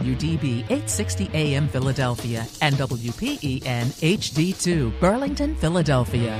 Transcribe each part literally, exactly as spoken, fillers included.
W D B eight sixty A M Philadelphia and W P E N H D two Burlington, Philadelphia.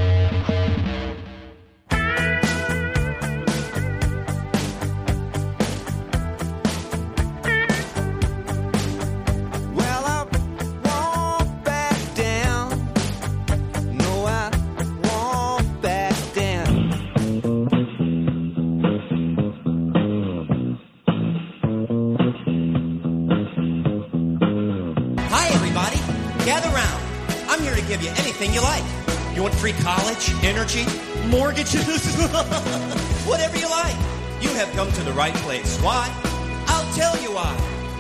Give you anything you like. You want free college, energy, mortgages, whatever you like. You have come to the right place. Why? I'll tell you why.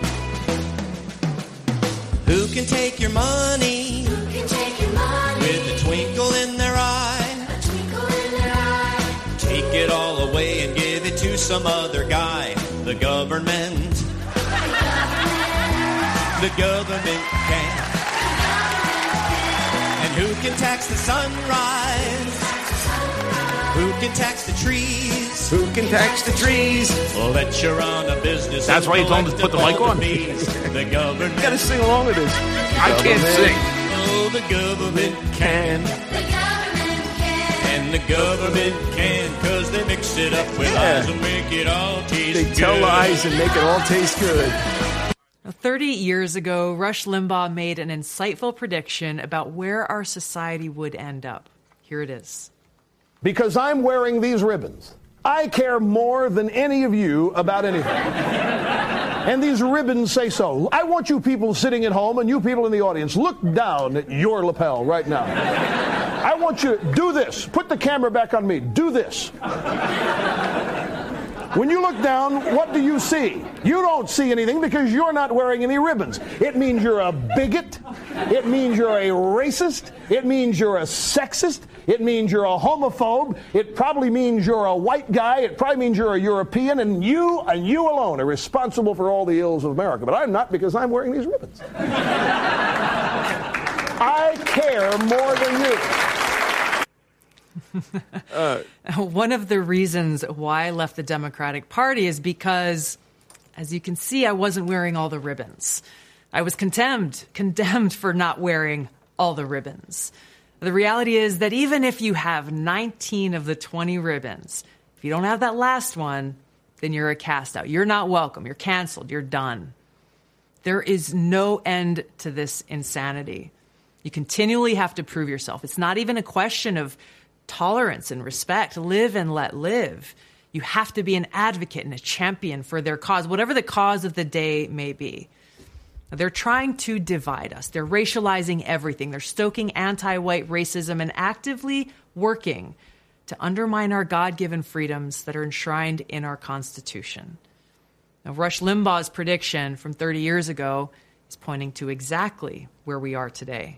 Who can take your money? Who can take your money? With a twinkle in their eye. A twinkle in their eye. Take it all away and give it to some other guy. The government. The government can. Who can tax the sunrise? Who can tax the trees? Who can tax the trees? Well, that you're on a business. That's why you told him to put the mic on. The government. You gotta sing along with this. I can't sing. Oh, the government can. The government can. And the government can, because they mix it up with Yeah. lies and make it all taste They good. tell lies and make it all taste good. thirty years ago, Rush Limbaugh made an insightful prediction about where our society would end up. Here it is. Because I'm wearing these ribbons, I care more than any of you about anything. And these ribbons say so. I want you people sitting at home and you people in the audience, look down at your lapel right now. I want you to do this. Put the camera back on me. Do this. When you look down, what do you see? You don't see anything because you're not wearing any ribbons. It means you're a bigot. It means you're a racist. It means you're a sexist. It means you're a homophobe. It probably means you're a white guy. It probably means you're a European. And you and you alone are responsible for all the ills of America. But I'm not, because I'm wearing these ribbons. I care more than you. uh, One of the reasons why I left the Democratic Party is because, as you can see, I wasn't wearing all the ribbons. I was condemned, condemned for not wearing all the ribbons. The reality is that even if you have nineteen of the twenty ribbons, if you don't have that last one, then you're a cast out. You're not welcome. You're canceled. You're done. There is no end to this insanity. You continually have to prove yourself. It's not even a question of tolerance and respect. Live and let live. You have to be an advocate and a champion for their cause, whatever the cause of the day may be. They're trying to divide us. They're racializing everything. They're stoking anti-white racism and actively working to undermine our God-given freedoms that are enshrined in our Constitution. Now, Rush Limbaugh's prediction from thirty years ago is pointing to exactly where we are today.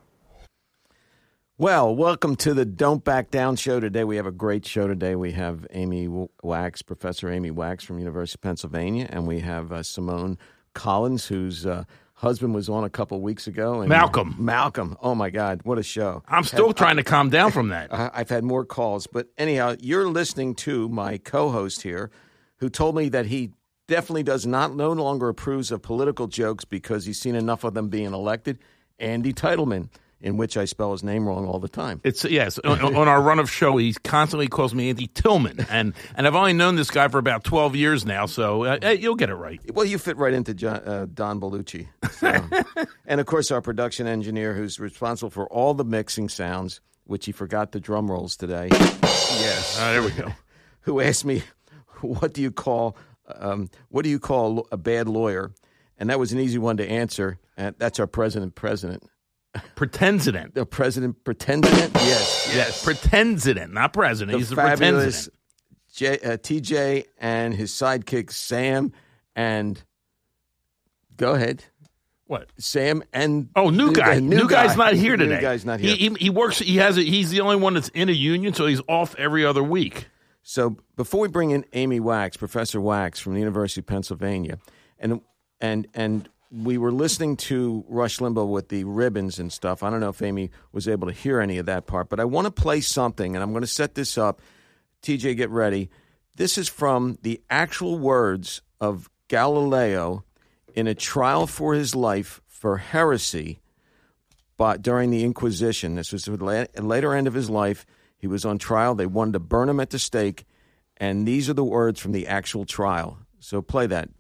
Well, welcome to the Don't Back Down show today. We have a great show today. We have Amy Wax, Professor Amy Wax from University of Pennsylvania, and we have uh, Simone Collins, whose uh, husband was on a couple weeks ago. And Malcolm. Malcolm. Oh, my God. What a show. I'm still have, trying I, to calm down from that. I, I've had more calls. But anyhow, you're listening to my co-host here, who told me that he definitely does not, no longer approves of political jokes because he's seen enough of them being elected. Andy Teitelman, in which I spell his name wrong all the time. It's yes. on, on our run of show, he constantly calls me Andy Tillman, and and I've only known this guy for about twelve years now, so uh, you'll get it right. Well, you fit right into John, uh, Don Bellucci, so. And of course our production engineer, who's responsible for all the mixing sounds, which he forgot the drum rolls today. Yes, uh, there we go. Who asked me, what do you call um, what do you call a bad lawyer? And that was an easy one to answer. And that's our president. President. Pretendsident. The president, pretendsident? Yes. Yes, pretendsident, not president. The He's a fabulous pretendsident. J, uh, T J and his sidekick, Sam, and go ahead. What? Sam and oh, new guy. The, the new, new guy. guy's not here today. New guy's not here. He, he, he works. He has. A, he's the only one that's in a union, so he's off every other week. So before we bring in Amy Wax, Professor Wax from the University of Pennsylvania, and and and. we were listening to Rush Limbaugh with the ribbons and stuff. I don't know if Amy was able to hear any of that part, but I want to play something, and I'm going to set this up. T J, get ready. This is from the actual words of Galileo in a trial for his life for heresy but during the Inquisition. This was the la- later end of his life. He was on trial. They wanted to burn him at the stake. And these are the words from the actual trial. So play that.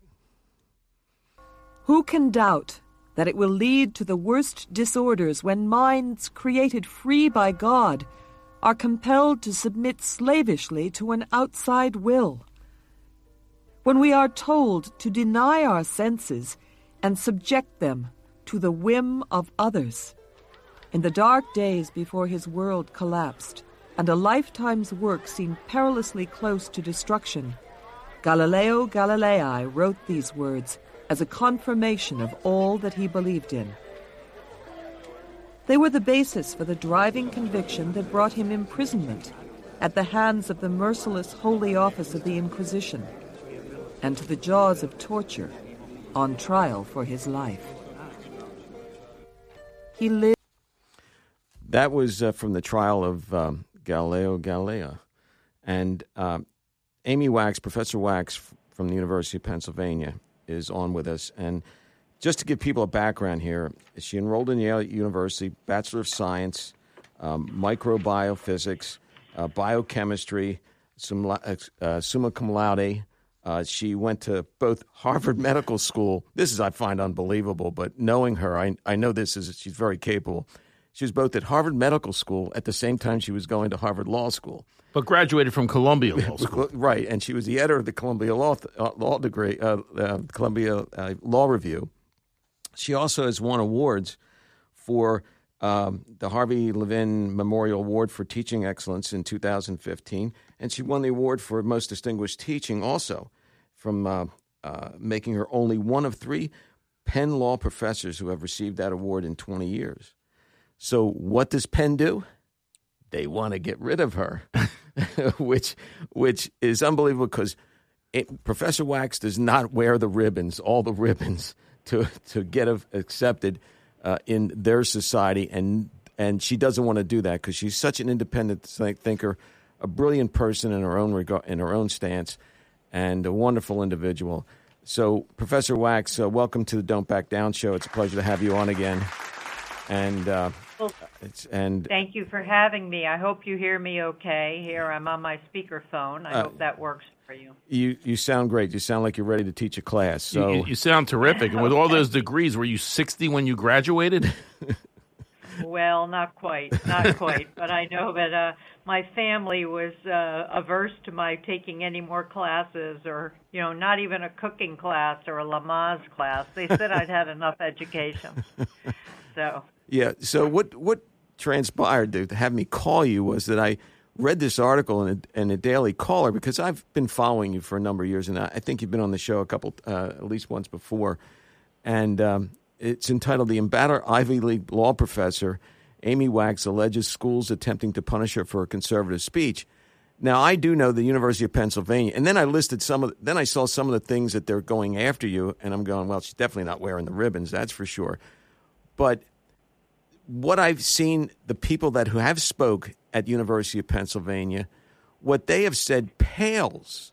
Who can doubt that it will lead to the worst disorders when minds created free by God are compelled to submit slavishly to an outside will? When we are told to deny our senses and subject them to the whim of others. In the dark days before his world collapsed, and a lifetime's work seemed perilously close to destruction, Galileo Galilei wrote these words as a confirmation of all that he believed in. They were the basis for the driving conviction that brought him imprisonment at the hands of the merciless Holy Office of the Inquisition, and to the jaws of torture on trial for his life. He lived. That was uh, from the trial of um, Galileo Galilei. And um, Amy Wax, Professor Wax f- from the University of Pennsylvania, is on with us. And just to give people a background here, she enrolled in Yale University, Bachelor of Science, um, microbiophysics, uh, biochemistry, sum, uh, uh, summa cum laude. Uh, she went to both Harvard Medical School. This is, I find, unbelievable, but knowing her, I, I know this is, she's very capable. She was both at Harvard Medical School at the same time she was going to Harvard Law School. But graduated from Columbia Law School. Right, and she was the editor of the Columbia Law uh, Law degree, uh, uh, Columbia uh, Law Review. She also has won awards for um, the Harvey Levin Memorial Award for Teaching Excellence in two thousand fifteen, and she won the award for Most Distinguished Teaching also, from uh, uh, making her only one of three Penn Law professors who have received that award in twenty years. So what does Penn do? They want to get rid of her, which which is unbelievable because it, Professor Wax does not wear the ribbons, all the ribbons, to to get a, accepted uh, in their society, and and she doesn't want to do that because she's such an independent thinker, a brilliant person in her own regard, in her own stance, and a wonderful individual. So, Professor Wax, uh, welcome to the Don't Back Down show. It's a pleasure to have you on again. And uh, well, it's and thank you for having me. I hope you hear me okay. Here, I'm on my speakerphone. I uh, hope that works for you. You you sound great. You sound like you're ready to teach a class. So you, you, you sound terrific. And with all those degrees, were you sixty when you graduated? Well, not quite, not quite. But I know that uh, my family was uh, averse to my taking any more classes, or you know, not even a cooking class or a Lamaze class. They said I'd had enough education. So. Yeah. So what what transpired to have me call you was that I read this article in a, in a Daily Caller because I've been following you for a number of years, and I, I think you've been on the show a couple, uh, at least once before, and um, it's entitled "The Embattled Ivy League Law Professor Amy Wax Alleges Schools Attempting to Punish Her for Her Conservative Speech." Now, I do know the University of Pennsylvania, and then I listed some of. The, then I saw some of the things that they're going after you, and I'm going, well, she's definitely not wearing the ribbons, that's for sure. But what I've seen, the people that who have spoke at University of Pennsylvania, what they have said pales,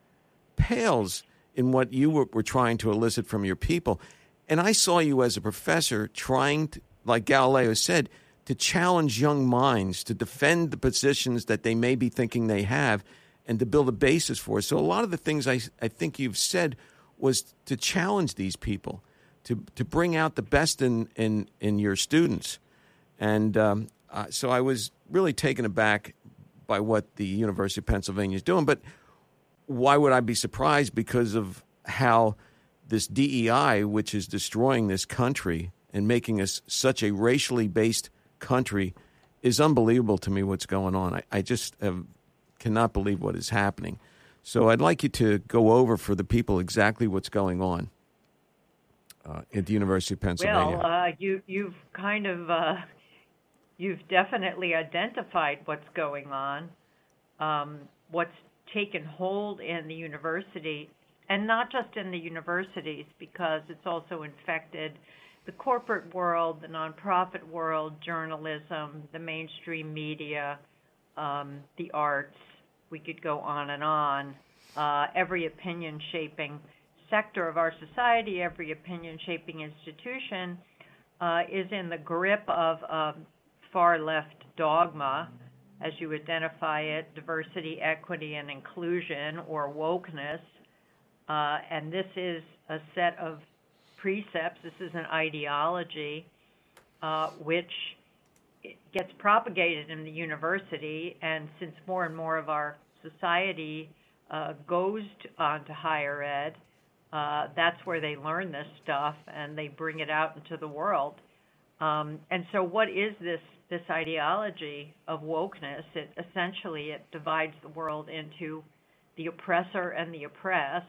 pales in what you were, were trying to elicit from your people. And I saw you as a professor trying to, like Galileo said, to challenge young minds, to defend the positions that they may be thinking they have, and to build a basis for it. So a lot of the things I, I think you've said was to challenge these people, to to bring out the best in, in, in your students. And um, uh, so I was really taken aback by what the University of Pennsylvania is doing. But why would I be surprised? Because of how this D E I, which is destroying this country and making us such a racially based country, is unbelievable to me what's going on. I, I just have, cannot believe what is happening. So I'd like you to go over for the people exactly what's going on uh, at the University of Pennsylvania. Well, uh, you, you've kind of, uh, you've definitely identified what's going on, um, what's taken hold in the university, and not just in the universities, because it's also infected the corporate world, the nonprofit world, journalism, the mainstream media, um, the arts. We could go on and on. Uh, every opinion-shaping sector of our society, every opinion-shaping institution, uh, is in the grip of um, far-left dogma, as you identify it, diversity, equity, and inclusion, or wokeness. Uh, and this is a set of precepts, this is an ideology, uh, which gets propagated in the university, and since more and more of our society uh, goes to, on to higher ed, uh, that's where they learn this stuff, and they bring it out into the world. Um, and so what is this this ideology of wokeness? It essentially, it divides the world into the oppressor and the oppressed,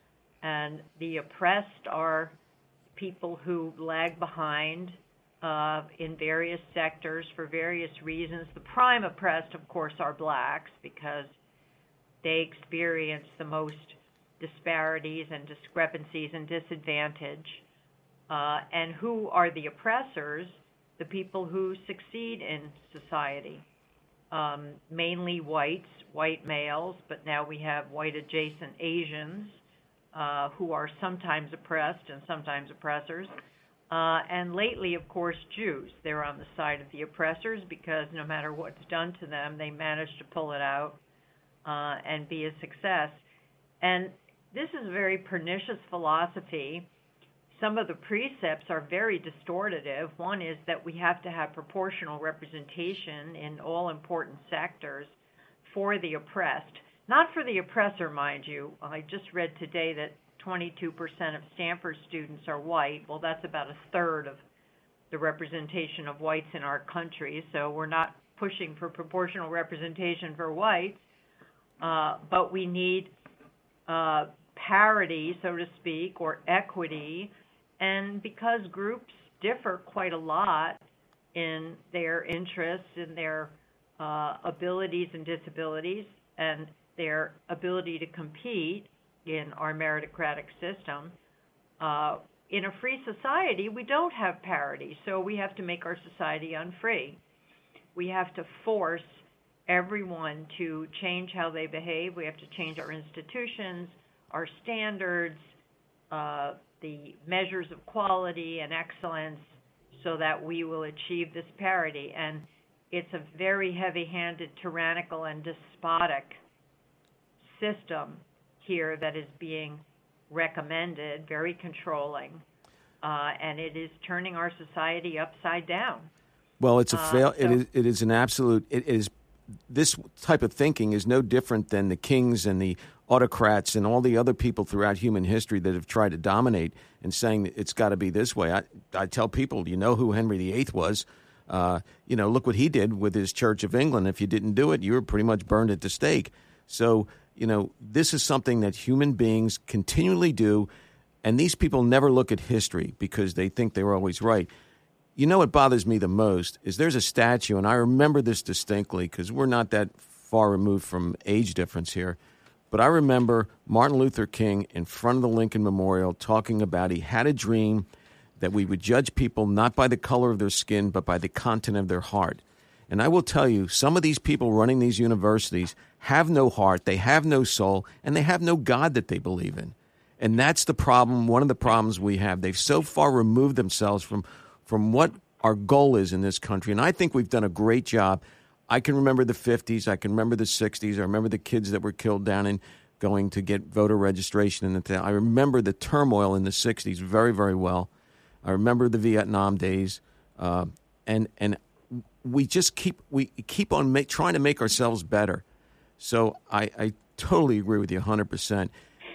and the oppressed are people who lag behind uh, in various sectors for various reasons. The prime oppressed, of course, are blacks because they experience the most disparities and discrepancies and disadvantage. Uh, and who are the oppressors? The people who succeed in society. Um, mainly whites, white males, but now we have white adjacent Asians uh, who are sometimes oppressed and sometimes oppressors. Uh, and lately, of course, Jews. They're on the side of the oppressors because no matter what's done to them, they manage to pull it out uh, and be a success. And this is a very pernicious philosophy. Some of the precepts are very distortative. One is that we have to have proportional representation in all important sectors for the oppressed. Not for the oppressor, mind you. I just read today that twenty-two percent of Stanford students are white. Well, that's about a third of the representation of whites in our country, so we're not pushing for proportional representation for whites, uh, but we need uh, parity, so to speak, or equity. And because groups differ quite a lot in their interests, in their uh, abilities and disabilities, and their ability to compete in our meritocratic system, uh, in a free society, we don't have parity, so we have to make our society unfree. We have to force everyone to change how they behave. We have to change our institutions, our standards, uh, the measures of quality and excellence so that we will achieve this parity. And it's a very heavy-handed, tyrannical, and despotic system here that is being recommended, very controlling, uh, and it is turning our society upside down. Well, it's a Uh, fail. so- it is. It is an absolute. It is. This type of thinking is no different than the kings and the autocrats and all the other people throughout human history that have tried to dominate and saying that it's got to be this way. I, I tell people, you know who Henry the Eighth was. Uh, you know, look what he did with his Church of England. If you didn't do it, you were pretty much burned at the stake. So, you know, this is something that human beings continually do, and these people never look at history because they think they were always right. You know what bothers me the most is there's a statue, and I remember this distinctly because we're not that far removed from age difference here, but I remember Martin Luther King in front of the Lincoln Memorial talking about he had a dream that we would judge people not by the color of their skin but by the content of their heart. And I will tell you, some of these people running these universities have no heart, they have no soul, and they have no God that they believe in. And that's the problem, one of the problems we have. They've so far removed themselves from from what our goal is in this country. And I think we've done a great job. I can remember the fifties. I can remember the sixties. I remember the kids that were killed down in going to get voter registration. In the I remember the turmoil in the sixties very, very well. I remember the Vietnam days. Uh, and and we just keep we keep on make, trying to make ourselves better. So I, I totally agree with you one hundred percent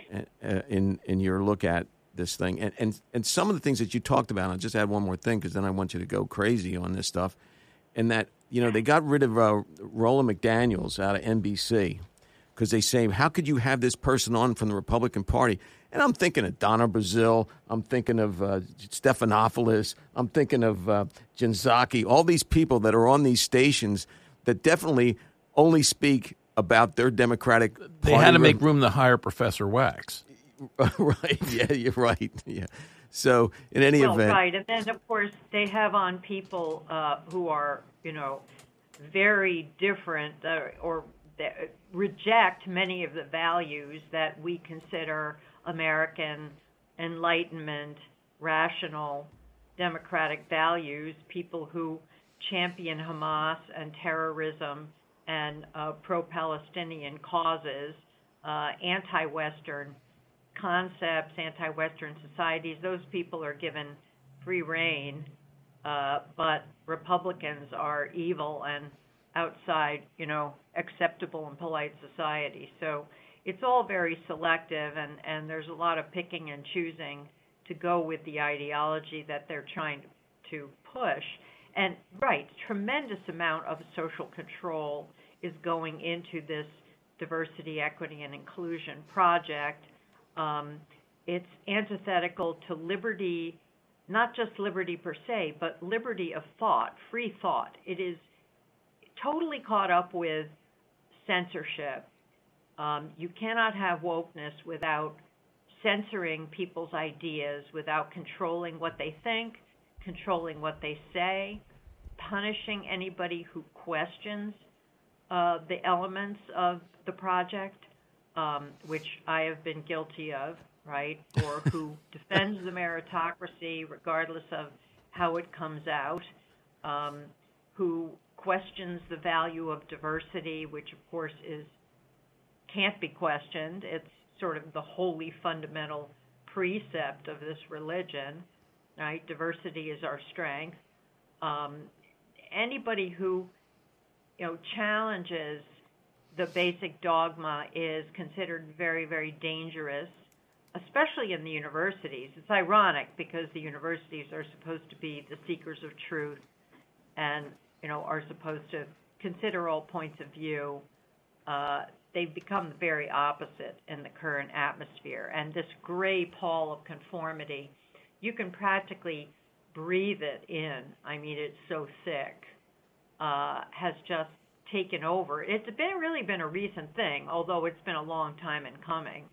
in, in your look at this thing. And, and and some of the things that you talked about, I'll just add one more thing because then I want you to go crazy on this stuff, and that, you know, they got rid of uh, Roland McDaniels out of N B C because they say, how could you have this person on from the Republican Party? And I'm thinking of Donna Brazile. I'm thinking of uh, Stephanopoulos. I'm thinking of uh, Janzaki, all these people that are on these stations that definitely only speak about their Democratic Party. They had to make room to hire Professor Wax. Right. Yeah, you're right. Yeah. So in any well, event. Right. And then, of course, they have on people uh, who are, you know, very different uh, or that reject many of the values that we consider American Enlightenment, rational, democratic values, people who champion Hamas and terrorism and uh, pro-Palestinian causes, uh, anti-Western concepts, anti-Western societies, those people are given free rein, uh, but Republicans are evil and outside, you know, acceptable and polite society. So it's all very selective, and, and there's a lot of picking and choosing to go with the ideology that they're trying to push. And, right, tremendous amount of social control is going into this diversity, equity, and inclusion project. Um, it's antithetical to liberty, not just liberty per se, but liberty of thought, free thought. It is totally caught up with censorship. Um, you cannot have wokeness without censoring people's ideas, without controlling what they think, controlling what they say, punishing anybody who questions uh, the elements of the project, um, which I have been guilty of, right, or who defends the meritocracy regardless of how it comes out, um, who questions the value of diversity, which of course is can't be questioned. It's sort of the holy fundamental precept of this religion, right? Diversity is our strength. Um, anybody who, you know, challenges the basic dogma is considered very, very dangerous, especially in the universities. It's ironic because the universities are supposed to be the seekers of truth and, you know, are supposed to consider all points of view. Uh, they've become the very opposite in the current atmosphere. And this gray pall of conformity, you can practically breathe it in. I mean, it's so thick, uh, has just taken over. It's been really been a recent thing, although it's been a long time in coming.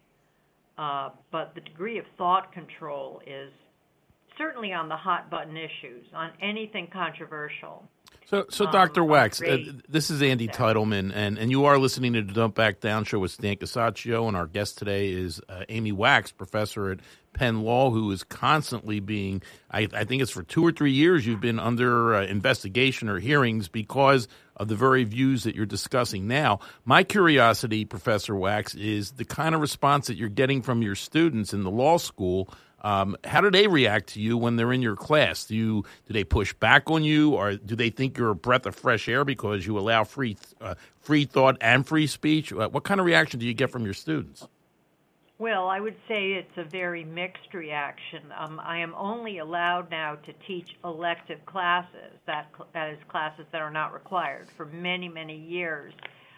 Uh, but the degree of thought control is certainly on the hot button issues, on anything controversial. So, so um, Doctor Wax, uh, great. this is Andy Teitelman, and, and you are listening to the Don't Back Down Show with Stan Casaccio, and our guest today is uh, Amy Wax, professor at Penn Law, who is constantly being, I, I think it's for two or three years, you've been under uh, investigation or hearings because of the very views that you're discussing now. My curiosity, Professor Wax, is the kind of response that you're getting from your students in the law school. Um, how do they react to you when they're in your class? Do you do they push back on you, or do they think you're a breath of fresh air because you allow free uh, free thought and free speech? What kind of reaction do you get from your students? Well, I would say it's a very mixed reaction. Um, I am only allowed now to teach elective classes, that, that is classes that are not required. For many, many years,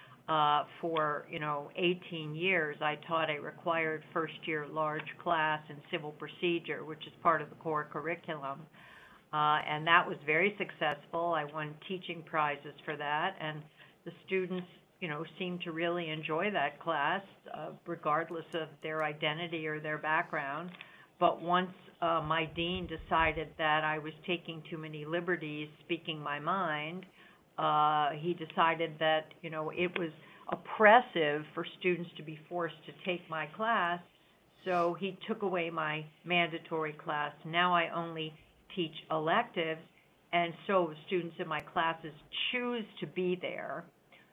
uh, for, you know, eighteen years, I taught a required first-year large class in civil procedure, which is part of the core curriculum. Uh, and that was very successful. I won teaching prizes for that, and the students, you know, seem to really enjoy that class, uh, regardless of their identity or their background. But once uh, my dean decided that I was taking too many liberties speaking my mind, uh, he decided that, you know, it was oppressive for students to be forced to take my class, so he took away my mandatory class. Now I only teach electives, and so students in my classes choose to be there.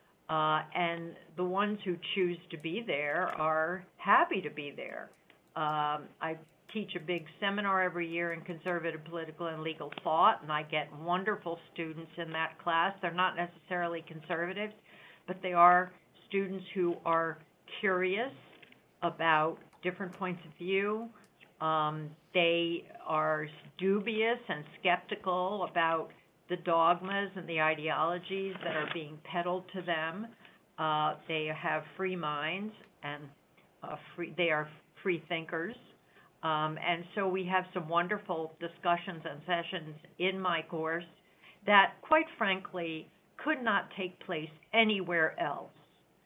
Uh, and the ones who choose to be there are happy to be there. Um, I teach a big seminar every year in conservative political and legal thought, and I get wonderful students in that class. They're not necessarily conservatives, but they are students who are curious about different points of view. Um, they are dubious and skeptical about the dogmas and the ideologies that are being peddled to them. Uh, they have free minds, and uh, free, they are free thinkers. Um, and so we have some wonderful discussions and sessions in my course that, quite frankly, could not take place anywhere else.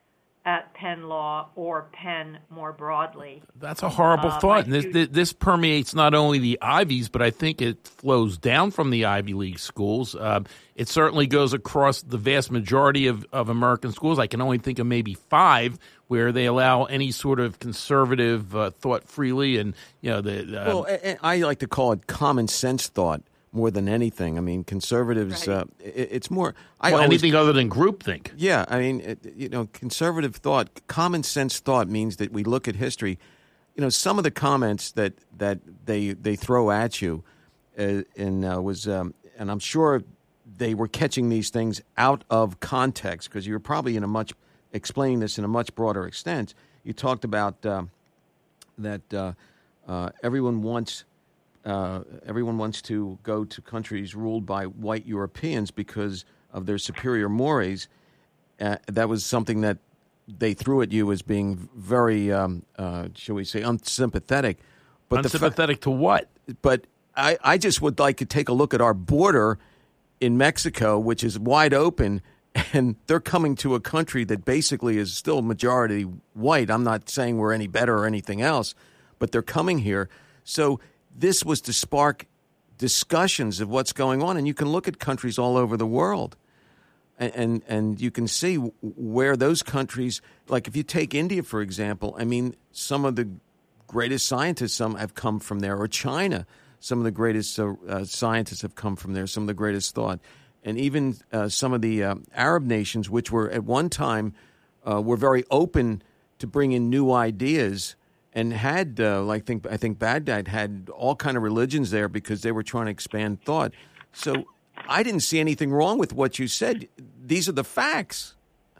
at Penn Law or Penn more broadly. That's a horrible Uh, thought. my And this, this permeates not only the Ivies, but I think it flows down from the Ivy League schools. Um, it certainly goes across the vast majority of, of American schools. I can only think of maybe five where they allow any sort of conservative uh, thought freely. And, you know, the uh, Well, a- a- I like to call it common sense thought more than anything. I mean, conservatives, Right. uh, it, it's more. I well, always- anything other than groupthink. Yeah, I mean, it, you know, conservative thought, common sense thought means that we look at history. You know, some of the comments that, that they they throw at you, uh, and uh, was, um, and I'm sure they were catching these things out of context because you were probably in a much explaining this in a much broader extent. You talked about um, that uh, uh, everyone wants. Uh, everyone wants to go to countries ruled by white Europeans because of their superior mores. Uh, that was something that they threw at you as being very, um, uh, shall we say, unsympathetic. But the fa- Unsympathetic to what? but I, I just would like to take a look at our border in Mexico, which is wide open, and they're coming to a country that basically is still majority white. I'm not saying we're any better or anything else, but they're coming here. So this was to spark discussions of what's going on, and you can look at countries all over the world, and and, and you can see where those countries, like if you take India, for example, I mean, some of the greatest scientists some have come from there, or China, some of the greatest uh, uh, scientists have come from there, some of the greatest thought, and even uh, some of the uh, Arab nations, which were at one time uh, were very open to bring in new ideas. And had, uh, like, think I think Baghdad had all kind of religions there because they were trying to expand thought. So I didn't see anything wrong with what you said. These are the facts,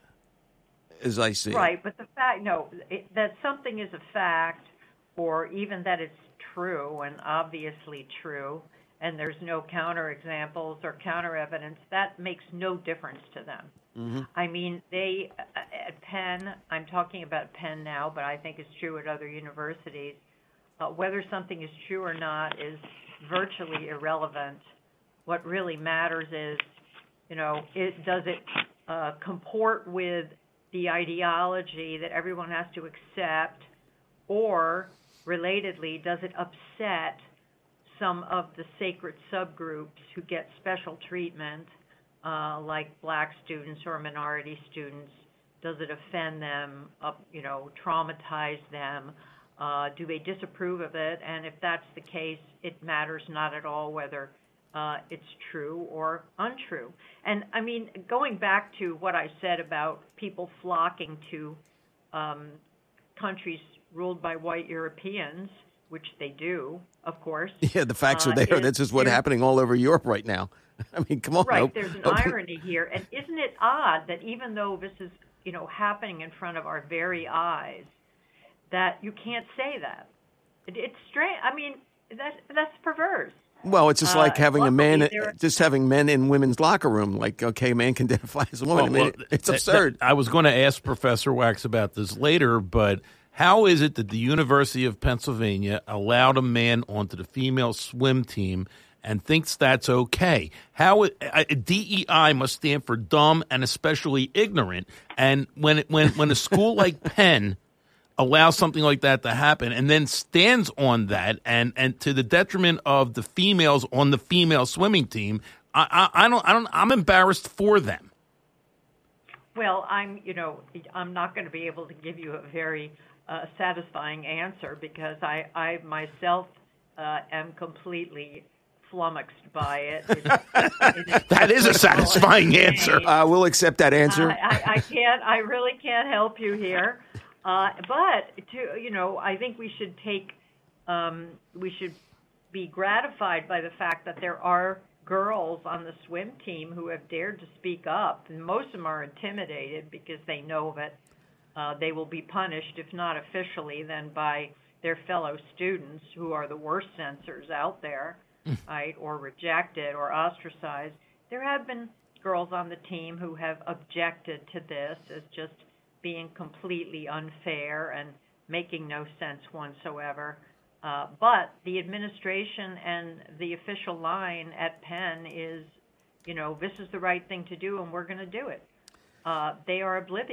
as I see it. Right, but the fact, no, it, that something is a fact, or even that it's true and obviously true, and there's no counterexamples or counter evidence, that makes no difference to them. Mm-hmm. I mean, they, at Penn, I'm talking about Penn now, but I think it's true at other universities, uh, whether something is true or not is virtually irrelevant. What really matters is, you know, it, does it uh, comport with the ideology that everyone has to accept, or, relatedly, does it upset some of the sacred subgroups who get special treatment, Uh, like black students or minority students? Does it offend them, up, you know, traumatize them? Uh, do they disapprove of it? And if that's the case, it matters not at all whether uh, it's true or untrue. And, I mean, going back to what I said about people flocking to um, countries ruled by white Europeans, which they do, of course. Yeah, the facts are uh, there. is- This is what's happening all over Europe right now. I mean, come on. Right, Open- there's an open- irony here. And isn't it odd that even though this is, you know, happening in front of our very eyes, that you can't say that? It, it's strange. I mean, that's, that's perverse. Well, it's just Uh, like having a man, luckily there- just having men in women's locker room. Like, okay, a man can identify as a woman. I mean, Well, it- it's that- absurd. that- I was going to ask Professor Wax about this later, but how is it that the University of Pennsylvania allowed a man onto the female swim team and thinks that's okay? How it, I- D E I must stand for dumb and especially ignorant. And when it, when when a school like Penn allows something like that to happen and then stands on that and, and to the detriment of the females on the female swimming team, I, I, I don't I don't I'm embarrassed for them. Well, I'm, you know, I'm not going to be able to give you a very uh, satisfying answer because I, I myself uh, am completely flummoxed by it. It's, it's That is a satisfying answer. Uh, we'll accept that answer. I, I, I can't. I really can't help you here. Uh, but to you know, I think we should take. Um, we should be gratified by the fact that there are girls on the swim team who have dared to speak up, and most of them are intimidated because they know that uh, they will be punished, if not officially, then by their fellow students who are the worst censors out there. Right, or rejected or ostracized. There have been girls on the team who have objected to this as just being completely unfair and making no sense whatsoever. Uh, but the administration and the official line at Penn is, you know, this is the right thing to do and we're going to do it. Uh, they are oblivious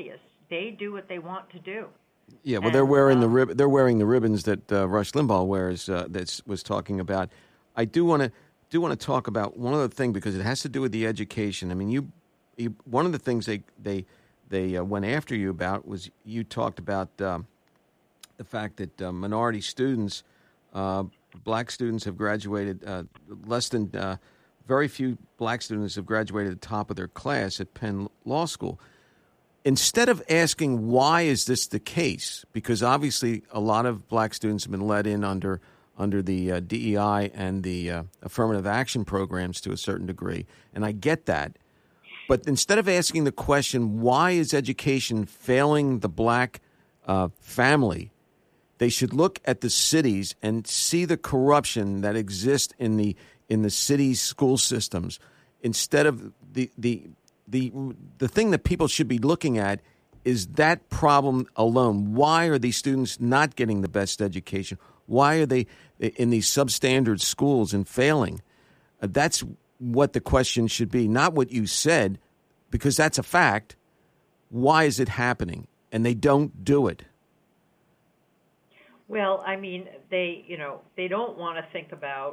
they do what they want to do. Yeah, well, And, they're wearing uh, the rib- they're wearing the ribbons that uh, Rush Limbaugh wears. Uh, that was talking about. I do want to do want to talk about one other thing because it has to do with the education. I mean, you, you one of the things they they they uh, went after you about was you talked about um, the fact that uh, minority students, uh, black students, have graduated uh, less than uh, very few black students have graduated at the top of their class at Penn Law School. Instead of asking why is this the case, because obviously a lot of black students have been let in under under the uh, D E I and the uh, affirmative action programs to a certain degree, and I get that. But instead of asking the question, why is education failing the black uh, family, they should look at the cities and see the corruption that exists in the in the city's school systems. Instead of the the The the thing that people should be looking at is that problem alone. Why are these students not getting the best education? Why are they in these substandard schools and failing? Uh, that's what the question should be, not what you said, because that's a fact. Why is it happening? And they don't do it. Well, I mean, they, you know, they don't want to think about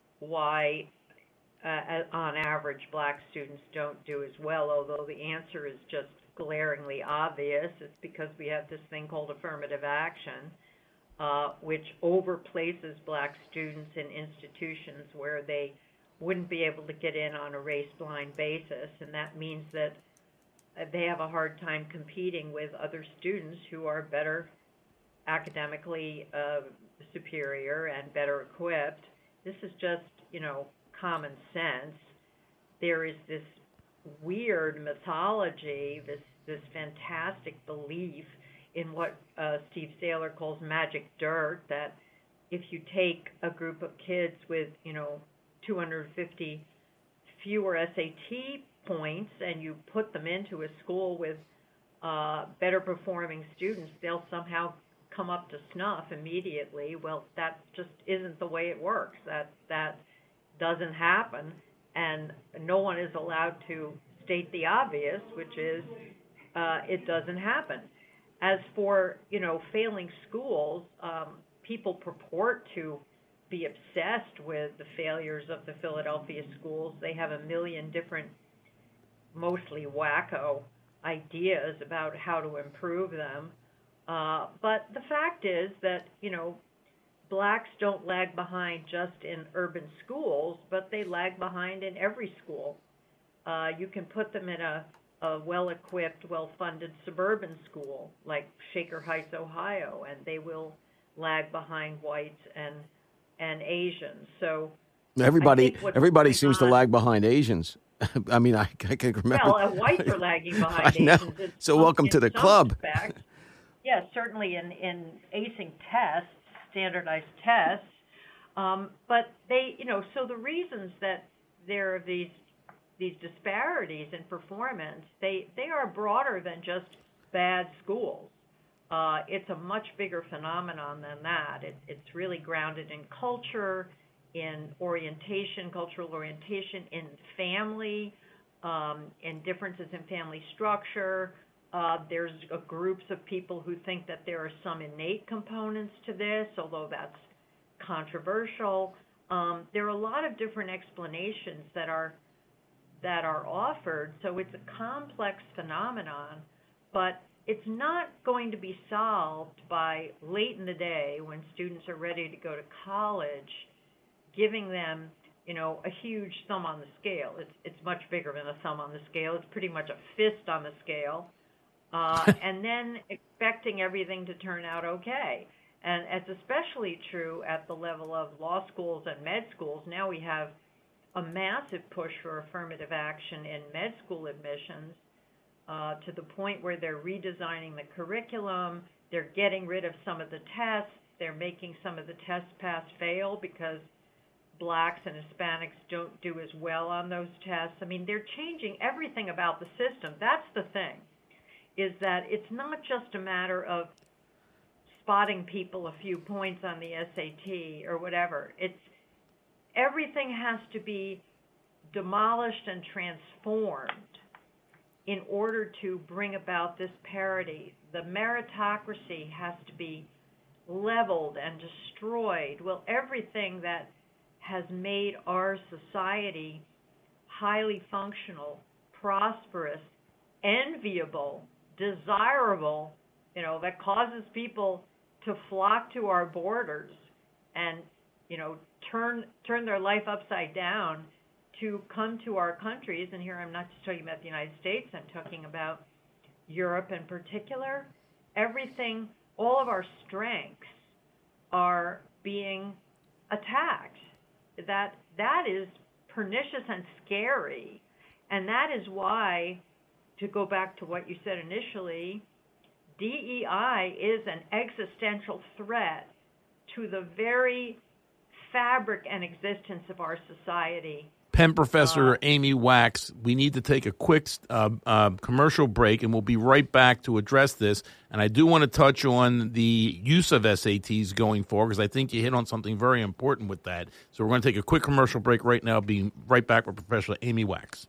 why Uh, on average, black students don't do as well, although the answer is just glaringly obvious. It's because we have this thing called affirmative action, uh, which overplaces black students in institutions where they wouldn't be able to get in on a race-blind basis, and that means that they have a hard time competing with other students who are better academically uh, superior and better equipped. This is just, you know, common sense. There is this weird mythology, this this fantastic belief in what uh, Steve Sailer calls magic dirt, that if you take a group of kids with, you know, two hundred fifty fewer S A T points and you put them into a school with uh, better performing students, they'll somehow come up to snuff immediately. Well, that just isn't the way it works. That that doesn't happen, and no one is allowed to state the obvious, which is uh, it doesn't happen. As for, you know, failing schools, um, people purport to be obsessed with the failures of the Philadelphia schools. They have a million different, mostly wacko ideas about how to improve them. Uh, but the fact is that, you know, blacks don't lag behind just in urban schools, but they lag behind in every school. Uh, you can put them in a, a well-equipped, well-funded suburban school like Shaker Heights, Ohio, and they will lag behind whites and and Asians. So everybody everybody seems on, to lag behind Asians. I mean, I, I can remember. Well, uh, whites are lagging behind I know. Asians. In so some, welcome to the club. Respects. Yeah, certainly in, in acing tests, standardized tests, um, but they, you know, so the reasons that there are these these disparities in performance, they they are broader than just bad schools. Uh, it's a much bigger phenomenon than that. It, it's really grounded in culture, in orientation, cultural orientation, in family, um, in differences in family structure. Uh, there's uh, groups of people who think that there are some innate components to this, although that's controversial. Um, there are a lot of different explanations that are that are offered, so it's a complex phenomenon, but it's not going to be solved by late in the day when students are ready to go to college, giving them, you know, a huge thumb on the scale. It's it's much bigger than a thumb on the scale. It's pretty much a fist on the scale. Uh, and then expecting everything to turn out okay. And it's especially true at the level of law schools and med schools. Now we have a massive push for affirmative action in med school admissions uh, to the point where they're redesigning the curriculum, they're getting rid of some of the tests, they're making some of the tests pass fail because blacks and Hispanics don't do as well on those tests. I mean, they're changing everything about the system. That's the thing, is that it's not just a matter of spotting people a few points on the S A T or whatever. It's everything has to be demolished and transformed in order to bring about this parity. The meritocracy has to be leveled and destroyed. Well, everything that has made our society highly functional, prosperous, enviable, desirable, you know, that causes people to flock to our borders and, you know, turn turn their life upside down to come to our countries. And here I'm not just talking about the United States, I'm talking about Europe in particular. Everything, all of our strengths are being attacked. That that is pernicious and scary. And that is why, to go back to what you said initially, D E I is an existential threat to the very fabric and existence of our society. Penn Professor Amy Wax, we need to take a quick uh, uh, commercial break, and we'll be right back to address this. And I do want to touch on the use of S A Ts going forward, because I think you hit on something very important with that. So we're going to take a quick commercial break right now, being right back with Professor Amy Wax.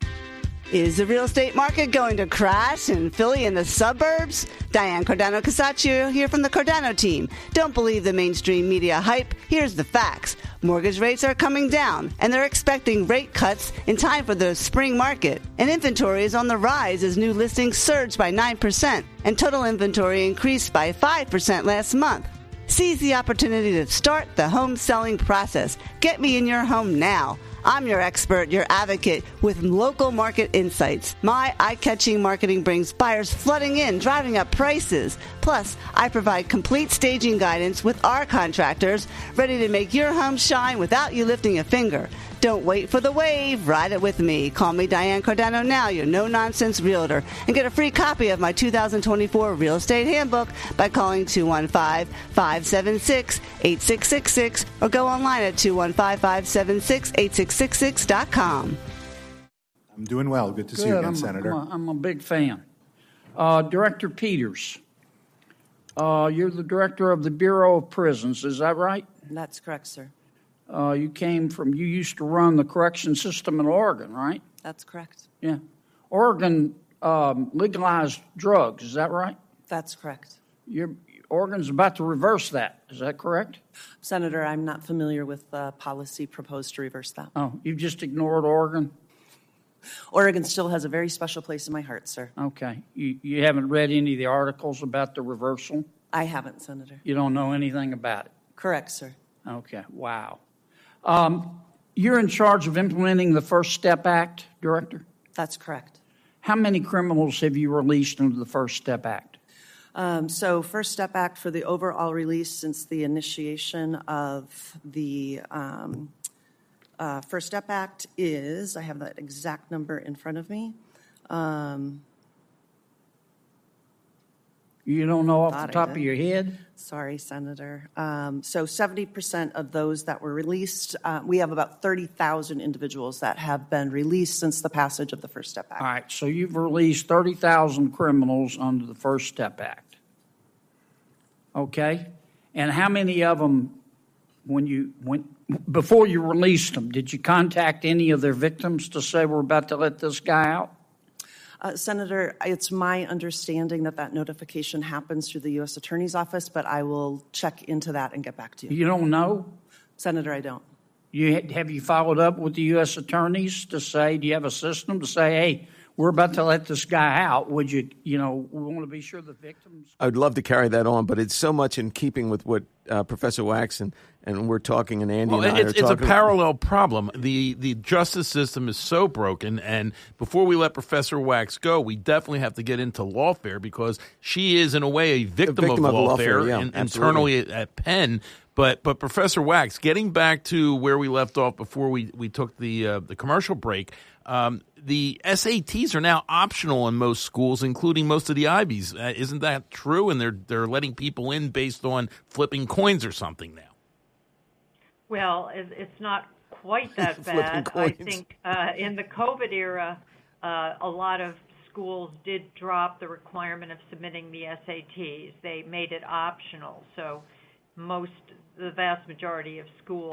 Is the real estate market going to crash in Philly and the suburbs? Diane Cardano-Casaccio here from the Cardano team. Don't believe the mainstream media hype. Here's the facts. Mortgage rates are coming down, and they're expecting rate cuts in time for the spring market. And inventory is on the rise as new listings surged by nine percent, and total inventory increased by five percent last month. Seize the opportunity to start the home selling process. Get me in your home now. I'm your expert, your advocate with local market insights. My eye-catching marketing brings buyers flooding in, driving up prices. Plus, I provide complete staging guidance with our contractors, ready to make your home shine without you lifting a finger. Don't wait for the wave. Ride it with me. Call me Diane Cardano now, your no-nonsense realtor, and get a free copy of my two thousand twenty-four Real Estate Handbook by calling two one five, five seven six, eight six six six or go online at two one five, five seven six, eight six six six dot com. I'm doing well. Good to Good. see you again, I'm, Senator. I'm a, I'm a big fan. Uh, Director Peters, uh, you're the director of the Bureau of Prisons, is that right? That's correct, sir. Uh, you came from, you used to run the correction system in Oregon, right? That's correct. Yeah. Oregon um, legalized drugs, is that right? That's correct. You're, Oregon's about to reverse that, is that correct? Senator, I'm not familiar with the policy proposed to reverse that. Oh, you've just ignored Oregon? Oregon still has a very special place in my heart, sir. Okay. You, you haven't read any of the articles about the reversal? I haven't, Senator. You don't know anything about it? Correct, sir. Okay. Wow. Um, you're in charge of implementing the First Step Act, Director? That's correct. How many criminals have you released under the First Step Act? Um, so First Step Act for the overall release since the initiation of the um, uh, First Step Act is, I have that exact number in front of me. Um, you don't know off the top of your head? Sorry, Senator. Um, so seventy percent of those that were released, uh, we have about thirty thousand individuals that have been released since the passage of the First Step Act. All right, so you've released thirty thousand criminals under the First Step Act. Okay? And how many of them, when you when before you released them, did you contact any of their victims to say we're about to let this guy out? Uh, Senator, it's my understanding that that notification happens through the U S Attorney's Office, but I will check into that and get back to you. You don't know? Senator, I don't. You have you followed up with the U S attorneys to say, do you have a system to say, hey, we're about to let this guy out? Would you, you know, we want to be sure the victims. I would love to carry that on, but it's so much in keeping with what uh, Professor Wax and, and we're talking, and Andy well, and I it's, are it's talking. a parallel problem. The the justice system is so broken, and before we let Professor Wax go, we definitely have to get into lawfare, because she is, in a way, a victim, a victim of, of lawfare, lawfare yeah, in, internally at, at Penn. But but Professor Wax, getting back to where we left off before we, we took the uh, the commercial break, um, the S A Ts are now optional in most schools, including most of the Ivies. Uh, isn't that true? And they're they're letting people in based on flipping coins or something now. Well, it's not quite that bad. I think uh, in the COVID era, uh, a lot of schools did drop the requirement of submitting the S A Ts. They made it optional. So most, the vast majority of schools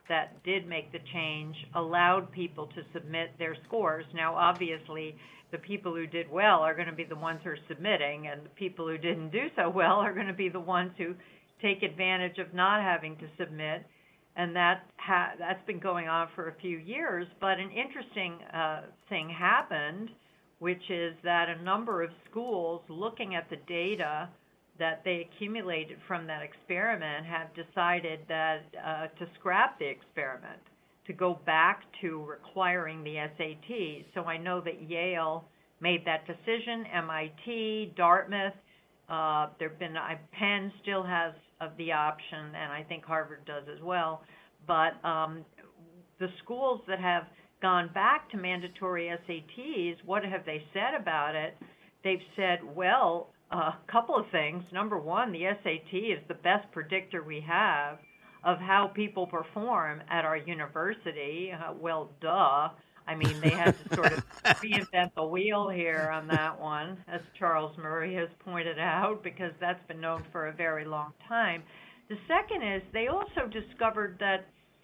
that did make the change allowed people to submit their scores. Now, obviously, the people who did well are going to be the ones who are submitting, and the people who didn't do so well are going to be the ones who take advantage of not having to submit. And that ha- that's been going on for a few years. But an interesting uh, thing happened, which is that a number of schools, looking at the data that they accumulated from that experiment, have decided that uh, to scrap the experiment, to go back to requiring the S A Ts. So I know that Yale made that decision, M I T, Dartmouth. Uh, there've been uh, Penn still has of the option, and I think Harvard does as well. But um, the schools that have gone back to mandatory S A Ts, what have they said about it? They've said, well, a uh, couple of things. Number one, the S A T is the best predictor we have of how people perform at our university. Uh, well, duh. I mean, they had to sort of reinvent the wheel here on that one, as Charles Murray has pointed out, because that's been known for a very long time. The second is they also discovered that,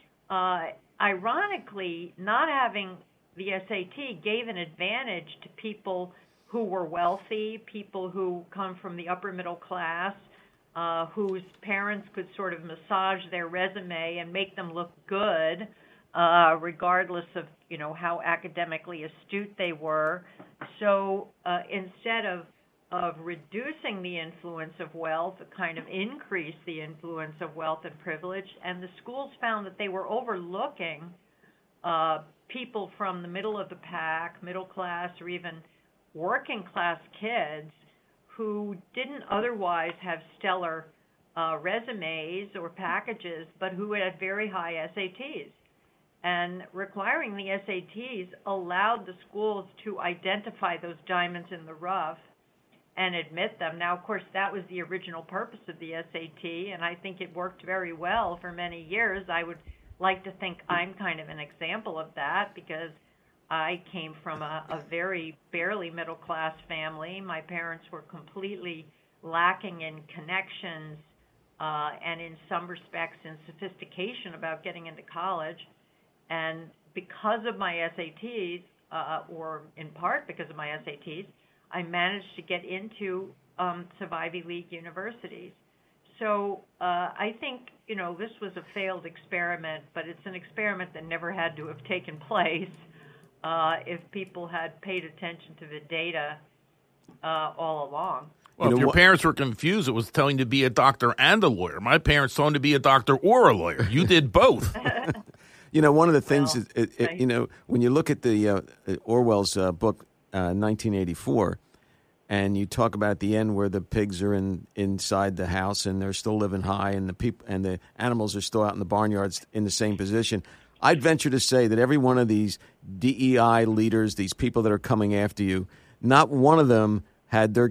uh, ironically, not having the S A T gave an advantage to people who were wealthy, people who come from the upper middle class, uh, whose parents could sort of massage their resume and make them look good, uh, regardless of, you know, how academically astute they were. So uh, instead of of reducing the influence of wealth, it kind of increased the influence of wealth and privilege. And the schools found that they were overlooking uh, people from the middle of the pack, middle class, or even working class kids who didn't otherwise have stellar uh, resumes or packages, but who had very high S A Ts. And requiring the S A Ts allowed the schools to identify those diamonds in the rough and admit them. Now, of course, that was the original purpose of the S A T, and I think it worked very well for many years. I would like to think I'm kind of an example of that, because I came from a, a very barely middle-class family. My parents were completely lacking in connections uh, and in some respects in sophistication about getting into college. And because of my S A Ts, uh, or in part because of my S A Ts, I managed to get into um, some Ivy League universities. So uh, I think, you know, this was a failed experiment, but it's an experiment that never had to have taken place uh, if people had paid attention to the data uh, all along. Well, if your parents were confused, it was telling to be a doctor and a lawyer. My parents told them to be a doctor or a lawyer. You did both. You know, one of the things, well, is, it, it, you know, when you look at the uh, Orwell's uh, book, uh, nineteen eighty-four, and you talk about at the end where the pigs are in inside the house and they're still living high, and the people and the animals are still out in the barnyards in the same position, I'd venture to say that every one of these D E I leaders, these people that are coming after you, not one of them had their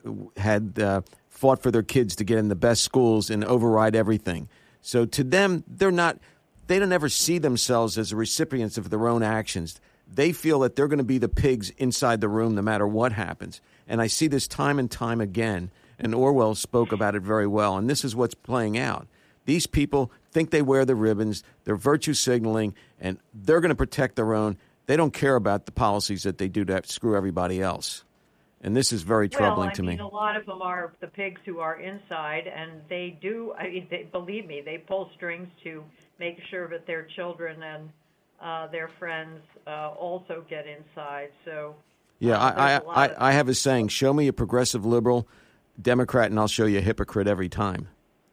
had uh, fought for their kids to get in the best schools and override everything. So to them, they're not. They don't ever see themselves as the recipients of their own actions. They feel that they're going to be the pigs inside the room no matter what happens. And I see this time and time again, and Orwell spoke about it very well, and this is what's playing out. These people think they wear the ribbons, they're virtue signaling, and they're going to protect their own. They don't care about the policies that they do to screw everybody else. And this is very troubling well, I to mean, me. A lot of them are the pigs who are inside, and they do, I mean, they, believe me, they pull strings to make sure that their children and uh, their friends uh, also get inside. So Yeah, uh, I, of- I, I have a saying, show me a progressive liberal Democrat and I'll show you a hypocrite every time.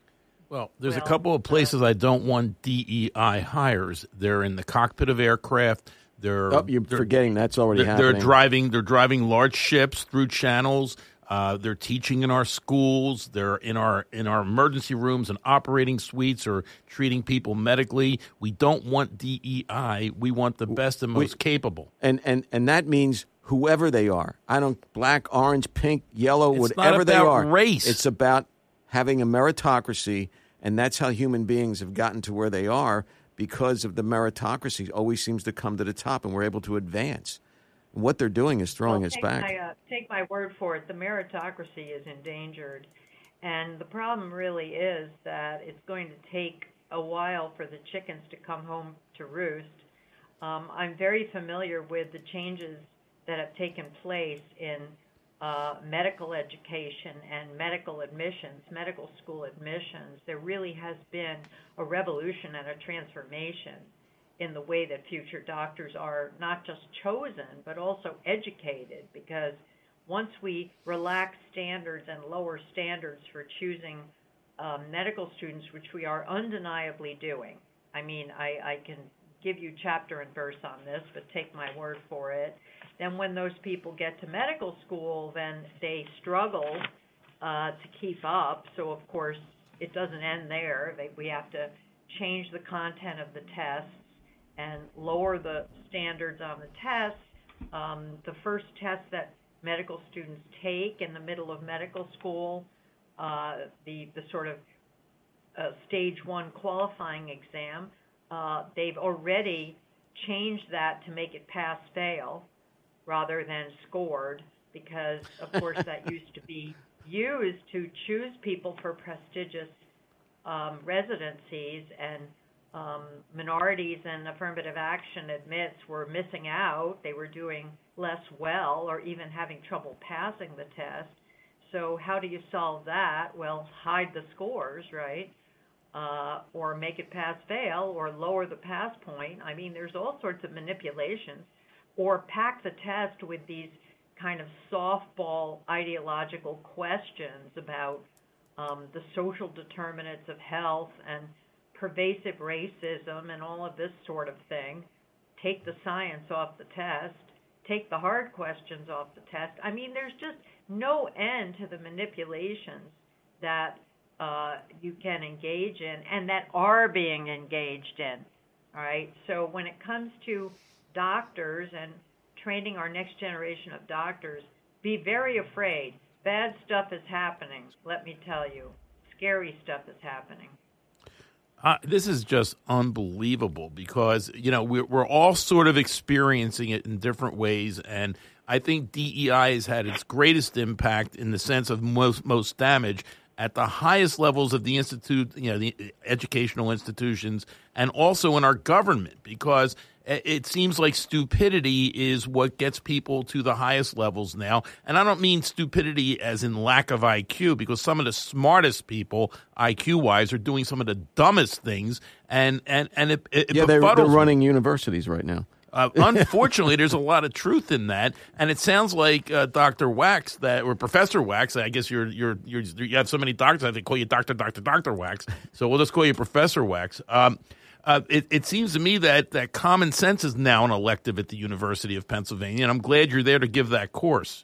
Well, there's Well, a couple of places I don't want D E I hires. They're in the cockpit of aircraft. They're Oh, you're they're- forgetting that's already they're, happening. They're driving. They're driving large ships through channels. Uh, they're teaching in our schools. They're in our in our emergency rooms and operating suites, or treating people medically. We don't want D E I. We want the best and most We- capable. And, and, and that means whoever they are. I don't black, orange, pink, yellow, It's whatever not they about are. race. It's about having a meritocracy, and that's how human beings have gotten to where they are, because of the meritocracy always seems to come to the top, and we're able to advance. And what they're doing is throwing well, us take back. My, uh, take my word for it, the meritocracy is endangered. And the problem really is that it's going to take a while for the chickens to come home to roost. Um, I'm very familiar with the changes that have taken place in uh, medical education and medical admissions, medical school admissions. There really has been a revolution and a transformation in the way that future doctors are not just chosen, but also educated, because once we relax standards and lower standards for choosing um, medical students, which we are undeniably doing, I mean, I, I can give you chapter and verse on this, but take my word for it, then when those people get to medical school, then they struggle uh, to keep up. So, of course, it doesn't end there. They, we have to change the content of the tests and lower the standards on the tests. Um, the first test that medical students take in the middle of medical school, uh, the, the sort of uh, stage one qualifying exam, uh, they've already changed that to make it pass-fail rather than scored, because, of course, that used to be used to choose people for prestigious um, residencies, and um, minorities and affirmative action admits were missing out. They were doing less well or even having trouble passing the test. So how do you solve that? Well, hide the scores, right? Uh, or make it pass-fail, or lower the pass point. I mean, there's all sorts of manipulations. Or pack the test with these kind of softball ideological questions about um, the social determinants of health and pervasive racism and all of this sort of thing. Take the science off the test. Take the hard questions off the test. I mean, there's just no end to the manipulations that uh, you can engage in and that are being engaged in. All right. So when it comes to doctors and training our next generation of doctors, be very afraid. Bad stuff is happening, let me tell you. Scary stuff is happening. Uh, this is just unbelievable because, you know, we're, we're all sort of experiencing it in different ways. And I think D E I has had its greatest impact in the sense of most, most damage at the highest levels of the institute, you know, the educational institutions, and also in our government, because it seems like stupidity is what gets people to the highest levels now. And I don't mean stupidity as in lack of I Q, because some of the smartest people, I Q-wise, are doing some of the dumbest things. And, and, and it, it yeah, they're, they're me. running universities right now. Uh, unfortunately, there's a lot of truth in that, and it sounds like uh, Doctor Wax, that or Professor Wax. I guess you're you're you're you have so many doctors. I have to call you Doctor Doctor Doctor Wax. So we'll just call you Professor Wax. Um, uh, it, it seems to me that that common sense is now an elective at the University of Pennsylvania, and I'm glad you're there to give that course.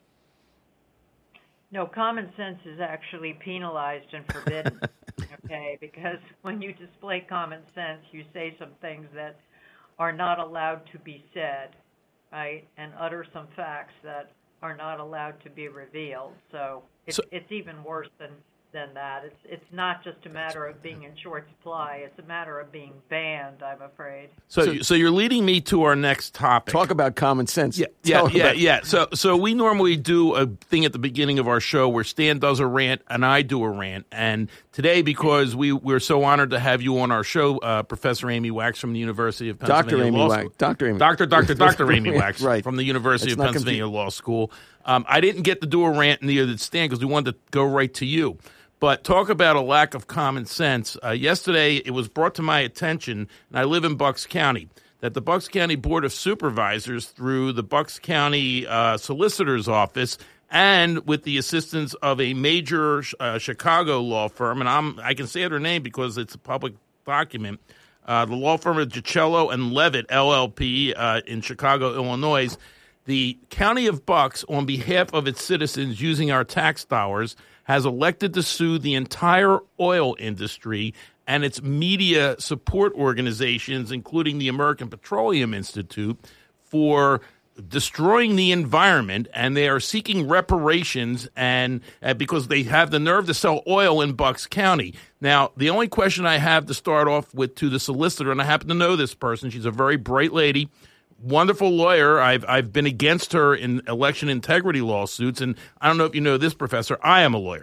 No, common sense is actually penalized and forbidden. Okay, because when you display common sense, you say some things that are not allowed to be said, right, and utter some facts that are not allowed to be revealed. So it's, so, it's even worse than, than that. It's it's not just a matter of being in short supply. It's a matter of being banned, I'm afraid. So so, so you're leading me to our next topic. Talk about common sense. Yeah, yeah, Tell yeah, about- yeah. So so we normally do a thing at the beginning of our show where Stan does a rant and I do a rant. And today, because we, we're so honored to have you on our show, uh, Professor Amy Wax from the University of Pennsylvania Doctor Amy Law Wax. School. Doctor Amy. Doctor Doctor Doctor Amy Wax right. from the University It's of not Pennsylvania confused. Law School. Um, I didn't get to do a rant near the Stan because we wanted to go right to you. But talk about a lack of common sense. Uh, yesterday, it was brought to my attention, and I live in Bucks County, that the Bucks County Board of Supervisors, through the Bucks County uh, Solicitor's Office, and with the assistance of a major uh, Chicago law firm, and I'm, I can say their name because it's a public document, uh, the law firm of Gicello and Levitt, L L P, uh, in Chicago, Illinois, the County of Bucks, on behalf of its citizens using our tax dollars, has elected to sue the entire oil industry and its media support organizations, including the American Petroleum Institute, for destroying the environment, and they are seeking reparations and uh, because they have the nerve to sell oil in Bucks County. Now, the only question I have to start off with to the solicitor, and I happen to know this person, she's a very bright lady, wonderful lawyer. I've I've been against her in election integrity lawsuits, and I don't know if you know this, Professor. I am a lawyer.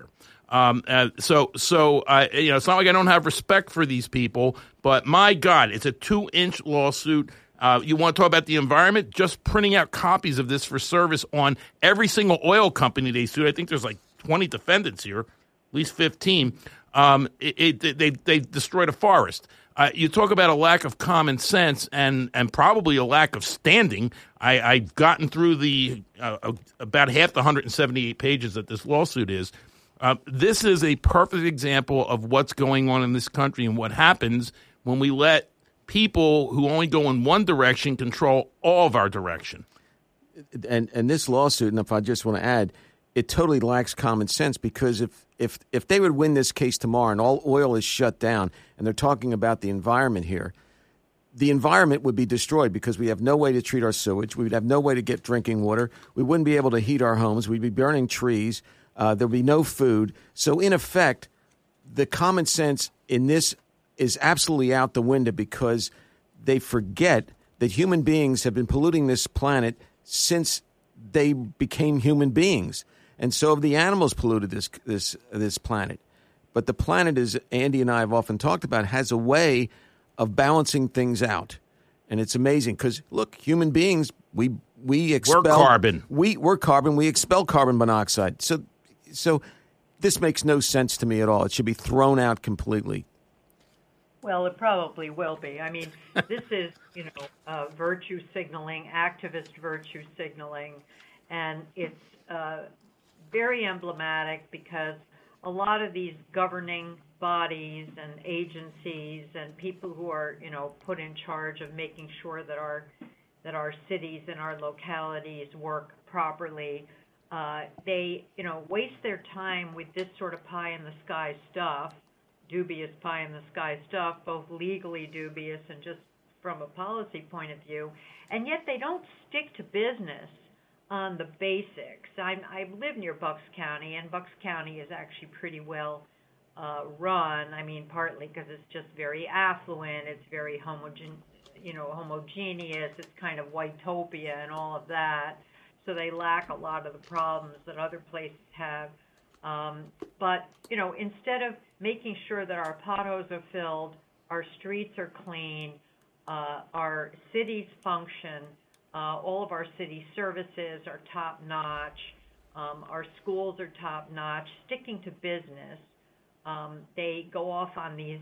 Um, uh, so, so uh, you know, it's not like I don't have respect for these people, but my God, it's a two-inch lawsuit. Uh, you want to talk about the environment? Just printing out copies of this for service on every single oil company they sued. I think there's like twenty defendants here, at least fifteen. Um, it, it, they they destroyed a forest. Uh, you talk about a lack of common sense and, and probably a lack of standing. I, I've gotten through the uh, about half the one hundred seventy-eight pages that this lawsuit is. Uh, this is a perfect example of what's going on in this country and what happens when we let people who only go in one direction control all of our direction. And and this lawsuit, and if I just want to add, it totally lacks common sense, because if, if, if they would win this case tomorrow and all oil is shut down and they're talking about the environment here, the environment would be destroyed because we have no way to treat our sewage. We would have no way to get drinking water. We wouldn't be able to heat our homes. We'd be burning trees. Uh, there would be no food. So in effect, the common sense in this is absolutely out the window, because they forget that human beings have been polluting this planet since they became human beings. And so have the animals polluted this this this planet. But the planet, as Andy and I have often talked about, has a way of balancing things out. And it's amazing because, look, human beings, we we expel... We're carbon. We, we're carbon. We expel carbon monoxide. So, so this makes no sense to me at all. It should be thrown out completely. Well, it probably will be. I mean, this is, you know, uh, virtue signaling, activist virtue signaling, and it's uh, very emblematic because a lot of these governing bodies and agencies and people who are, you know, put in charge of making sure that our that our cities and our localities work properly, uh, they, you know, waste their time with this sort of pie-in-the-sky stuff, dubious pie-in-the-sky stuff, both legally dubious and just from a policy point of view, and yet they don't stick to business on the basics. I'm, I live near Bucks County, and Bucks County is actually pretty well uh, run. I mean, partly because it's just very affluent, it's very homogen, you know, homogeneous, it's kind of whitopia and all of that. So they lack a lot of the problems that other places have. Um, but, you know, instead of making sure that our potholes are filled, our streets are clean, uh, our cities function, uh, all of our city services are top-notch, um, our schools are top-notch, sticking to business, um, they go off on these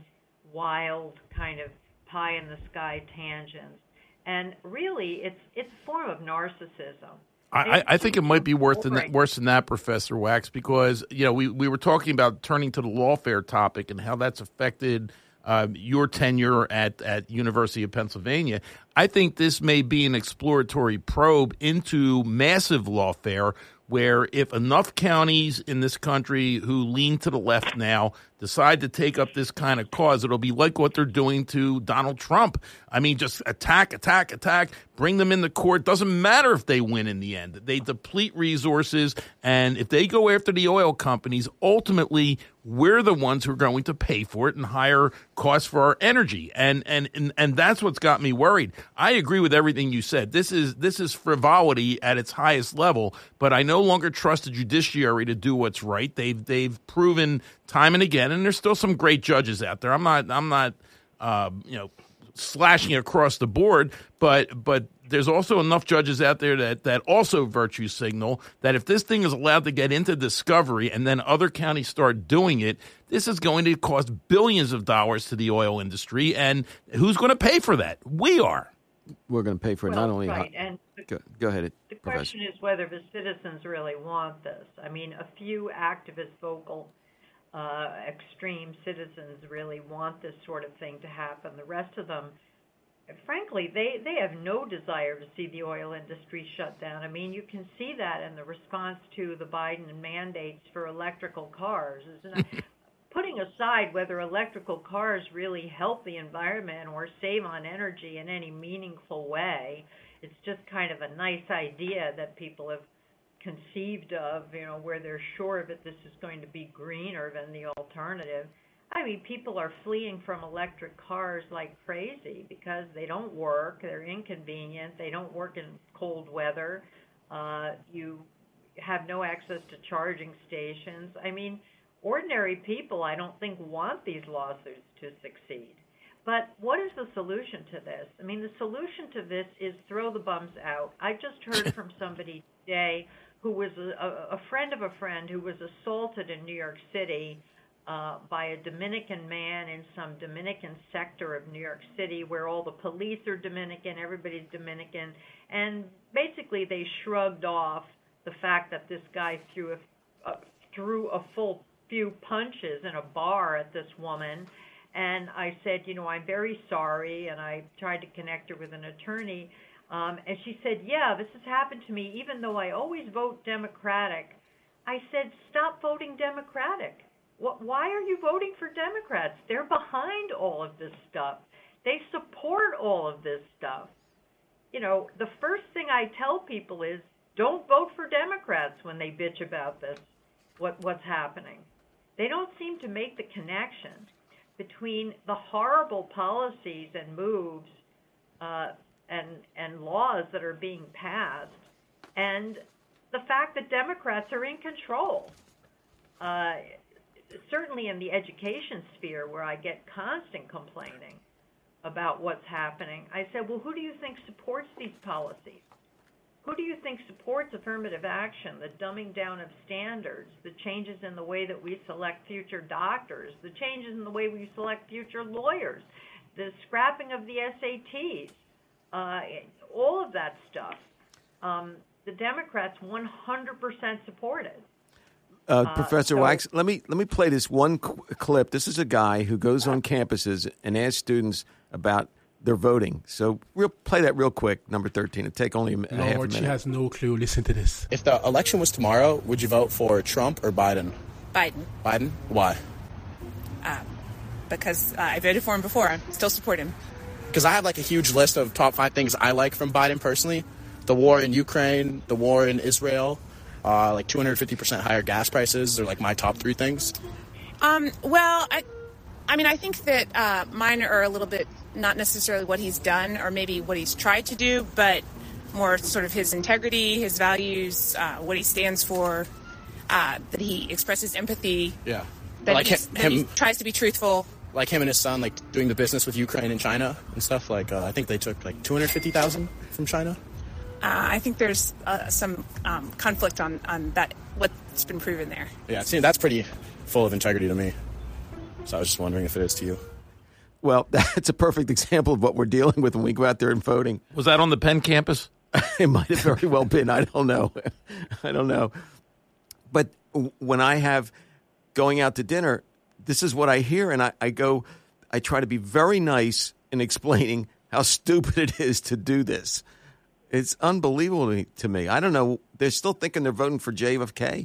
wild kind of pie-in-the-sky tangents. And really, it's, it's a form of narcissism. I, I think it might be worse than that, worse than that, Professor Wax, because you know we, we were talking about turning to the lawfare topic and how that's affected uh, your tenure at at University of Pennsylvania. I think this may be an exploratory probe into massive lawfare, where if enough counties in this country who lean to the left now decide to take up this kind of cause, it'll be like what they're doing to Donald Trump. I mean, just attack, attack, attack, bring them into court. Doesn't matter if they win in the end. They deplete resources, and if they go after the oil companies, ultimately we're the ones who are going to pay for it and higher costs for our energy. And and and, and that's what's got me worried. I agree with everything you said. This is this is frivolity at its highest level, but I no longer trust the judiciary to do what's right. They've they've proven time and again, and there's still some great judges out there. I'm not I'm not uh, you know slashing across the board, but but there's also enough judges out there that, that also virtue signal that if this thing is allowed to get into discovery and then other counties start doing it, this is going to cost billions of dollars to the oil industry. And who's going to pay for that? We are. We're going to pay for it, well, not only... right. And go, go ahead, the Professor. question is whether the citizens really want this. I mean, a few activist, vocal, uh, extreme citizens really want this sort of thing to happen. The rest of them, frankly, they, they have no desire to see the oil industry shut down. I mean, you can see that in the response to the Biden mandates for electrical cars. Isn't it? Putting aside whether electrical cars really help the environment or save on energy in any meaningful way, it's just kind of a nice idea that people have conceived of, you know, where they're sure that this is going to be greener than the alternative. I mean, people are fleeing from electric cars like crazy because they don't work, they're inconvenient, they don't work in cold weather, uh, you have no access to charging stations. I mean, ordinary people, I don't think, want these lawsuits to succeed. But what is the solution to this? I mean, the solution to this is throw the bums out. I just heard from somebody today who was a, a friend of a friend who was assaulted in New York City uh, by a Dominican man in some Dominican sector of New York City where all the police are Dominican, everybody's Dominican, and basically they shrugged off the fact that this guy threw a, uh, threw a full few punches in a bar at this woman. And I said, you know, I'm very sorry, and I tried to connect her with an attorney. Um, and she said, yeah, this has happened to me, even though I always vote Democratic. I said, stop voting Democratic. What, why are you voting for Democrats? They're behind all of this stuff. They support all of this stuff. You know, the first thing I tell people is, don't vote for Democrats when they bitch about this, what, what's happening. They don't seem to make the connection between the horrible policies and moves uh, and and laws that are being passed and the fact that Democrats are in control. Uh, certainly in the education sphere, where I get constant complaining about what's happening, I said, well, who do you think supports these policies? Who do you think supports affirmative action, the dumbing down of standards, the changes in the way that we select future doctors, the changes in the way we select future lawyers, the scrapping of the S A Ts, uh, all of that stuff? Um, the Democrats one hundred percent support it. Uh, Uh, Professor so- Wax, let me let me play this one qu- clip. This is a guy who goes on campuses and asks students about their voting. So we'll play that real quick, number thirteen. It'll take only a, a half a Lord, she minute. has no clue. Listen to this. If the election was tomorrow, would you vote for Trump or Biden? Biden, Biden? Why? uh, because uh, I voted for him before. I still support him. Because I have like a huge list of top five things I like from Biden personally. The war in Ukraine, the war in Israel, uh, like two hundred fifty percent higher gas prices are like my top three things. Um, well, I, I mean, I think that uh, mine are a little bit not necessarily what he's done or maybe what he's tried to do, but more sort of his integrity, his values, uh, what he stands for, uh, that he expresses empathy, Yeah. that, like he's- him, that he him, tries to be truthful. like him and his son, like doing the business with Ukraine and China and stuff. Like uh, I think they took like two hundred fifty thousand from China. Uh, I think there's uh, some um, conflict on, on that, what's been proven there. Yeah, see, that's pretty full of integrity to me. So I was just wondering if it is to you. Well, that's a perfect example of what we're dealing with when we go out there and voting. Was that on the Penn campus? It might have very well been. I don't know. I don't know. But w- when I have going out to dinner, this is what I hear, and I, I go, I try to be very nice in explaining how stupid it is to do this. It's unbelievable to me. To me. I don't know. They're still thinking they're voting for J F K.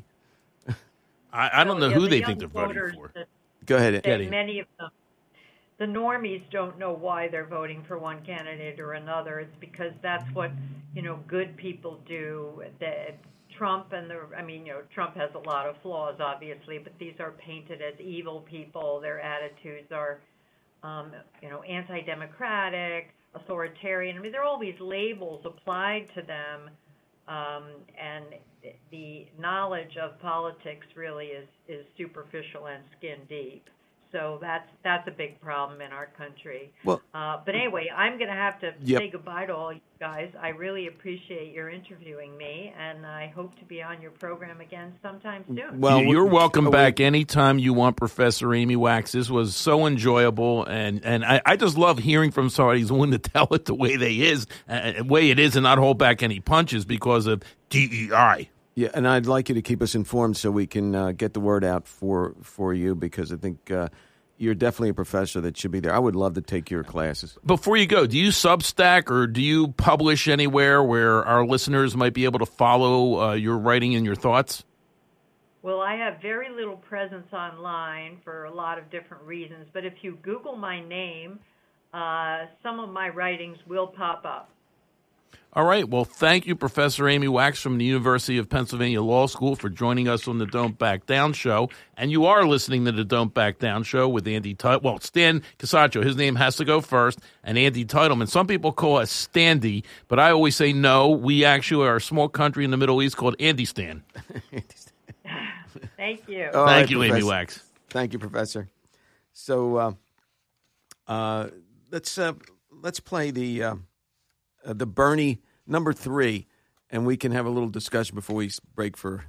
I, I don't know Yeah, who the they young think they're voting voters for. that- Go ahead, they- Eddie. Many of them, the normies don't know why they're voting for one candidate or another. It's because that's what, you know, good people do. That Trump and the, I mean, you know, Trump has a lot of flaws, obviously, but these are painted as evil people. Their attitudes are, um, you know, anti-democratic, authoritarian. I mean, there are all these labels applied to them, um, and the knowledge of politics really is, is superficial and skin deep. So that's that's a big problem in our country. Well- uh, but anyway, I'm going to have to Yep. say goodbye to all you guys. I really appreciate your interviewing me, and I hope to be on your program again sometime soon. Well, you're welcome oh, back anytime you want, Professor Amy Wax. This was so enjoyable, and, and I, I just love hearing from somebody who's willing to tell it the way they is, uh, way it is, and not hold back any punches because of D E I. Yeah, and I'd like you to keep us informed so we can uh, get the word out for for you, because I think uh, you're definitely a professor that should be there. I would love to take your classes. Before you go, do you Substack or do you publish anywhere where our listeners might be able to follow uh, your writing and your thoughts? Well, I have very little presence online for a lot of different reasons, but if you Google my name, uh, some of my writings will pop up. All right. Well, thank you, Professor Amy Wax from the University of Pennsylvania Law School, for joining us on the Don't Back Down show. And you are listening to the Don't Back Down show with Andy Titleman. Well, Stan Casaccio. His name has to go first. And Andy Titleman. Some people call us Standy, but I always say no. We actually are a small country in the Middle East called Andy Stan. Thank Thank you. All Thank right, you, Professor. Amy Wax. Thank you, Professor. So uh, uh, let's uh, let's play the uh, uh, the Bernie number three, and we can have a little discussion before we break for.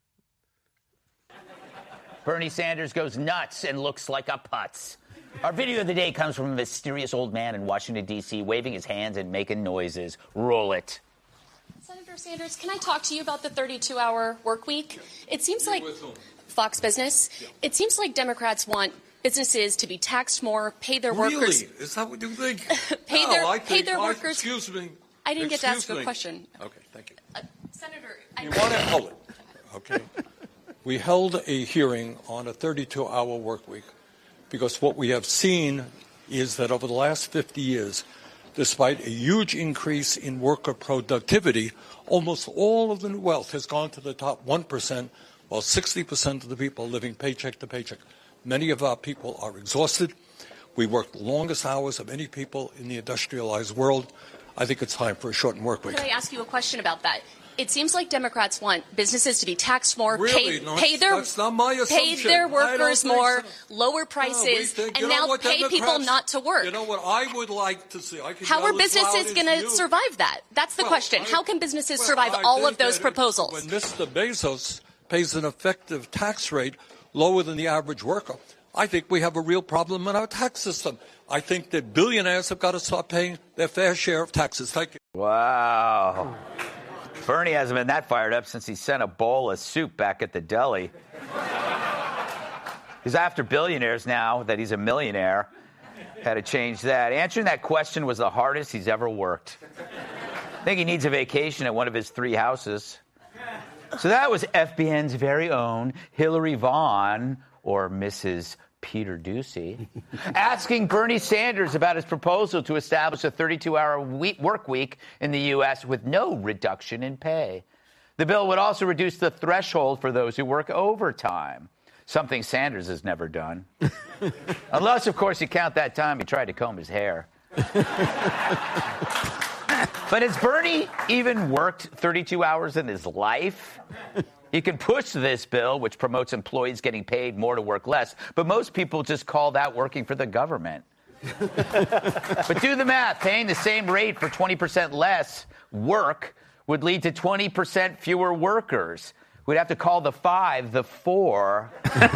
Bernie Sanders goes nuts and looks like a putz. Our video of the day comes from a mysterious old man in Washington, D C, waving his hands and making noises. Roll it. Senator Sanders, can I talk to you about the thirty-two hour work week? It seems like Fox Business. It seems like Democrats want businesses to be taxed more, pay their really? workers. Is that what you think? pay no, their I pay think, their I, workers. Excuse me. I didn't excuse get to ask me. a question. Okay, thank you. Uh, Senator, You want to hold it? Okay. We held a hearing on a thirty-two hour work week because what we have seen is that over the last fifty years, despite a huge increase in worker productivity, almost all of the wealth has gone to the top one percent, while sixty percent of the people are living paycheck to paycheck. Many of our people are exhausted. We work the longest hours of any people in the industrialized world. I think it's time for a shortened work week. could I ask you a question about that? It seems like Democrats want businesses to be taxed more, Really? pay, No, pay their that's not my pay assumption. their I don't workers think more, so. lower No, we prices, think- you and know now what, pay people Democrats- not to work. You know what I would like to see? I can How yell are as businesses loud as going to you. survive that? That's the Well, question. I- How can businesses Well, survive I all think of those that proposals? When Mister Bezos pays an effective tax rate lower than the average worker, I think we have a real problem in our tax system. I think that billionaires have got to start paying their fair share of taxes. Thank you. Wow. Bernie hasn't been that fired up since he sent a bowl of soup back at the deli. He's after billionaires now that he's a millionaire. Had to change that. Answering that question was the hardest he's ever worked. I think he needs a vacation at one of his three houses. So that was F B N's very own Hillary Vaughn, or Missus Peter Doocy, asking Bernie Sanders about his proposal to establish a thirty-two hour week, work week in the U S with no reduction in pay. The bill would also reduce the threshold for those who work overtime, something Sanders has never done. Unless, of course, you count that time he tried to comb his hair. But has Bernie even worked thirty-two hours in his life? You can push this bill, which promotes employees getting paid more to work less, but most people just call that working for the government. But do the math. Paying the same rate for twenty percent less work would lead to twenty percent fewer workers. We'd have to call the five the four.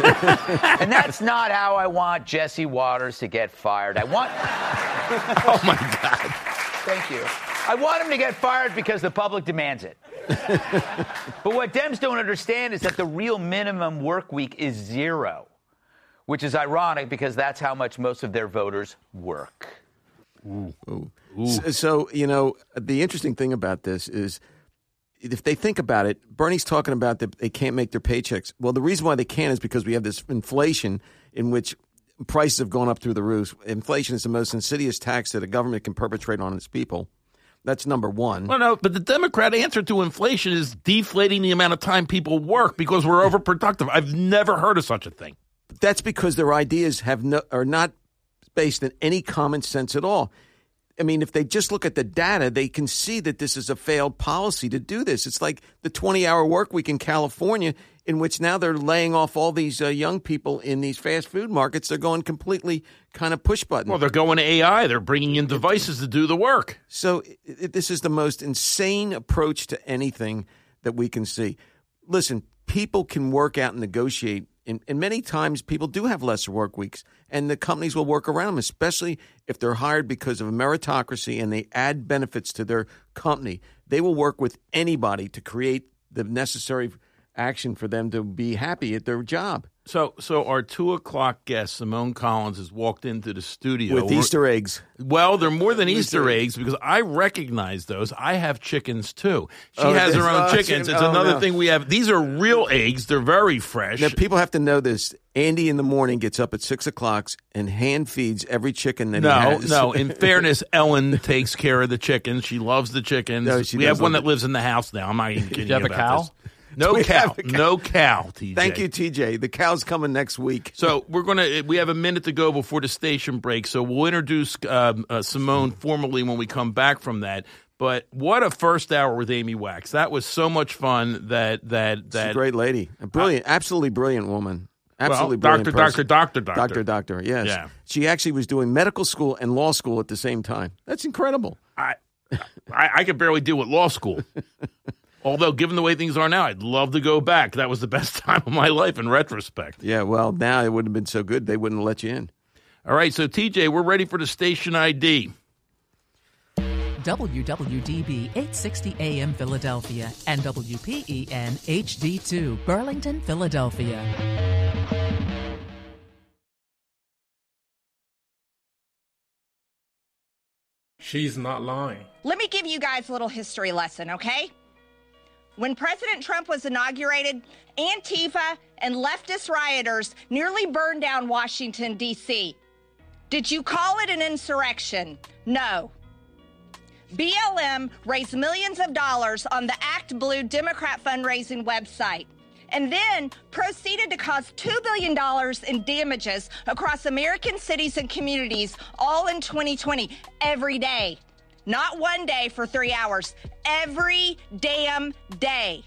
And that's not how I want Jesse Waters to get fired. I want... Oh, my God. Thank you. I want him to get fired because the public demands it. But what Dems don't understand is that the real minimum work week is zero, which is ironic because that's how much most of their voters work. Ooh. Ooh. So, so, you know, the interesting thing about this is if they think about it, Bernie's talking about that they can't make their paychecks. Well, the reason why they can't is because we have this inflation in which prices have gone up through the roof. Inflation is the most insidious tax that a government can perpetrate on its people. That's number one. Well, no, but the Democrat answer to inflation is deflating the amount of time people work because we're overproductive. I've never heard of such a thing. That's because their ideas have no, are not based in any common sense at all. I mean, if they just look at the data, they can see that this is a failed policy to do this. It's like the twenty-hour work week in California, in which now they're laying off all these uh, young people in these fast food markets. They're going completely kind of push button. Well, they're going to A I. They're bringing in devices to do the work. So it, it, this is the most insane approach to anything that we can see. Listen, people can work out and negotiate. And, and many times people do have lesser work weeks, and the companies will work around them, especially if they're hired because of a meritocracy and they add benefits to their company. They will work with anybody to create the necessary action for them to be happy at their job. So so our two o'clock guest, Simone Collins, has walked into the studio. With Easter eggs. Well, they're more than Easter, Easter eggs because I recognize those. I have chickens, too. She Oh, has her this- own oh, chickens. she- It's oh, another no. thing we have. These are real eggs. They're very fresh. Now, people have to know this. Andy in the morning gets up at six o'clock and hand feeds every chicken that he No, has. no. In fairness, Ellen takes care of the chickens. She loves the chickens. No, she we have does one love that lives in the house now. I'm not even kidding you have you a about cow? this. No We cow. have a cow. No cow, T J. Thank you, T J. The cow's coming next week. So we're gonna. We have a minute to go before the station break. So we'll introduce um, uh, Simone formally when we come back from that. But what a first hour with Amy Wax. That was so much fun that that that She's a great lady. A brilliant, uh, absolutely brilliant woman. Absolutely well, brilliant doctor, person. doctor, doctor, doctor. Doctor, doctor, yes. Yeah. She actually was doing medical school and law school at the same time. That's incredible. I I, I could barely deal with law school. Although, given the way things are now, I'd love to go back. That was the best time of my life in retrospect. Yeah, well, now it wouldn't have been so good. They wouldn't let you in. All right, so T J, we're ready for the station I D. W W D B eight sixty A M Philadelphia and W P E N H D two Burlington, Philadelphia. She's not lying. Let me give you guys a little history lesson, okay? When President Trump was inaugurated, Antifa and leftist rioters nearly burned down Washington, D C. Did you call it an insurrection? No. B L M raised millions of dollars on the Act Blue Democrat fundraising website and then proceeded to cause two billion dollars in damages across American cities and communities all in twenty twenty, every day. Not one day for three hours, every damn day.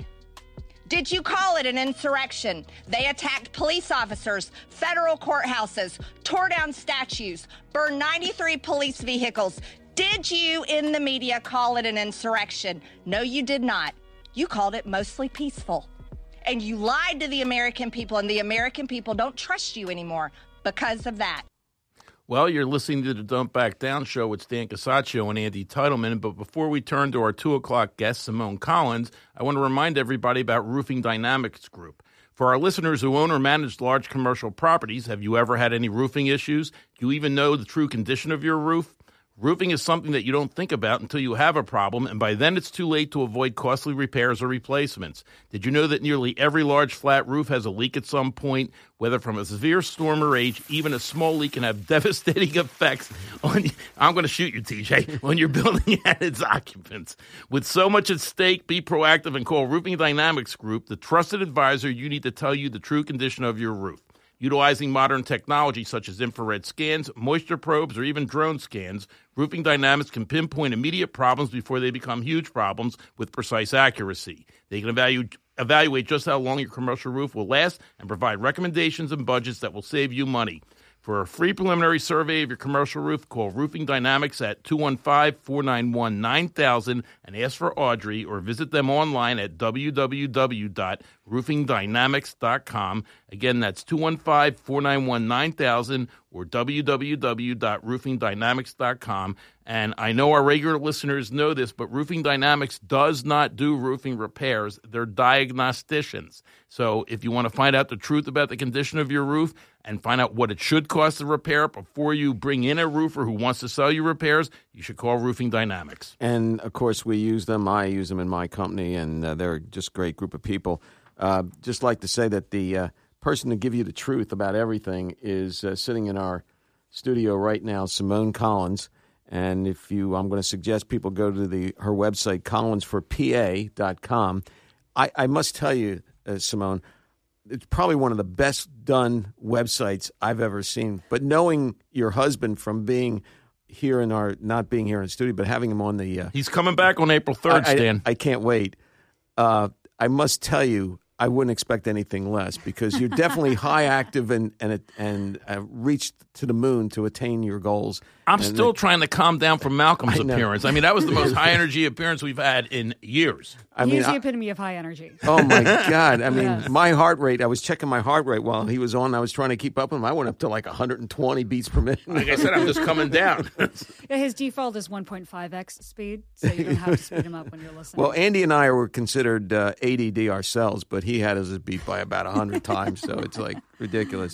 Did you call it an insurrection? They attacked police officers, federal courthouses, tore down statues, burned ninety-three police vehicles. Did you in the media call it an insurrection? No, you did not. You called it mostly peaceful. And you lied to the American people, and the American people don't trust you anymore because of that. Well, you're listening to the Don't Back Down show with Stan Casaccio and Andy Titleman. But before we turn to our two o'clock guest, Simone Collins, I want to remind everybody about Roofing Dynamics Group. For our listeners who own or manage large commercial properties, have you ever had any roofing issues? Do you even know the true condition of your roof? Roofing is something that you don't think about until you have a problem, and by then it's too late to avoid costly repairs or replacements. Did you know that nearly every large flat roof has a leak at some point? Whether from a severe storm or age, even a small leak can have devastating effects on, I'm going to shoot you, T J, on your building and its occupants. With so much at stake, be proactive and call Roofing Dynamics Group, the trusted advisor you need to tell you the true condition of your roof. Utilizing modern technology such as infrared scans, moisture probes, or even drone scans, Roofing Dynamics can pinpoint immediate problems before they become huge problems with precise accuracy. They can evaluate, evaluate just how long your commercial roof will last and provide recommendations and budgets that will save you money. For a free preliminary survey of your commercial roof, call Roofing Dynamics at two one five, four nine one, nine thousand and ask for Audrey, or visit them online at w w w dot roofing dynamics dot com. Again, that's two one five, four nine one, nine thousand or w w w dot roofing dynamics dot com. And I know our regular listeners know this, but Roofing Dynamics does not do roofing repairs. They're diagnosticians. So if you want to find out the truth about the condition of your roof and find out what it should cost to repair before you bring in a roofer who wants to sell you repairs, you should call Roofing Dynamics. And, of course, we use them. I use them in my company, and uh, they're just a great group of people. Uh, just like to say that the uh, person to give you the truth about everything is uh, sitting in our studio right now, Simone Collins. And if you, I'm going to suggest people go to the her website, collins for p a dot com. I, I must tell you, uh, Simone, it's probably one of the best done websites I've ever seen. But knowing your husband from being here in our, not being here in the studio, but having him on the... Uh, He's coming back on April third, I, Stan. I, I can't wait. Uh, I must tell you, I wouldn't expect anything less, because you're definitely high active and and and uh, reached to the moon to attain your goals. I'm and still the, trying to calm down from Malcolm's I know. appearance. I mean, that was the most high energy appearance we've had in years. I He mean, is the I- epitome of high energy. oh my God! I mean, Yes. my heart rate. I was checking my heart rate while he was on. I was trying to keep up with him. I went up to like one hundred twenty beats per minute. Like I said, I'm just coming down. Yeah, his default is one point five x speed, so you don't have to speed him up when you're listening. Well, Andy and I were considered uh, A D D ourselves, but he had us beat by about one hundred times, so it's like ridiculous.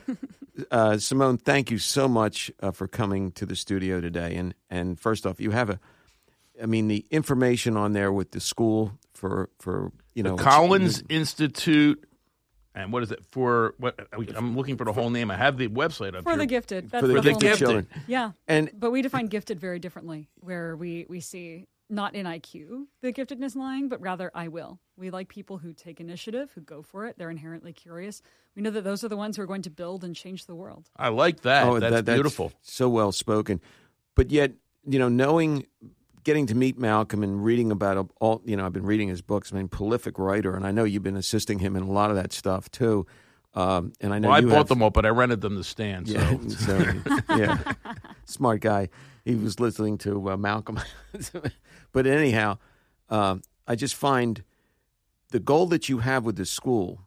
Uh, Simone, thank you so much uh, for coming to the studio today. And, and first off, you have a, I mean, the information on there with the school for, for you know. The Collins Institute, and what is it for? What I'm looking for the whole name. I have the website up for here. the gifted. That's For the the gifted whole- children. Yeah, And but we define gifted very differently, where we, we see not in I Q the giftedness lying, but rather I will. We like people who take initiative, who go for it. They're inherently curious. We know that those are the ones who are going to build and change the world. I like that. Oh, that's that- that's beautiful. so well spoken. But yet, you know, knowing getting to meet Malcolm and reading about all, you know, I've been reading his books. I mean, prolific writer, and I know you've been assisting him in a lot of that stuff too. Um, and I know well, I you bought have, them all, but I rented them to Stan. So, yeah, so, yeah. Smart guy. He was listening to uh, Malcolm. But anyhow, um, I just find the goal that you have with the school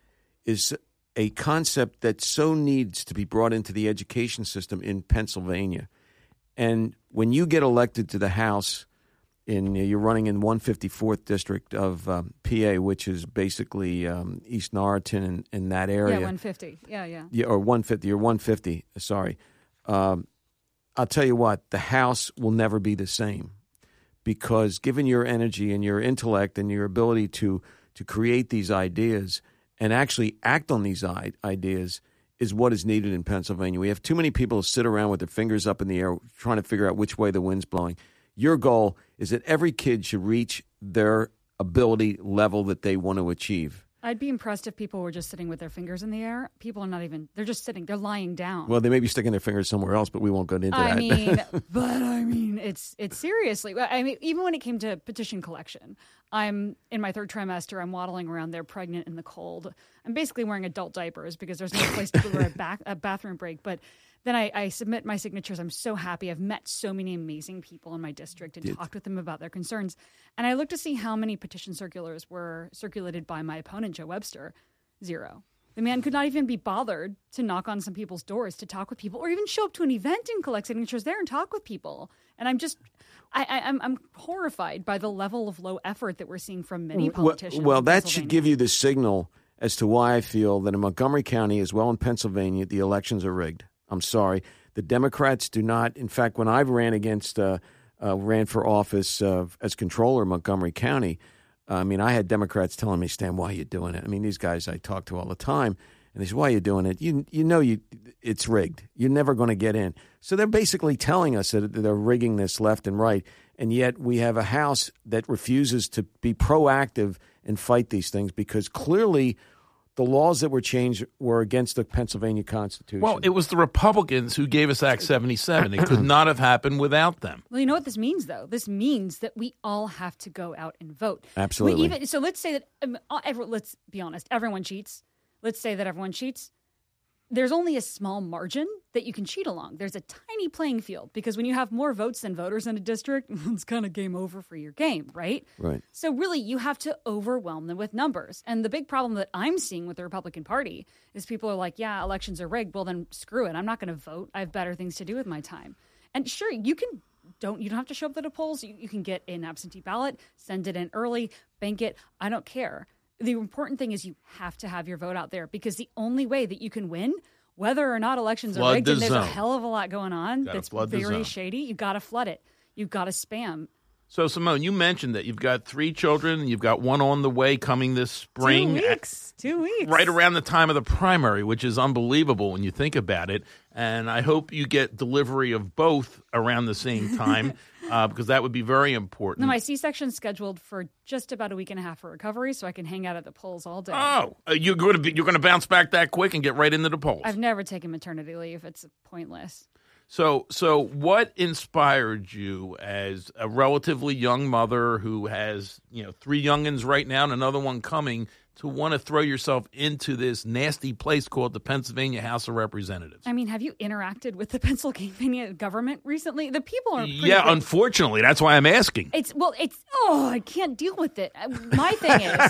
is a concept that so needs to be brought into the education system in Pennsylvania. And when you get elected to the House, in you're running in one fifty-fourth district of um, P A, which is basically um, East Norriton and in that area. Yeah, one fifty. Yeah, yeah. Yeah, or one fifty, or one fifty, sorry. Um, I'll tell you what, the House will never be the same because given your energy and your intellect and your ability to, to create these ideas and actually act on these I- ideas is what is needed in Pennsylvania. We have too many people who sit around with their fingers up in the air trying to figure out which way the wind's blowing. Your goal is that every kid should reach their ability level that they want to achieve. I'd be impressed if people were just sitting with their fingers in the air. People are not even, they're just sitting, they're lying down. Well, they may be sticking their fingers somewhere else, but we won't go into I that. mean, but I mean, it's it's seriously. I mean, even when it came to petition collection, I'm in my third trimester. I'm waddling around there, pregnant in the cold. I'm basically wearing adult diapers because there's no place to wear a, back, a bathroom break. But then I, I submit my signatures. I'm so happy. I've met so many amazing people in my district and Did. talked with them about their concerns. And I looked to see how many petition circulars were circulated by my opponent, Joe Webster. Zero. The man could not even be bothered to knock on some people's doors to talk with people or even show up to an event and collect signatures there and talk with people. And I'm just, I, I, I'm, I'm horrified by the level of low effort that we're seeing from many politicians. Well, well in that should Pennsylvania. give you the signal as to why I feel that in Montgomery County, as well in Pennsylvania, the elections are rigged. I'm sorry. The Democrats do not. In fact, when I ran against, uh, uh, ran for office uh, as controller of Montgomery County, I mean, I had Democrats telling me, Stan, why are you doing it? I mean, these guys I talk to all the time, and they say, why are you doing it? You you know you it's rigged. You're never going to get in. So they're basically telling us that they're rigging this left and right, and yet we have a House that refuses to be proactive and fight these things because clearly the laws that were changed were against the Pennsylvania Constitution. Well, it was the Republicans who gave us Act seventy-seven. It could not have happened without them. Well, you know what this means, though? This means that we all have to go out and vote. Absolutely. We even, so let's say that, um, every, let's be honest, everyone cheats. Let's say that everyone cheats. There's only a small margin that you can cheat along. There's a tiny playing field because when you have more votes than voters in a district, it's kind of game over for your game, right? Right. So really, you have to overwhelm them with numbers. And the big problem that I'm seeing with the Republican Party is people are like, yeah, elections are rigged. Well, then screw it. I'm not going to vote. I have better things to do with my time. And sure, you can don't you don't have to show up to the polls. You, you can get an absentee ballot, send it in early, bank it. I don't care. The important thing is you have to have your vote out there because the only way that you can win, whether or not elections Flood are rigged, the and there's zone. a hell of a lot going on Gotta that's flood the very zone. shady, you got to flood it. You've got to spam. So, Simone, you mentioned that you've got three children. You've got one on the way coming this spring. Two weeks. Two weeks. Right around the time of the primary, which is unbelievable when you think about it. And I hope you get delivery of both around the same time uh, because that would be very important. No, my C-section's scheduled for just about a week and a half for recovery, so I can hang out at the polls all day. Oh, uh, you're going to be you're going to bounce back that quick and get right into the polls. I've never taken maternity leave. It's pointless. So, so what inspired you as a relatively young mother who has, you know, three youngins right now and another one coming to want to throw yourself into this nasty place called the Pennsylvania House of Representatives? I mean, have you interacted with the Pennsylvania government recently? The people are pretty Yeah, good. Unfortunately, that's why I'm asking. It's well, it's oh, I can't deal with it. Uh, My thing is,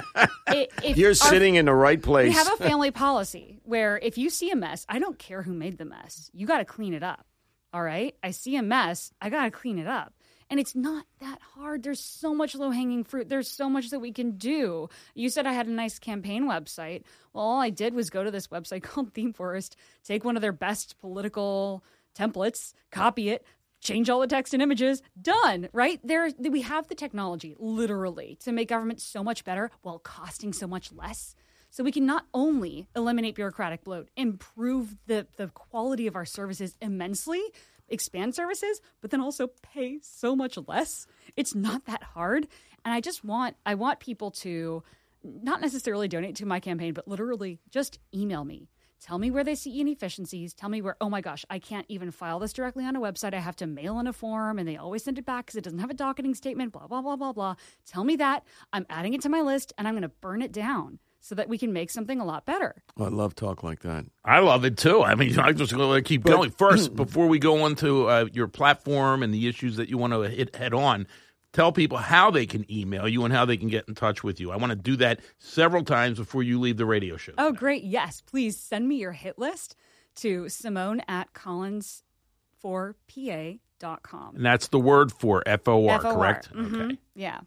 i- if You're our- sitting in the right place. We have a family policy where if you see a mess, I don't care who made the mess. You got to clean it up. All right? I see a mess. I got to clean it up. And it's not that hard. There's so much low-hanging fruit. There's so much that we can do. You said I had a nice campaign website. Well, all I did was go to this website called Theme Forest, take one of their best political templates, copy it, change all the text and images, done, right? There, we have the technology, literally, to make government so much better while costing so much less. So we can not only eliminate bureaucratic bloat, improve the, the quality of our services immensely, expand services, but then also pay so much less. It's not that hard. And I just want, I want people to not necessarily donate to my campaign, but literally just email me. Tell me where they see inefficiencies. Tell me where, oh my gosh, I can't even file this directly on a website. I have to mail in a form and they always send it back because it doesn't have a docketing statement, blah, blah, blah, blah, blah. Tell me that. I'm adding it to my list and I'm going to burn it down so that we can make something a lot better. Oh, I love talk like that. I love it too. I mean, I'm just going to keep But- going. First, before we go on to uh, your platform and the issues that you want to hit head on, tell people how they can email you and how they can get in touch with you. I want to do that several times before you leave the radio show. Oh, great. Yes. Please send me your hit list to Simone at Collins four P A dot com. And that's the word for F O R, F O R. correct? Mhm. Okay. Yeah.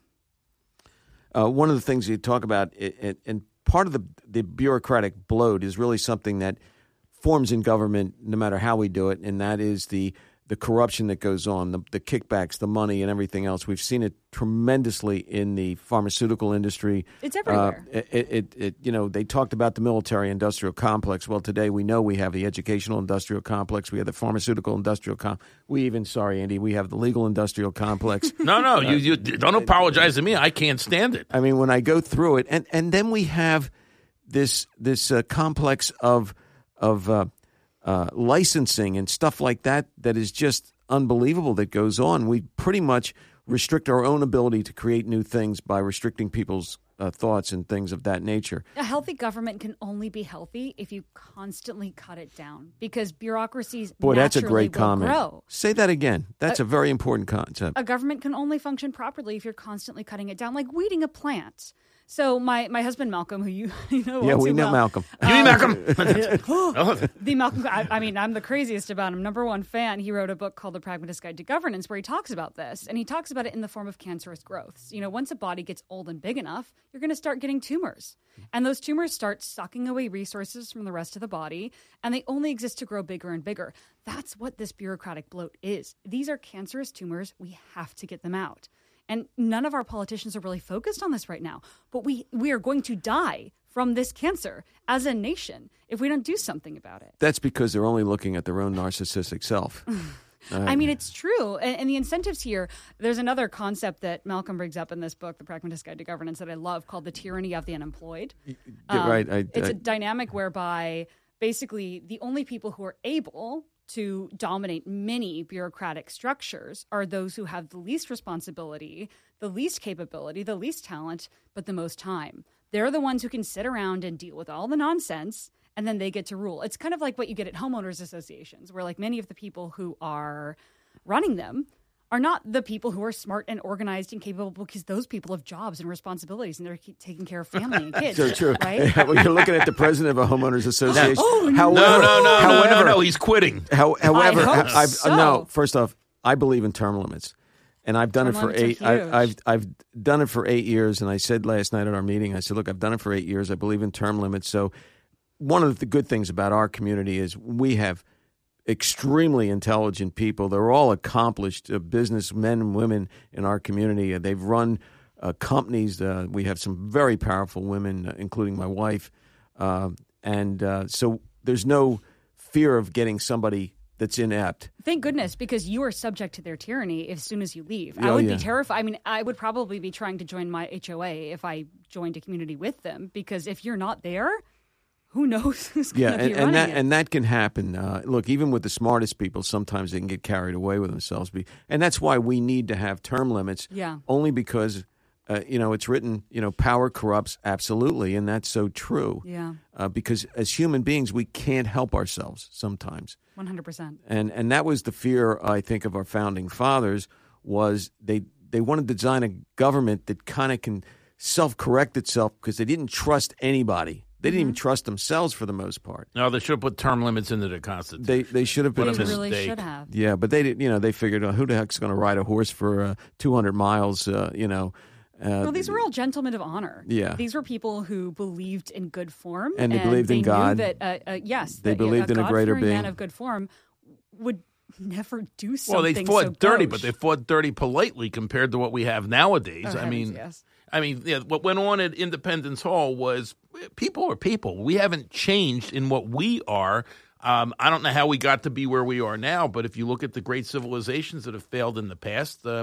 Uh, one of the things you talk about, it, it, and part of the, the bureaucratic bloat is really something that forms in government no matter how we do it, and that is the the corruption that goes on, the, the kickbacks, the money, and everything else. We've seen it tremendously in the pharmaceutical industry. It's everywhere. Uh, it, it, it, you know, they talked about the military-industrial complex. Well, today we know we have the educational-industrial complex. We have the pharmaceutical-industrial complex. We even, sorry, Andy, we have the legal-industrial complex. No, no, Uh, you, you don't apologize to me. I can't stand it. I mean, when I go through it, and, and then we have this this uh, complex of of uh, uh, licensing and stuff like that that is just unbelievable that goes on. We pretty much restrict our own ability to create new things by restricting people's uh, thoughts and things of that nature. A healthy government can only be healthy if you constantly cut it down because bureaucracies Boy, that's a naturally great will comment. grow. Say that again. That's Uh, a very important concept. A government can only function properly if you're constantly cutting it down, like weeding a plant. So my, my husband Malcolm, who you, you know, Yeah, all we too know well, Malcolm. You mean Malcolm? the Malcolm, I, I mean, I'm the craziest about him. Number one fan. He wrote a book called The Pragmatist Guide to Governance, where he talks about this, and he talks about it in the form of cancerous growths. You know, once a body gets old and big enough, you're going to start getting tumors, and those tumors start sucking away resources from the rest of the body, and they only exist to grow bigger and bigger. That's what this bureaucratic bloat is. These are cancerous tumors. We have to get them out. And none of our politicians are really focused on this right now. But we, we are going to die from this cancer as a nation if we don't do something about it. That's because they're only looking at their own narcissistic self. Uh, I mean, it's true. And, and the incentives here, there's another concept that Malcolm brings up in this book, The Pragmatist Guide to Governance, that I love called the tyranny of the unemployed. Um, right. I, it's I, a dynamic whereby basically the only people who are able to dominate many bureaucratic structures are those who have the least responsibility, the least capability, the least talent, but the most time. They're the ones who can sit around and deal with all the nonsense, and then they get to rule. It's kind of like what you get at homeowners associations, where like many of the people who are running them are not the people who are smart and organized and capable, because those people have jobs and responsibilities and they're ke- taking care of family and kids. So true. Right? Well, you're looking at the president of a homeowners association. Oh, no. however, No, no, no, however, no, no, no. He's quitting. How, however, I hope I've, so. no. First off, I believe in term limits, and I've done Term it for limits are eight. I, huge. I've I've done it for eight years, and I said last night at our meeting, I said, look, I've done it for eight years. I believe in term limits. So, one of the good things about our community is we have extremely intelligent people. They're all accomplished uh, businessmen and women in our community. Uh, they've run uh, companies. Uh, we have some very powerful women, uh, including my wife. Uh, and uh, so there's no fear of getting somebody that's inept. Thank goodness, because you are subject to their tyranny as soon as you leave. I Oh, would yeah. be terrified. I mean, I would probably be trying to join my H O A if I joined a community with them, because if you're not there, who knows who's going Yeah, to be and, running and that it. and that can happen. Uh, look, even with the smartest people, sometimes they can get carried away with themselves. Be- And that's why we need to have term limits. Yeah. Only because, uh, you know, it's written, you know, power corrupts, absolutely, and that's so true. Yeah. Uh, because as human beings, we can't help ourselves sometimes. one hundred percent. And and that was the fear, I think, of our founding fathers, was they they wanted to design a government that kind of can self-correct itself because they didn't trust anybody. They didn't even trust themselves for the most part. No, they should have put term limits into the Constitution. They they should have What been. a They really mistake. should have. Yeah, but they did. You know, they figured, uh, who the heck's going to ride a horse for uh, two hundred miles? Uh, you know. Uh, Well, these were all gentlemen of honor. Yeah. These were people who believed in good form. And they believed in knew God. That, uh, uh, yes. They that, believed you know, in a greater God-fearing man being. of good form would never do something Well, they fought so dirty, gauche. but they fought dirty politely compared to what we have nowadays. Oh, I heavens, mean, yes. I mean, yeah, what went on at Independence Hall was people are people. We haven't changed in what we are. Um, I don't know how we got to be where we are now, but if you look at the great civilizations that have failed in the past, um,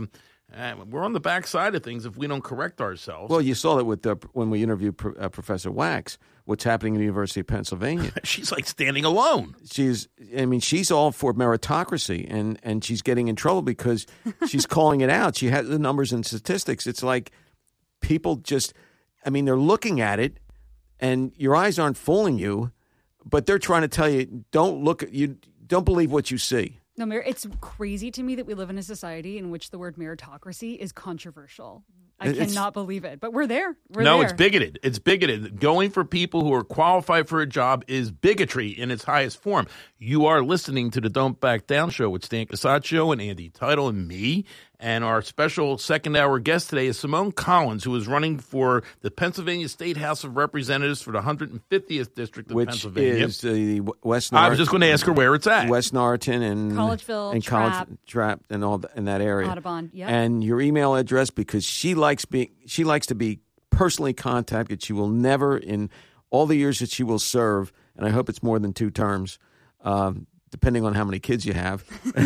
And we're on the backside of things if we don't correct ourselves. Well, you saw that with the, when we interviewed Pro, uh, Professor Wax, what's happening at the University of Pennsylvania. She's like standing alone. She's, I mean, she's all for meritocracy, and, and she's getting in trouble because she's calling it out. She has the numbers and statistics. It's like people just, I mean, they're looking at it, and your eyes aren't fooling you, but they're trying to tell you, don't look at you, don't believe what you see. No, it's crazy to me that we live in a society in which the word meritocracy is controversial. I It's- cannot believe it, but we're there. We're no, there. it's bigoted. It's bigoted. Going for people who are qualified for a job is bigotry in its highest form. You are listening to the Don't Back Down show with Stan Casaccio and Andy Title and me. And our special second hour guest today is Simone Collins, who is running for the Pennsylvania State House of Representatives for the one hundred fiftieth District of Which Pennsylvania. is the West. I was just going to ask her where it's at. West Norriton and Collegeville, and Trapp. College Trapp, and all the, in that area. Audubon, yep. And your email address, because she likes being she likes to be personally contacted. She will never, in all the years that she will serve, and I hope it's more than two terms. Um, depending on how many kids you have.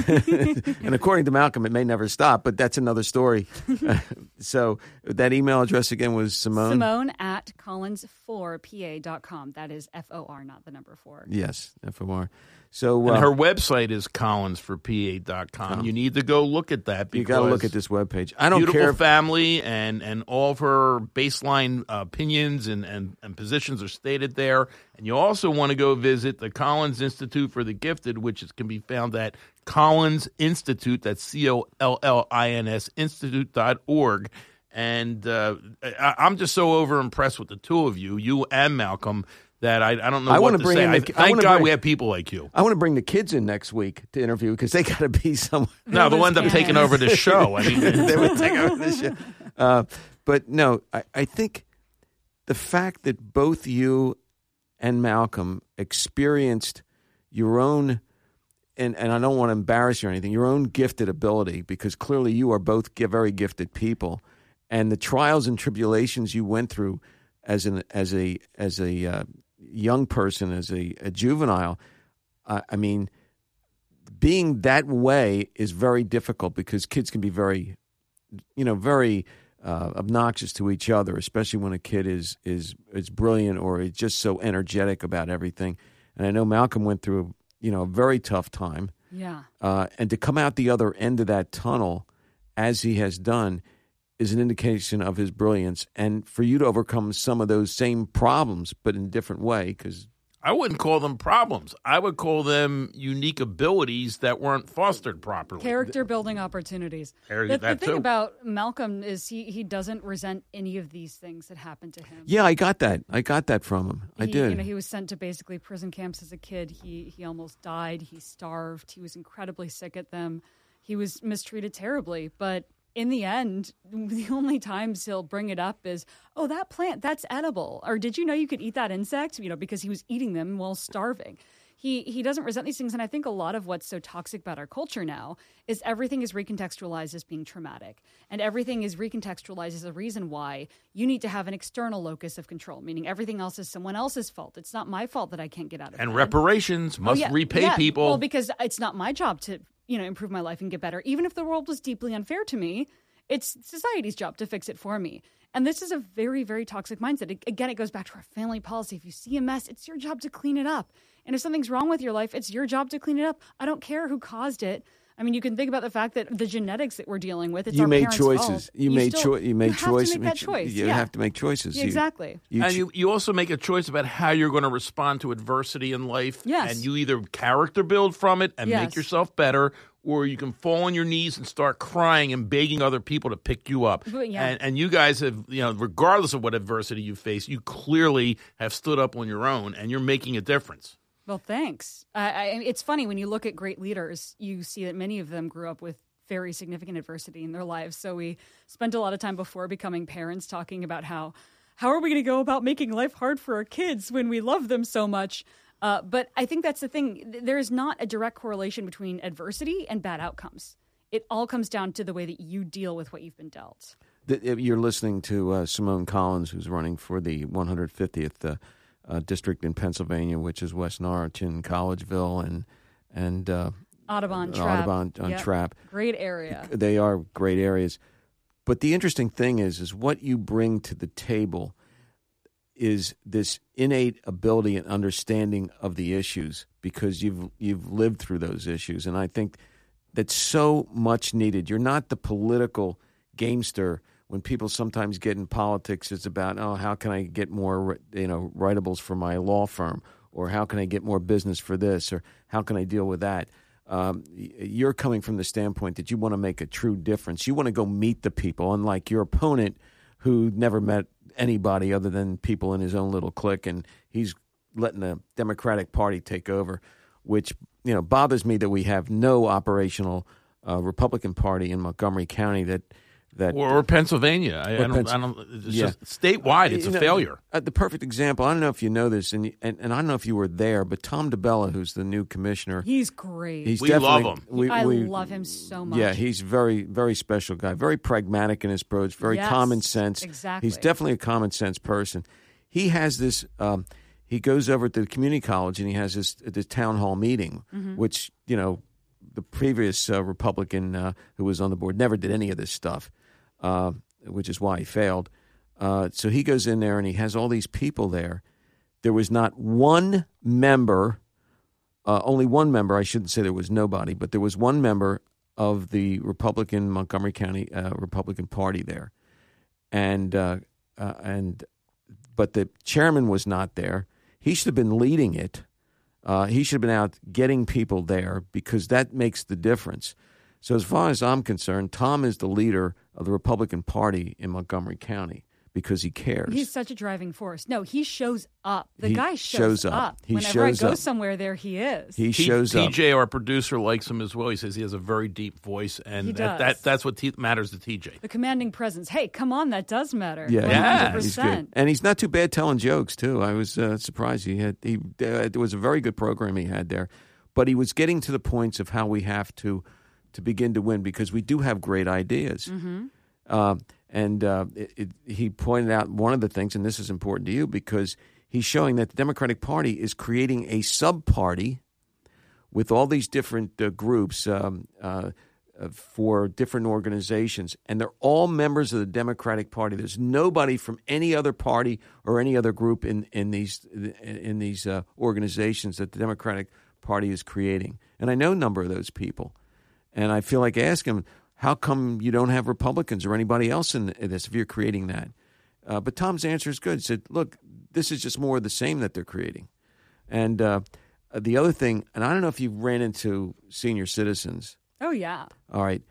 And according to Malcolm, it may never stop, but that's another story. So that email address again was Simone? Simone at collins four p a dot com. That is F O R, not the number four. Yes, F O R. So, and uh, her website is collins for p a dot com. You need to go look at that. You got to look at this webpage. I don't beautiful care. If, family and, and all of her baseline uh, opinions and, and, and positions are stated there. And you also want to go visit the Collins Institute for the Gifted, which is, can be found at Collins Institute. That's C O L L I N S institute dot org. And uh, I, I'm just so over impressed with the two of you, you and Malcolm, that I, I don't know I what wanna to bring say. in I, the- I thank wanna God bring- we have people like you. I want to bring the kids in next week to interview because they got to be somewhere. No, they'll end up taking over the show. I mean, they would take over the show. Uh, but no, I, I think the fact that both you and Malcolm experienced your own, and, and I don't want to embarrass you or anything, your own gifted ability, because clearly you are both gi- very gifted people, and the trials and tribulations you went through as an as a as a uh, young person, as a, a juvenile, uh, I mean, being that way is very difficult because kids can be very, you know, very uh, obnoxious to each other, especially when a kid is is is brilliant or is just so energetic about everything. And I know Malcolm went through, you know, a very tough time. Yeah. Uh, and to come out the other end of that tunnel, as he has done, is an indication of his brilliance. And for you to overcome some of those same problems, but in a different way, because I wouldn't call them problems. I would call them unique abilities that weren't fostered properly. Character building opportunities. There- The, the that thing too. about Malcolm is he, he doesn't resent any of these things that happened to him. yeah, I got that. I got that from him. I he, did. You know, he was sent to basically prison camps as a kid. He he almost died. He starved. He was incredibly sick at them. He was mistreated terribly. But in the end, the only times he'll bring it up is, oh, that plant, that's edible. Or did you know you could eat that insect? You know, because he was eating them while starving. He he doesn't resent these things. And I think a lot of what's so toxic about our culture now is everything is recontextualized as being traumatic. And everything is recontextualized as a reason why you need to have an external locus of control, meaning everything else is someone else's fault. It's not my fault that I can't get out of And bed. reparations Oh, must yeah, repay yeah. people. Well, because it's not my job to, you know, improve my life and get better. Even if the world was deeply unfair to me, it's society's job to fix it for me. And this is a very, very toxic mindset. It- again, it goes back to our family policy. If you see a mess, it's your job to clean it up. And if something's wrong with your life, it's your job to clean it up. I don't care who caused it. I mean, you can think about the fact that the genetics that we're dealing with, it's you our made parents' choices. fault. You, made still- choice. You made you have choice. to make that choice. You yeah. have to make choices. Yeah, You- exactly. You, and ch- you, you also make a choice about how you're going to respond to adversity in life. Yes. And you either character build from it and Yes. make yourself better, or you can fall on your knees and start crying and begging other people to pick you up. But, yeah. And, and you guys have, you know, regardless of what adversity you face, you clearly have stood up on your own and you're making a difference. Well, thanks. I, I, it's funny when you look at great leaders, you see that many of them grew up with very significant adversity in their lives. So we spent a lot of time before becoming parents talking about how how are we going to go about making life hard for our kids when we love them so much. Uh, but I think that's the thing. There is not a direct correlation between adversity and bad outcomes. It all comes down to the way that you deal with what you've been dealt. the, you're listening to uh, Simone Collins, who's running for the one hundred fiftieth uh, uh, district in Pennsylvania, which is West Norriton, Collegeville, and and uh, Audubon, Trap. Audubon on Yep. Trap. Great area. They are great areas. But the interesting thing is, is what you bring to the table is this innate ability and understanding of the issues because you've you've lived through those issues. And I think that's so much needed. You're not the political gamester. When people sometimes get in politics, it's about, oh, how can I get more, you know, writables for my law firm, or how can I get more business for this, or how can I deal with that? Um, you're coming from the standpoint that you want to make a true difference. You want to go meet the people, unlike your opponent who never met anybody other than people in his own little clique, and he's letting the Democratic Party take over, which, you know, bothers me that we have no operational uh, Republican Party in Montgomery County that that or, or Pennsylvania. I, I don't. I don't. It's yeah. just statewide. It's You a know, failure. Uh, the perfect example. I don't know if you know this, and, and and I don't know if you were there, but Tom DeBella, who's the new commissioner, He's great. He's We definitely- love him. We, I we- love him so much. Yeah, he's very, very special guy. Very pragmatic in his approach. Very Yes, common sense. exactly. He's definitely a common sense person. He has this. Um, he goes over to the community college and he has this this town hall meeting, Mhm. which you know the previous uh, Republican uh, who was on the board never did any of this stuff, uh, which is why he failed. Uh, so he goes in there and he has all these people there. There was not one member. Uh, only one member, I shouldn't say there was nobody, but there was one member of the Republican Montgomery County uh, Republican Party there. And, uh, uh, and but the chairman was not there. He should have been leading it. Uh, he should have been out getting people there because that makes the difference. So as far as I'm concerned, Tom is the leader of the Republican Party in Montgomery County because he cares. He's such a driving force. No, he shows up. The He guy shows, shows up. up. He Whenever shows I go up. somewhere, there he is. He T- shows up. T J, our producer, likes him as well. He says he has a very deep voice, and He that, does. that that's what t- matters to T J. The commanding presence. Hey, come on, that does matter. Yeah, one yeah, hundred he's percent. good, and he's not too bad telling jokes too. I was uh, surprised he had he. Uh, it was a very good program he had there, but he was getting to the points of how we have to to begin to win because we do have great ideas. Mm-hmm. Uh, and uh, it, it, he pointed out one of the things, and this is important to you because he's showing that the Democratic Party is creating a sub-party with all these different uh, groups um, uh, uh, for different organizations, and they're all members of the Democratic Party. There's nobody from any other party or any other group in, in these in, in these uh, organizations that the Democratic Party is creating. And I know a number of those people, and I feel like asking them, how come you don't have Republicans or anybody else in this if you're creating that? Uh, but Tom's answer is good. He said, look, this is just more of the same that they're creating. And uh, the other thing, and I don't know if you ran into senior citizens. Oh, yeah. All right.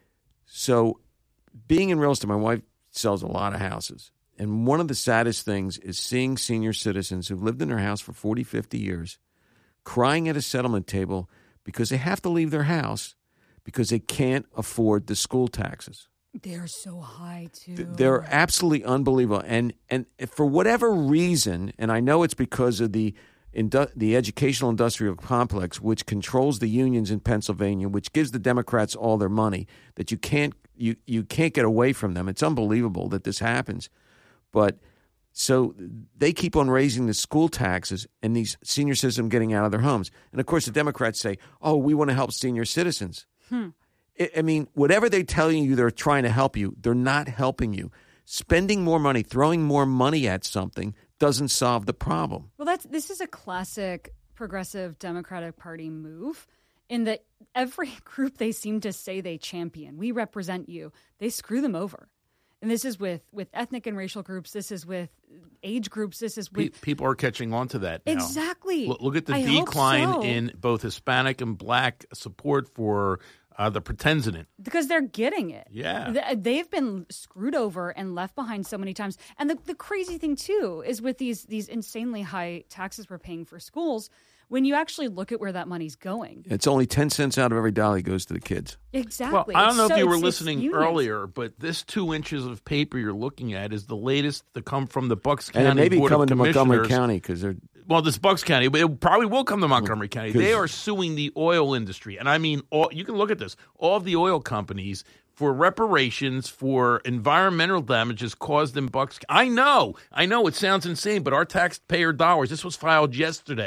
So being in real estate, my wife sells a lot of houses. And one of the saddest things is seeing senior citizens who've lived in their house for forty, fifty years crying at a settlement table because they have to leave their house because they can't afford the school taxes. They're so high, too. They're absolutely unbelievable. And and for whatever reason, and I know it's because of the indu- the educational industrial complex, which controls the unions in Pennsylvania, which gives the Democrats all their money, that you can't you, you can't get away from them. It's unbelievable that this happens. But so they keep on raising the school taxes and these senior citizens getting out of their homes. And, of course, the Democrats say, oh, we want to help senior citizens. Hmm. I I mean, whatever they tell you they're trying to help you, they're not helping you. Spending more money, throwing more money at something doesn't solve the problem. Well, that's this is a classic progressive Democratic Party move in that every group they seem to say they champion, we represent you, they screw them over. And this is with, with ethnic and racial groups. This is with age groups. This is with... Pe- people are catching on to that now. Exactly. Look, look at the I hope decline so. in both Hispanic and black support for uh, the pretendant. Because they're getting it. Yeah. Th- They've been screwed over and left behind so many times. And the, the crazy thing, too, is with these these insanely high taxes we're paying for schools, when you actually look at where that money's going. It's only ten cents out of every dollar goes to the kids. Exactly. Well, I don't It's know so- if you were it's- it's listening unions. earlier, but this two inches of paper you're looking at is the latest to come from the Bucks County And it may be Board of coming to Montgomery Commissioners. County because they're... Well, this Bucks County, but it probably will come to Montgomery County. 'Cause- They are suing the oil industry. And I mean, all, you can look at this. All of the oil companies for reparations for environmental damages caused in Bucks. I know, I know it sounds insane, but our taxpayer dollars, this was filed yesterday. Ugh.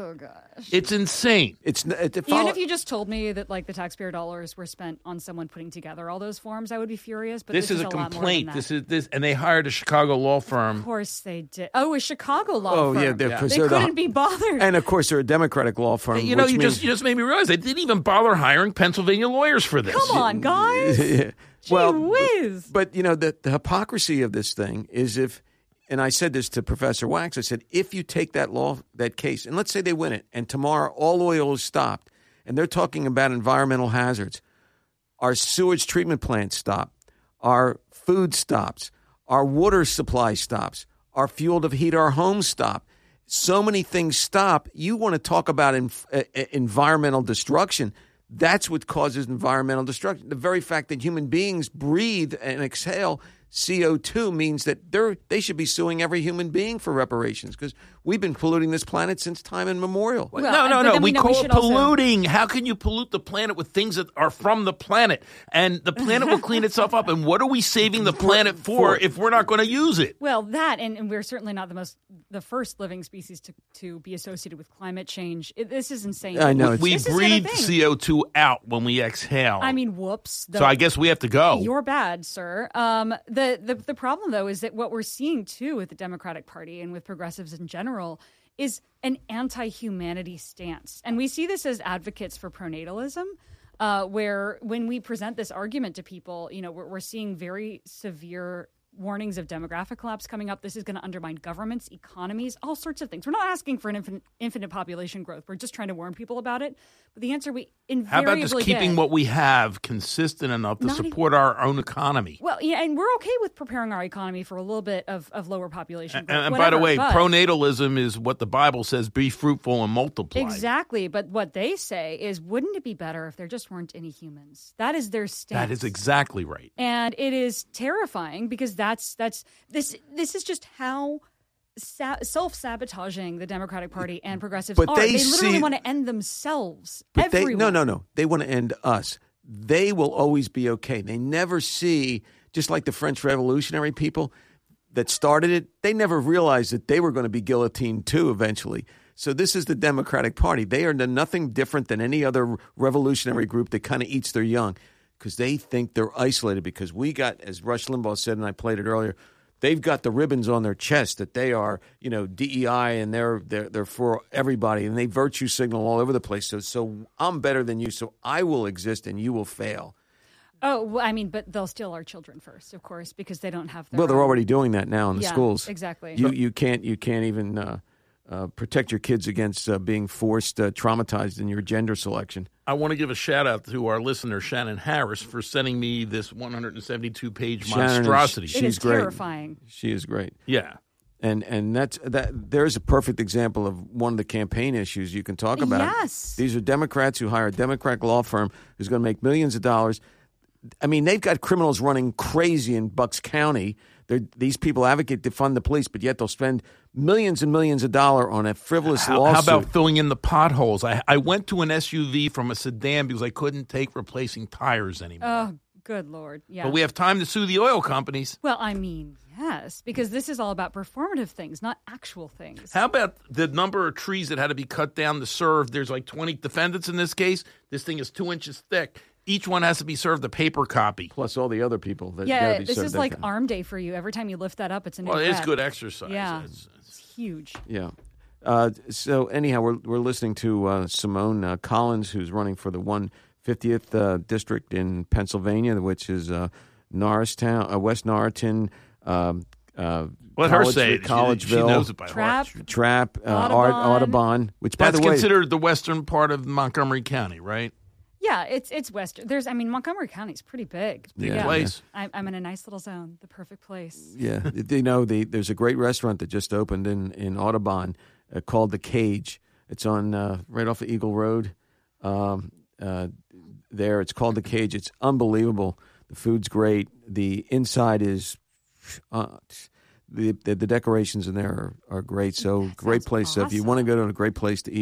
Oh, gosh. It's insane. It's it, it Even if you just told me that like the taxpayer dollars were spent on someone putting together all those forms, I would be furious. But this, this is, is a a lot more than complaint. that. This is this, and they hired a Chicago law firm. Of course they did. Oh, a Chicago law Oh, firm. yeah, they're- they 'cause they're the- couldn't be bothered. And of course, they're a Democratic law firm. You know, which you means, just you just made me realize they didn't even bother hiring Pennsylvania lawyers for this. Come on, guys. Yeah. well, whiz. But, but you know, the, the hypocrisy of this thing is if, and I said this to Professor Wax, I said, if you take that law, that case, and let's say they win it, and tomorrow all oil is stopped, and they're talking about environmental hazards, our sewage treatment plants stop, our food stops, our water supply stops, our fuel to heat our homes stop. So many things stop. You want to talk about inf- uh, environmental destruction. That's what causes environmental destruction. The very fact that human beings breathe and exhale C O two means that they're, they should be suing every human being for reparations because we've been polluting this planet since time immemorial. Well, no, no, no. We call it polluting. Also... How can you pollute the planet with things that are from the planet? And the planet will clean itself up. And what are we saving the planet for if we're not going to use it? Well, that, and, and we're certainly not the most, the first living species to, to be associated with climate change. It, this is insane. I know. We breathe C O two out when we exhale. I mean, whoops. The, so I guess we have to go. You're bad, sir. Um, the, the, the problem, though, is that what we're seeing, too, with the Democratic Party and with progressives in general is an anti-humanity stance. And we see this as advocates for pronatalism, uh, where when we present this argument to people, you know, we're, we're seeing very severe warnings of demographic collapse coming up. This is going to undermine governments, economies, all sorts of things. We're not asking for an infinite, infinite population growth. We're just trying to warn people about it. But the answer we invariably How about just keeping get, what we have consistent enough to Not support even, our own economy? Well, yeah, and we're okay with preparing our economy for a little bit of, of lower population growth. And, and whatever, by the way, but, pronatalism is what the Bible says, be fruitful and multiply. Exactly. But what they say is, wouldn't it be better if there just weren't any humans? That is their stance. That is exactly right. And it is terrifying because that's that's this this is just how sa- self-sabotaging the Democratic Party and progressives but are. They, they literally see, want to end themselves. But everyone. they, no, no, no. They want to end us. They will always be okay. They never see, just like the French Revolutionary people that started it, they never realized that they were going to be guillotined too eventually. So this is the Democratic Party. They are nothing different than any other revolutionary group that kind of eats their young because they think they're isolated because we got, as Rush Limbaugh said, and I played it earlier, they've got the ribbons on their chest that they are, you know, D E I and they're they're they're for everybody and they virtue signal all over the place. So so I'm better than you, so I will exist and you will fail. Oh, well, I mean, but they'll steal our children first, of course, because they don't have their Well, they're own. already doing that now in the yeah, schools. Exactly. You you can't you can't even uh, uh, protect your kids against uh, being forced uh, traumatized in your gender selection. I want to give a shout out to our listener Shannon Harris for sending me this one hundred seventy-two page Shannon monstrosity. Is, it she's is great. terrifying. She is great. Yeah. And and that's that. There's a perfect example of one of the campaign issues you can talk about. Yes. These are Democrats who hire a Democratic law firm who's going to make millions of dollars. I mean, they've got criminals running crazy in Bucks County. They're, these people advocate to fund the police, but yet they'll spend millions and millions of dollars on a frivolous how, lawsuit. How about filling in the potholes? I, I went to an S U V from a sedan because I couldn't take replacing tires anymore. Oh, good Lord. Yeah. But we have time to sue the oil companies. Well, I mean, yes, because this is all about performative things, not actual things. How about the number of trees that had to be cut down to serve? There's like twenty defendants in this case. This thing is two inches thick. Each one has to be served a paper copy. Plus all the other people. That yeah, be this served is that like kind. arm day for you. Every time you lift that up, it's a new Well, it's rep. good exercise. Yeah, It's, it's huge. Yeah. Uh, so anyhow, we're we're listening to uh, Simone uh, Collins, who's running for the one hundred fiftieth uh, district in Pennsylvania, which is uh, Norristown, uh, West Norriton. Um, uh, Let her say it. Collegeville, She, she knows it by Trap, heart. Trap, uh, Audubon. Art, Audubon, which by That's the way, considered the western part of Montgomery County, right? Yeah, it's it's western. There's, I mean, Montgomery County is pretty big. Big yeah. place. I'm, I'm in a nice little zone, the perfect place. yeah, you know, the, there's a great restaurant that just opened in in Audubon uh, called The Cage. It's on uh, right off of Eagle Road. Um, uh, there, it's called The Cage. It's unbelievable. The food's great. The inside is. Uh, The, the the decorations in there are, are great. So great place. So if you want to go to a great place to eat,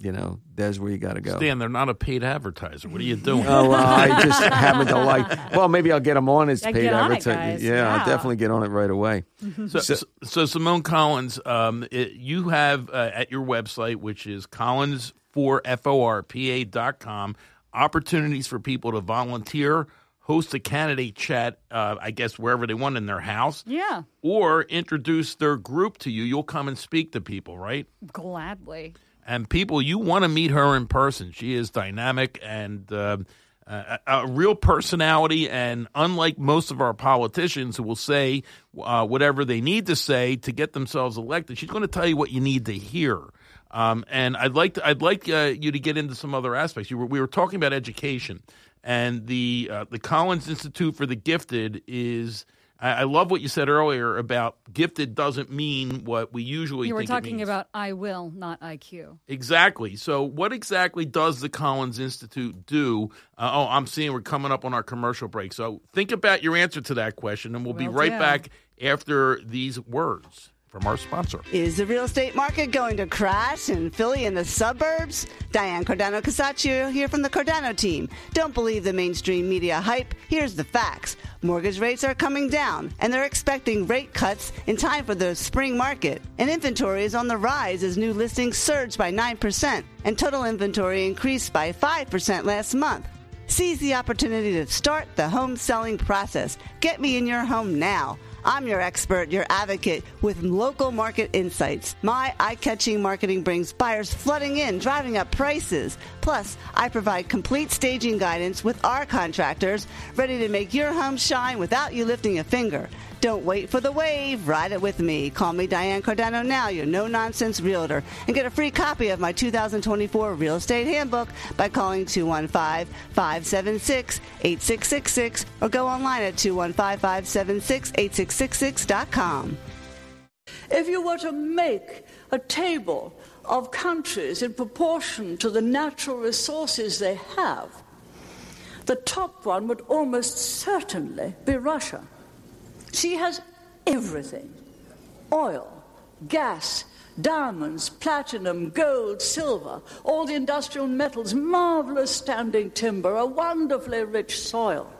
you know, there's where you got to go. Stan, they're not a paid advertiser. What are you doing? Oh, well, I just happen to like. Well, maybe I'll get them on as Yeah, paid get on it, advertising. guys. Yeah, Yeah. I'll definitely get on it right away. So, so, so Simone Collins, um, it, you have uh, at your website, which is Collins for F O R P A dot com, opportunities for people to volunteer, host a candidate chat, uh, I guess, wherever they want in their house. Yeah. Or introduce their group to you. You'll come and speak to people, right? Gladly. And people, you want to meet her in person. She is dynamic and uh, a, a real personality. And unlike most of our politicians who will say uh, whatever they need to say to get themselves elected, she's going to tell you what you need to hear. Um, and I'd like to, I'd like uh, you to get into some other aspects. You were, we were talking about education, and the uh, the Collins Institute for the Gifted is. I love what you said earlier about gifted doesn't mean what we usually You were think it talking means. about I will, not I Q. Exactly. So what exactly does the Collins Institute do? Uh, oh, I'm seeing we're coming up on our commercial break. So think about your answer to that question, and we'll be Will right do. back after these words from our sponsor. Is the real estate market going to crash in Philly and the suburbs? Diane Cardano-Casaccio here from the Cardano team. Don't believe the mainstream media hype. Here's the facts. Mortgage rates are coming down, and they're expecting rate cuts in time for the spring market. And inventory is on the rise as new listings surged by nine percent, and total inventory increased by five percent last month. Seize the opportunity to start the home selling process. Get me in your home now. I'm your expert, your advocate with local market insights. My eye-catching marketing brings buyers flooding in, driving up prices. Plus, I provide complete staging guidance with our contractors, ready to make your home shine without you lifting a finger. Don't wait for the wave. Ride it with me. Call me Diane Cardano now, your no-nonsense realtor, and get a free copy of my two thousand twenty-four Real Estate Handbook by calling two one five, five seven six, eight six six six or go online at two one five, five seven six, eight six six six dot com. If you were to make a table of countries in proportion to the natural resources they have, the top one would almost certainly be Russia. She has everything: oil, gas, diamonds, platinum, gold, silver, all the industrial metals, marvelous standing timber, a wonderfully rich soil.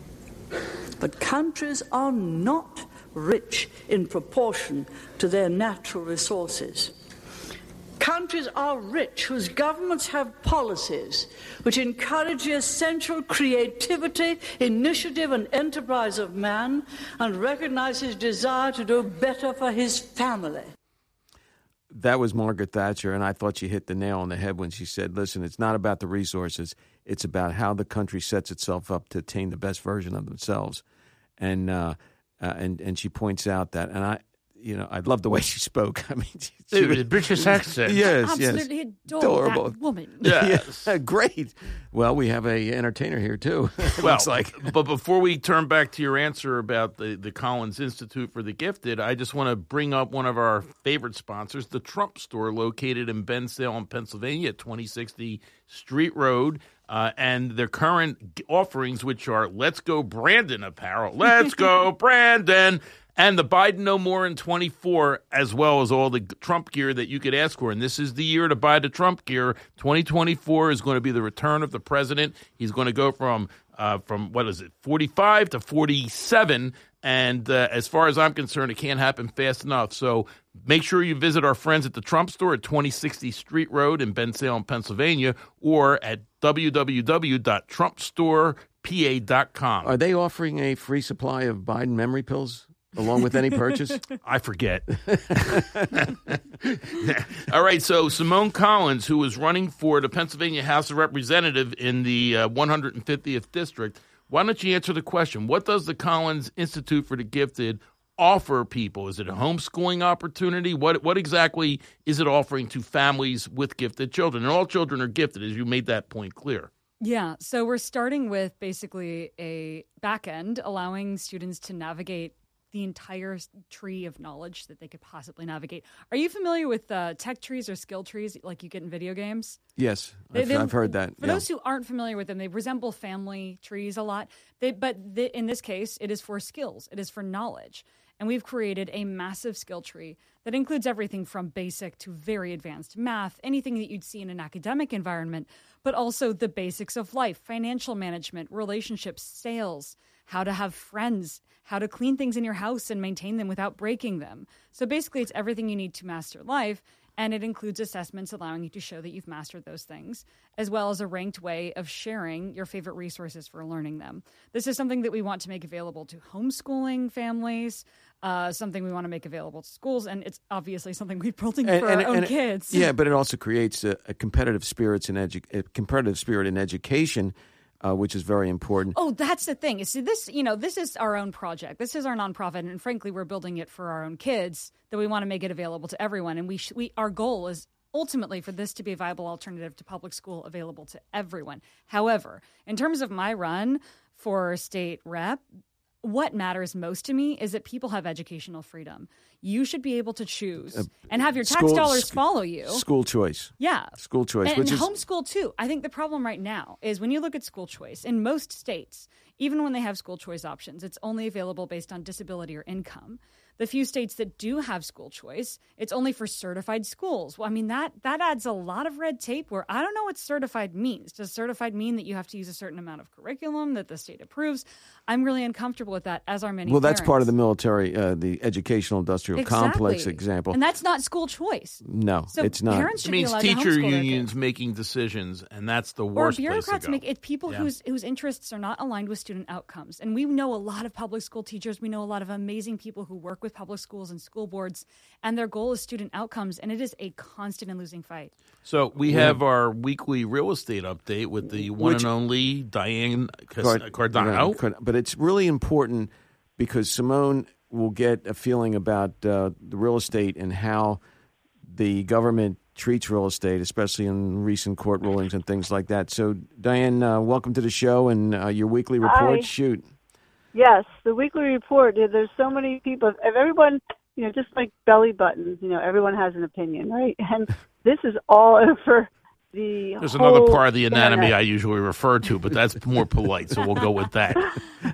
But countries are not rich in proportion to their natural resources. Countries are rich whose governments have policies which encourage the essential creativity, initiative, and enterprise of man and recognize his desire to do better for his family. That was Margaret Thatcher, and I thought she hit the nail on the head when she said, listen, it's not about the resources. It's about how the country sets itself up to attain the best version of themselves. And uh, uh, and and she points out that, and I, you know, I love the way she spoke. I mean, she, she Dude, British accent. Yes, Absolutely yes. adore that woman. Yes. Yeah, great. Well, we have a entertainer here, too. It Well, looks like. But before we turn back to your answer about the, the Collins Institute for the Gifted, I just want to bring up one of our favorite sponsors, the Trump Store, located in Bensalem, Pennsylvania, at twenty sixty Street Road. Uh, and their current offerings, which are Let's Go Brandon apparel. Let's go Brandon. And the Biden No More in twenty-four, as well as all the Trump gear that you could ask for. And this is the year to buy the Trump gear. twenty twenty-four is going to be the return of the president. He's going to go from, uh, from what is it, forty-five to forty-seven. And uh, as far as I'm concerned, it can't happen fast enough. So make sure you visit our friends at the Trump Store at twenty sixty Street Road in Bensalem, Pennsylvania, or at w w w dot trump store p a dot com. Are they offering a free supply of Biden memory pills along with any purchase? I forget. All right, so Simone Collins, who is running for the Pennsylvania House of Representatives in the uh, one hundred fiftieth District, why don't you answer the question? What does the Collins Institute for the Gifted offer people? Is it a homeschooling opportunity? What what exactly is it offering to families with gifted children? And all children are gifted, as you made that point clear. Yeah, so we're starting with basically a back end, allowing students to navigate the entire tree of knowledge that they could possibly navigate. Are you familiar with uh, tech trees or skill trees like you get in video games? Yes, They- I've, they- I've heard that. For yeah. those who aren't familiar with them, they resemble family trees a lot. They, but the, in this case, it is for skills. It is for knowledge. And we've created a massive skill tree that includes everything from basic to very advanced math, anything that you'd see in an academic environment, but also the basics of life, financial management, relationships, sales, how to have friends, how to clean things in your house and maintain them without breaking them. So basically, it's everything you need to master life. And it includes assessments allowing you to show that you've mastered those things, as well as a ranked way of sharing your favorite resources for learning them. This is something that we want to make available to homeschooling families, uh, something we want to make available to schools, and it's obviously something we're building And- for and- our own and- kids. Yeah, but it also creates a, a competitive spirits in edu- a competitive spirit in education, uh, which is very important. Oh, that's the thing. See, this, you know, this is our own project. This is our nonprofit, and frankly, we're building it for our own kids. That we want to make it available to everyone, and we, sh- we our goal is ultimately for this to be a viable alternative to public school, available to everyone. However, in terms of my run for state rep, what matters most to me is that people have educational freedom. You should be able to choose Uh, and have your tax school- dollars sc- follow you. School choice. Yeah. School choice, And, which and is homeschool, too. I think the problem right now is when you look at school choice, in most states, even when they have school choice options, it's only available based on disability or income. The few states that do have school choice, it's only for certified schools. Well, I mean, that, that adds a lot of red tape where I don't know what certified means. Does certified mean that you have to use a certain amount of curriculum that the state approves? I'm really uncomfortable with that, as are many well, that's parents. part of the military, uh, the educational industrial complex Exactly. example. And that's not school choice. no, So it's not. parents It should be means allowed to teacher homeschool their unions making decisions, and that's the or worst bureaucrats place to go. make it people Yeah. whose whose interests are not aligned with student outcomes. And we know a lot of public school teachers. We know a lot of amazing people who work with public schools and school boards, and their goal is student outcomes. And it is a constant and losing fight. So we Yeah. have our weekly real estate update with the one Which- and only Diane Cas- Card- Cardano. Card- But it's really important because Simone will get a feeling about uh, the real estate and how the government treats real estate, especially in recent court rulings and things like that. So, Diane, uh, welcome to the show and uh, your weekly report. Hi. Shoot. Yes, the weekly report. there- There's so many people. If everyone, you know, just like belly buttons, you know, everyone has an opinion, right? And this is all over the. There's whole another part of the anatomy internet. I usually refer to, but that's more polite, so we'll go with that.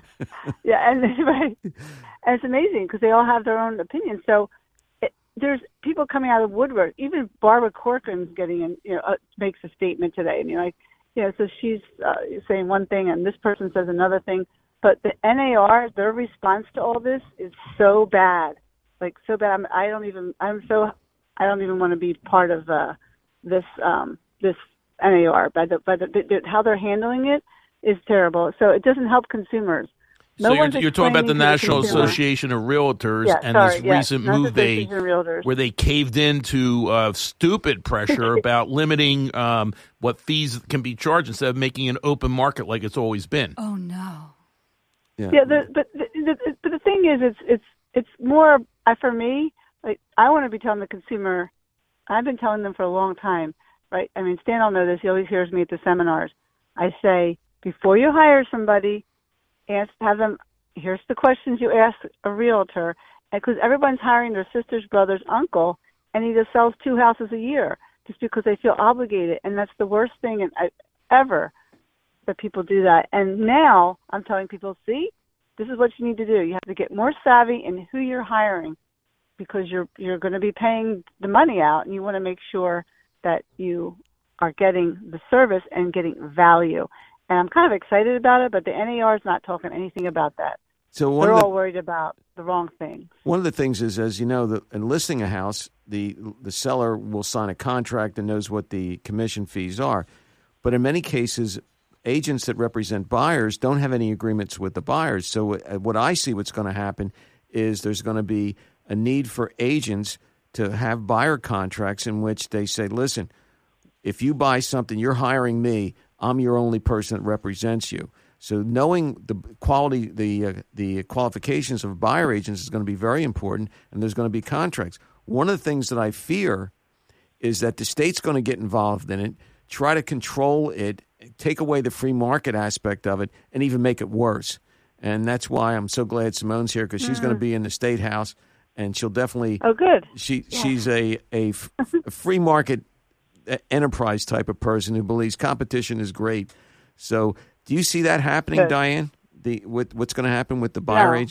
Yeah, and right, and it's amazing because they all have their own opinions. So it, there's people coming out of the woodwork. Even Barbara Corcoran's getting in, you know, uh, makes a statement today, and you're like, you know, so she's uh, saying one thing, and this person says another thing. But the N A R, their response to all this is so bad, like so bad. I'm, I don't even. I'm so. I don't even want to be part of uh, this um, this N A R. By the by the, the how they're handling it is terrible. So it doesn't help consumers. No so you're, one's you're talking about the explaining to National consumer. Association of Realtors Yeah, and sorry, this yes, recent National move they Association of Realtors. where they caved into uh, stupid pressure about limiting um, what fees can be charged instead of making an open market like it's always been. Oh no. Yeah. Yeah, the, but the, the, but the thing is, it's it's it's more uh, for me. Like I want to be telling the consumer. I've been telling them for a long time, right? I mean, Stan will know this. He always hears me at the seminars. I say before you hire somebody, ask have them. Here's the questions you ask a realtor, because everyone's hiring their sister's brother's uncle, and he just sells two houses a year just because they feel obligated, and that's the worst thing in, uh, ever. That people do that. And now I'm telling people, see, this is what you need to do. You have to get more savvy in who you're hiring because you're you're going to be paying the money out, and you want to make sure that you are getting the service and getting value. And I'm kind of excited about it, but the N A R is not talking anything about that. So one They're of the, all worried about the wrong thing. One of the things is, as you know, the, in listing a house, the the seller will sign a contract and knows what the commission fees are. But in many cases, agents that represent buyers don't have any agreements with the buyers. So uh, what I see what's going to happen is there's going to be a need for agents to have buyer contracts in which they say, listen, if you buy something, you're hiring me. I'm your only person that represents you. So knowing the quality, the uh, the qualifications of buyer agents is going to be very important, and there's going to be contracts. One of the things that I fear is that the state's going to get involved in it, try to control it, take away the free market aspect of it, and even make it worse. And that's why I'm so glad Simone's here, because she's Mm. going to be in the State House, and she'll definitely. Oh, good. She Yeah. she's a a, f- a free market enterprise type of person who believes competition is great. So, do you see that happening, Good. Diane? The with what's going to happen with the buyer No. agents?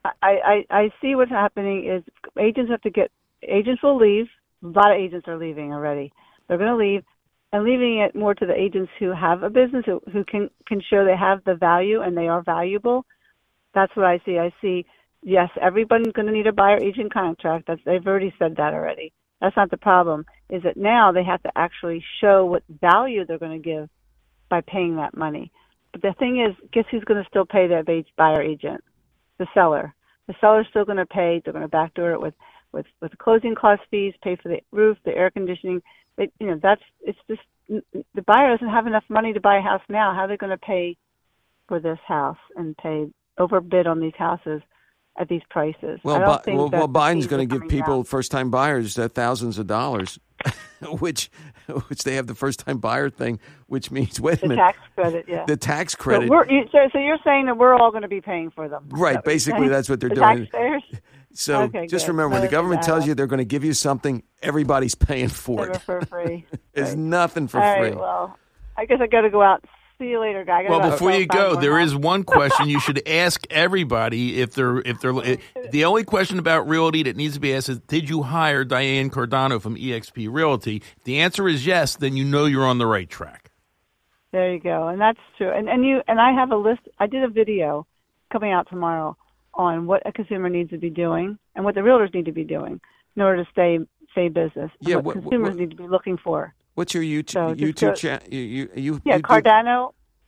I, I, I see what's happening is agents have to get, agents will leave. A lot of agents are leaving already. They're going to leave and leaving it more to the agents who have a business, who, who can, can show they have the value and they are valuable. That's what I see. I see, yes, everybody's going to need a buyer agent contract. That's, they've already said that already. That's not the problem. Is that now they have to actually show what value they're going to give by paying that money. But the thing is, guess who's going to still pay that buyer agent? The seller. The seller's still going to pay. They're going to backdoor it with, with, with closing cost fees, pay for the roof, the air conditioning. They, you know, that's, it's just, the buyer doesn't have enough money to buy a house now. How are they going to pay for this house and pay overbid on these houses at these prices? Well, I don't Bi- think well, that well the Biden's fees going are to give coming people, down. first-time buyers, uh, thousands of dollars, which which they have the first-time buyer thing, which means, wait a The minute. tax credit, yeah. The tax credit. So, we're, you, so, so you're saying that we're all going to be paying for them? Is Right, that what you're basically saying? that's what they're the doing. Taxpayers? So Okay, just good. remember, when the Notice government that. tells you they're going to give you something, everybody's paying for Never it. for free. There's Right. nothing for All free. right, well, I guess I got to go out. See you later, guy. I gotta Well, go out before and you find go, more there house. is one question you should ask everybody if they're if they're the only question about realty that needs to be asked is, did you hire Diane Cardano from E X P Realty? If the answer is yes, then you know you're on the right track. There you go, and that's true. And and you and I have a list. I did a video coming out tomorrow on what a consumer needs to be doing and what the realtors need to be doing in order to stay stay business. And Yeah, what, what- consumers what- need to be looking for. What's your YouTube So just YouTube go- channel? You, you, you, Yeah, you do- Cardano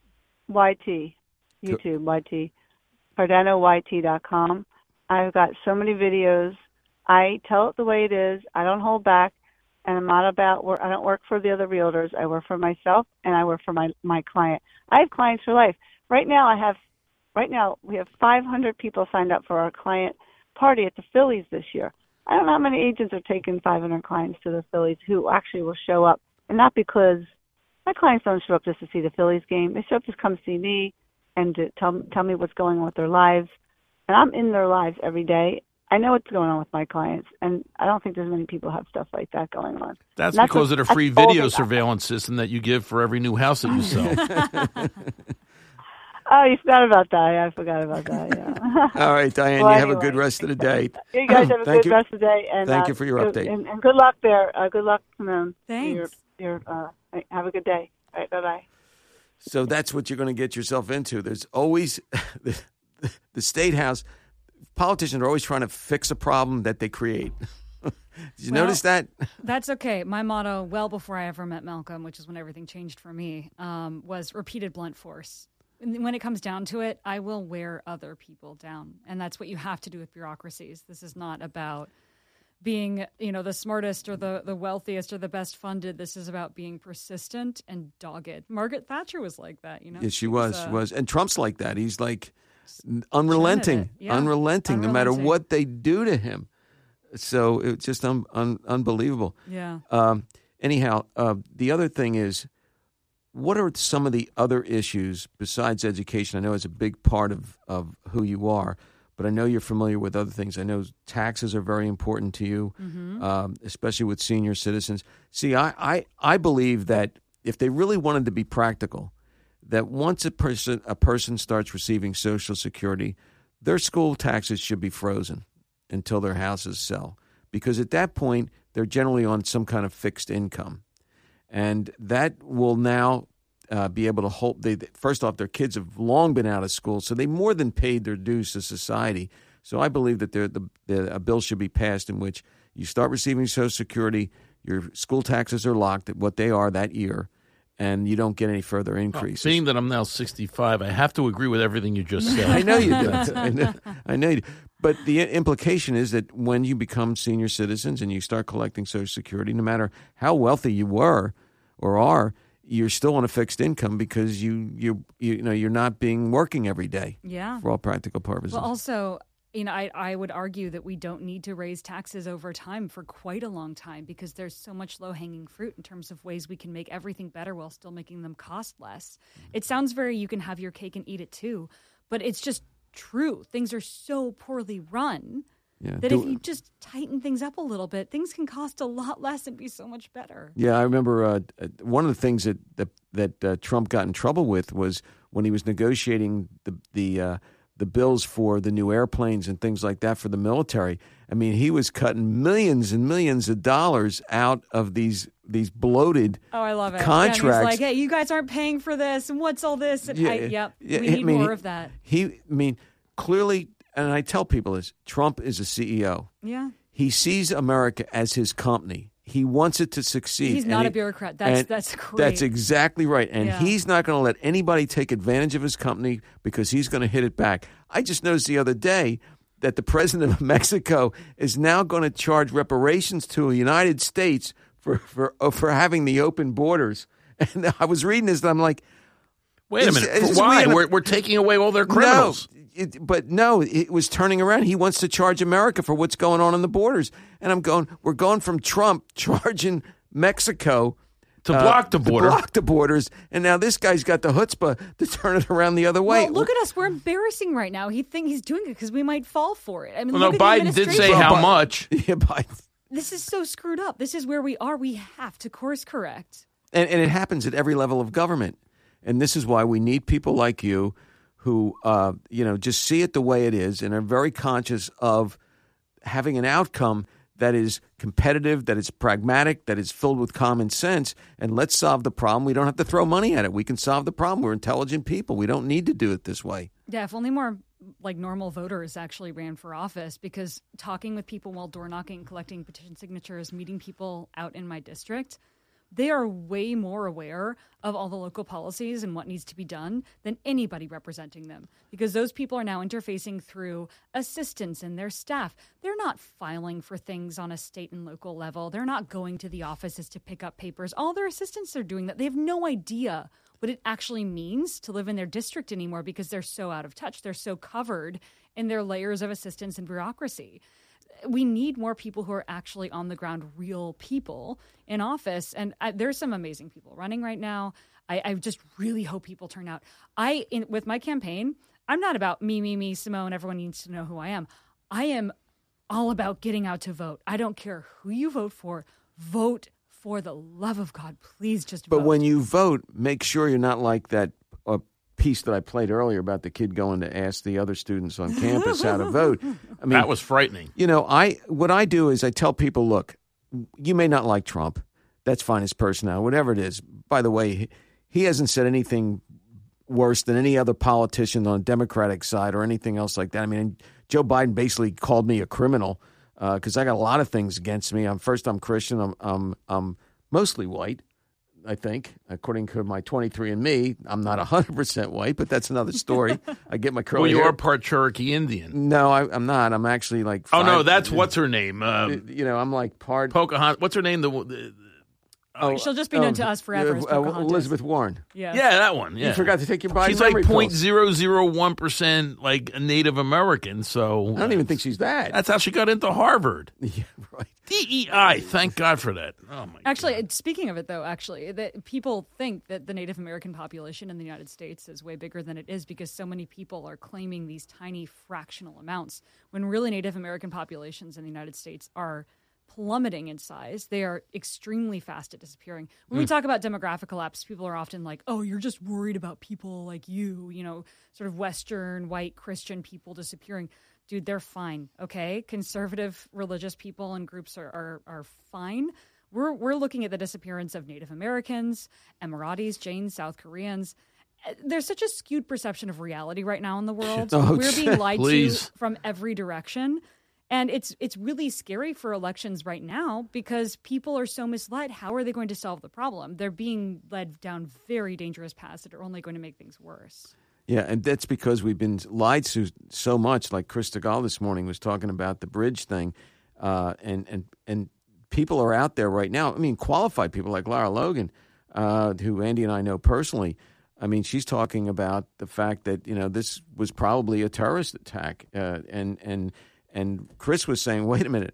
Y T, YouTube Y T, Cardano Y T dot com. I've got so many videos. I tell it the way it is. I don't hold back, and I'm not about work. I don't work for the other realtors. I work for myself, and I work for my my client. I have clients for life. Right now, I have. Right now, we have five hundred people signed up for our client party at the Phillies this year. I don't know how many agents are taking five hundred clients to the Phillies who actually will show up, and not because my clients don't show up just to see the Phillies game. They show up to come see me and to tell tell me what's going on with their lives. And I'm in their lives every day. I know what's going on with my clients, and I don't think there's many people who have stuff like that going on. That's, And that's because what- of the free that's all video they got. surveillance system that you give for every new house that you sell. Oh, you forgot about that. I forgot about that. Yeah. All right, Diane, Well, you have a anyway. good rest of the day. You guys have a Thank good you. rest of the day, and Thank uh, you for your good- update. And, and good luck there. Uh, good luck, Simone. Thanks. Your, your, uh, have a good day. All right, bye bye. So that's what you're going to get yourself into. There's always the, the state house. Politicians are always trying to fix a problem that they create. Did you Well, notice that? That's okay. My motto, well before I ever met Malcolm, which is when everything changed for me, um, was repeated blunt force. And when it comes down to it, I will wear other people down. And that's what you have to do with bureaucracies. This is not about being, you know, the smartest or the, the wealthiest or the best funded. This is about being persistent and dogged. Margaret Thatcher was like that, you know? Yes, she was. uh, She was. And Trump's like that. He's like unrelenting, Yeah, unrelenting, no matter unrelenting. what they do to him. So it's just un, un, unbelievable. Yeah. Um, anyhow, uh, the other thing is, what are some of the other issues besides education? I know it's a big part of, of who you are, but I know you're familiar with other things. I know taxes are very important to you, Mhm. um, especially with senior citizens. See, I, I, I believe that if they really wanted to be practical, that once a person a person starts receiving Social Security, their school taxes should be frozen until their houses sell, because at that point they're generally on some kind of fixed income. And that will now uh, be able to hold. They, first off, their kids have long been out of school, so they more than paid their dues to society. So I believe that there, the, the, a bill should be passed in which you start receiving Social Security, your school taxes are locked at what they are that year, and you don't get any further increases. Being that I'm now sixty-five, I have to agree with everything you just said. I know you do. I know, I know you do. But the implication is that when you become senior citizens and you start collecting Social Security, no matter how wealthy you were or are, you're still on a fixed income because you you you know you're not being working every day. Yeah. For all practical purposes. Well, also, you know, I, I would argue that we don't need to raise taxes over time for quite a long time because there's so much low-hanging fruit in terms of ways we can make everything better while still making them cost less. It sounds very you can have your cake and eat it too, but it's just true. Things are so poorly run Yeah. that Do- if you just tighten things up a little bit, things can cost a lot less and be so much better. Yeah, I remember uh, uh, one of the things that that, that uh, Trump got in trouble with was when he was negotiating the the uh, the bills for the new airplanes and things like that for the military. I mean, he was cutting millions and millions of dollars out of these these bloated oh, I love it. contracts. Yeah, he's like, hey, you guys aren't paying for this, and what's all this? And Yeah, I, yep, yeah, we I need mean, more he- of that. He, I mean, clearly, and I tell people this, Trump is a C E O. Yeah. He sees America as his company. He wants it to succeed. He's and not he- a bureaucrat. That's and that's great. That's exactly right. And Yeah. he's not going to let anybody take advantage of his company because he's going to hit it back. I just noticed the other day that the president of Mexico is now going to charge reparations to the United States for for uh, for having the open borders. And I was reading this, and I'm like, Wait a is- minute. is Why? we in a- We're, we're taking away all their criminals. No, it, but no, it was turning around. He wants to charge America for what's going on in the borders. And I'm going, we're going from Trump charging Mexico To block the border. To block the borders. And now this guy's got the chutzpah to turn it around the other way. Well, look at us. We're embarrassing right now. He think he's doing it because we might fall for it. I mean, Well, no, look at the Biden did say administration. how much. Yeah, Biden. This is so screwed up. This is where we are. We have to course correct. And, and it happens at every level of government. And this is why we need people like you who, uh, you know, just see it the way it is and are very conscious of having an outcome that is competitive, that is pragmatic, that is filled with common sense. And let's solve the problem. We don't have to throw money at it. We can solve the problem. We're intelligent people. We don't need to do it this way. Yeah, if only more like normal voters actually ran for office, because talking with people while door knocking, collecting petition signatures, meeting people out in my district, they are way more aware of all the local policies and what needs to be done than anybody representing them, because those people are now interfacing through assistants and their staff. They're not filing for things on a state and local level. They're not going to the offices to pick up papers. All their assistants are doing that. They have no idea what it actually means to live in their district anymore because they're so out of touch. They're so covered in their layers of assistance and bureaucracy. We need more people who are actually on the ground, real people in office. And I, there's some amazing people running right now. I, I just really hope people turn out. I, in, with my campaign, I'm not about me, me, me, Simone. Everyone needs to know who I am. I am all about getting out to vote. I don't care who you vote for. Vote for the love of God. Please just But vote. when you vote, make sure you're not like that uh, piece that I played earlier about the kid going to ask the other students on campus how to vote. I mean, That was frightening. You know, I what I do is I tell people, look, you may not like Trump. That's fine, his personality, whatever it is. By the way, he, he hasn't said anything worse than any other politician on the Democratic side or anything else like that. I mean, Joe Biden basically called me a criminal because uh, I got a lot of things against me. I'm first, I'm Christian. I'm, I'm, I'm mostly white, I think, according to my twenty-three and me. I'm not one hundred percent white, but that's another story. I get my curly Well, you hair. are part Cherokee Indian. No, I, I'm not. I'm actually like. Oh, no, five- that's what's her name? Um, you know, I'm like part. Pocahontas. What's her name? The, the Oh, She'll just be known oh, to us forever as uh, uh, Pocahontas. Elizabeth Warren. Yeah. Yeah, that one. Yeah. You forgot to take your Biden She's like memory point pills. zero zero one percent like a Native American. So I don't even think she's that. That's how she got into Harvard. Yeah, right. D E I. Thank God for that. Oh my. Actually, speaking of it, though, actually, that people think that the Native American population in the United States is way bigger than it is because so many people are claiming these tiny fractional amounts, when really Native American populations in the United States are plummeting in size. They are extremely fast at disappearing. When we Mm. talk about demographic collapse, people are often like, oh, you're just worried about people like you, you know, sort of Western, white, Christian people disappearing. Dude, they're fine, okay? Conservative religious people and groups are, are, are fine. We're, we're looking at the disappearance of Native Americans, Emiratis, Jains, South Koreans. There's such a skewed perception of reality right now in the world. Oh, We're being lied please. to from every direction. And it's it's really scary for elections right now because people are so misled. How are they going to solve the problem? They're being led down very dangerous paths that are only going to make things worse. Yeah, and that's because we've been lied to so much. Like Chris Stegall this morning was talking about the bridge thing, uh, and and and people are out there right now. I mean, qualified people like Lara Logan, uh, who Andy and I know personally. I mean, she's talking about the fact that you know this was probably a terrorist attack, uh, and and. And Chris was saying, wait a minute,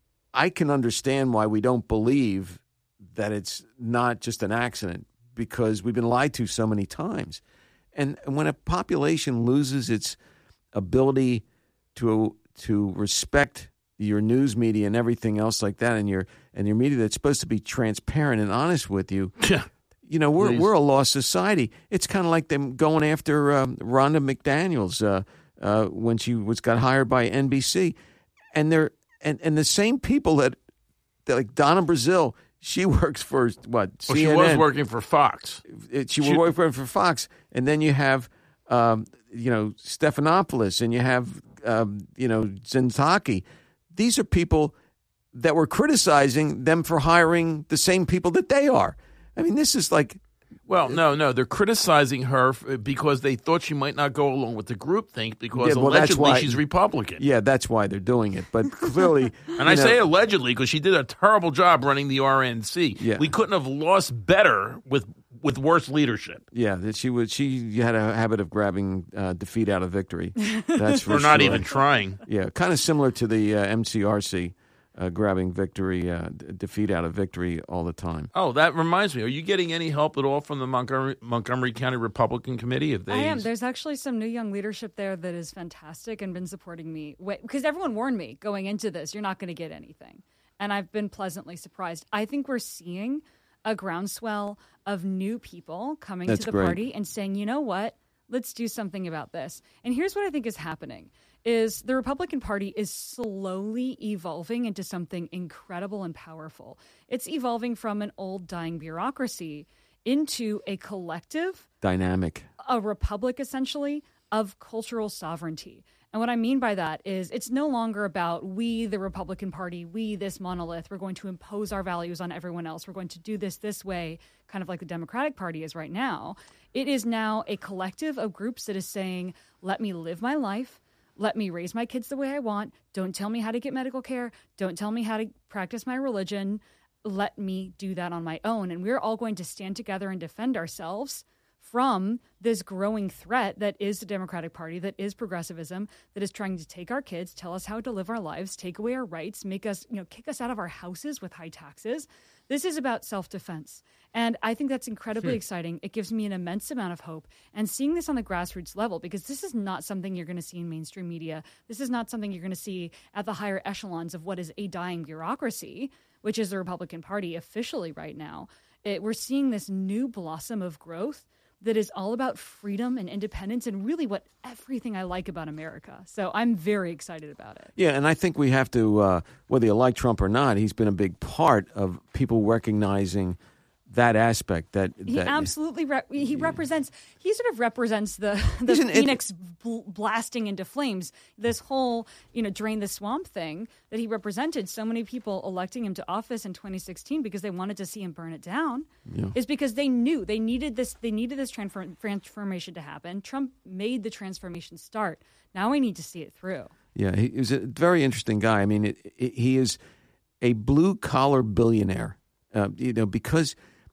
I can understand why we don't believe that it's not just an accident because we've been lied to so many times. And when a population loses its ability to to respect your news media and everything else like that, and your and your media that's supposed to be transparent and honest with you, yeah. you know, we're Please. we're a lost society. It's kind of like them going after um, Rhonda McDaniels. Uh, uh, when she was got hired by N B C, and they're and, and the same people that, that like Donna Brazile, she works for what? Well, C N N. she was working for Fox. She, she was working for Fox, and then you have um, you know Stephanopoulos, and you have um, you know Zentaki. These are people that were criticizing them for hiring the same people that they are. I mean, this is like. Well, no, no. They're criticizing her f- because they thought she might not go along with the groupthink because Yeah, well, that's allegedly why- she's Republican. Yeah, that's why they're doing it. But clearly, And you I know, say allegedly because she did a terrible job running the R N C. Yeah. We couldn't have lost better with with worse leadership. Yeah, that she was. She had a habit of grabbing uh, defeat out of victory. That's for Or not sure. even trying. Yeah, kind of similar to the uh, M C R C, uh, grabbing victory, uh, d- defeat out of victory all the time. Oh, that reminds me. Are you getting any help at all from the Montgomery, Montgomery County Republican Committee? If they, I am. There's actually some new young leadership there that is fantastic and been supporting me. Because everyone warned me going into this, you're not going to get anything. And I've been pleasantly surprised. I think we're seeing a groundswell of new people coming That's to the great. party and saying, you know what, let's do something about this. And here's what I think is happening. Is the Republican Party is slowly evolving into something incredible and powerful. It's evolving from an old dying bureaucracy into a collective, Dynamic. a republic essentially, of cultural sovereignty. And what I mean by that is it's no longer about we, the Republican Party, we, this monolith, we're going to impose our values on everyone else. We're going to do this this way, kind of like the Democratic Party is right now. It is now a collective of groups that is saying, let me live my life. Let me raise my kids the way I want. Don't tell me how to get medical care. Don't tell me how to practice my religion. Let me do that on my own. And we're all going to stand together and defend ourselves from this growing threat that is the Democratic Party, that is progressivism, that is trying to take our kids, tell us how to live our lives, take away our rights, make us, you know, kick us out of our houses with high taxes. This is about self-defense. And I think that's incredibly Hmm. exciting. It gives me an immense amount of hope. And seeing this on the grassroots level, because this is not something you're going to see in mainstream media. This is not something you're going to see at the higher echelons of what is a dying bureaucracy, which is the Republican Party officially right now. It, we're seeing this new blossom of growth that is all about freedom and independence and really what everything I like about America. So I'm very excited about it. Yeah, and I think we have to, uh, whether you like Trump or not, he's been a big part of people recognizing that aspect. That, He that absolutely re- he represents. He sort of represents the the He's an- phoenix bl- blasting into flames. This whole you know drain the swamp thing that he represented. So many people electing him to office in twenty sixteen because they wanted to see him burn it down. Yeah. Is because they knew they needed this. They needed this transform- transformation to happen. Trump made the transformation start. Now we need to see it through. Yeah, he was a very interesting guy. I mean, it, it, he is a blue-collar billionaire, uh, you know, because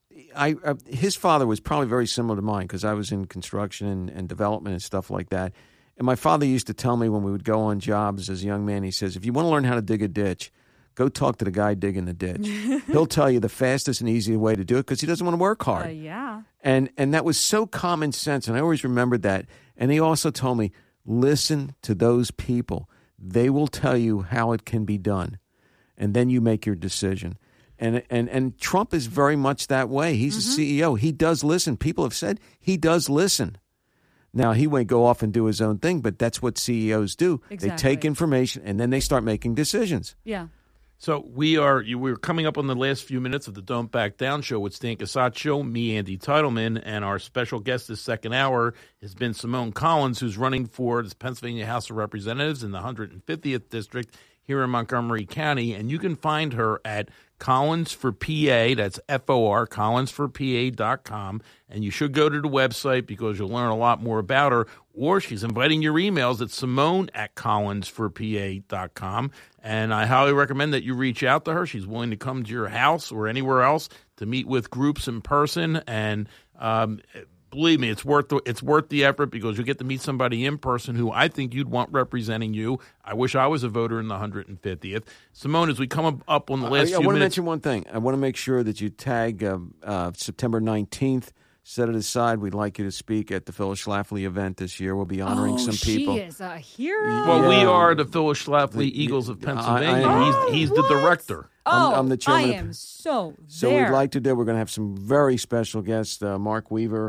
I, uh, his father was probably very similar to mine because I was in construction and, and development and stuff like that. And my father used to tell me when we would go on jobs as a young man, he says, if you want to learn how to dig a ditch, go talk to the guy digging the ditch. He'll tell you the fastest and easiest way to do it because he doesn't want to work hard. Uh, yeah. And and that was so common sense, and I always remembered that. And he also told me, listen to those people. They will tell you how it can be done, and then you make your decision. And and and Trump is very much that way. He's Mm-hmm. a C E O. He does listen. People have said he does listen. Now, he won't go off and do his own thing, but that's what C E Os do. They Exactly. take information, and then they start making decisions. Yeah. So we are you, we're coming up on the last few minutes of the Don't Back Down show with Stan Casaccio, me, Andy Titleman, and our special guest this second hour has been Simone Collins, who's running for the Pennsylvania House of Representatives in the one hundred fiftieth District here in Montgomery County. And you can find her at Collins for P A, that's F O R, collins for P A dot com. And you should go to the website because you'll learn a lot more about her. Or she's inviting your emails at Simone at collins for P A dot com. And I highly recommend that you reach out to her. She's willing to come to your house or anywhere else to meet with groups in person. And um, believe me, it's worth the, it's worth the effort because you get to meet somebody in person who I think you'd want representing you. I wish I was a voter in the one hundred fiftieth. Simone, as we come up, up on the last I, I few want to minutes. mention one thing. I want to make sure that you tag um, uh, September nineteenth. Set it aside. We'd like you to speak at the Phyllis Schlafly event this year. We'll be honoring oh, some people. She is a hero. Well, we Yeah. are the Phyllis Schlafly Eagles of Pennsylvania. I- I- he's he's the director. Oh, I'm, I'm the chairman. I of- am so So there. we'd like to do. We're going to have some very special guests. Uh, Mark Weaver,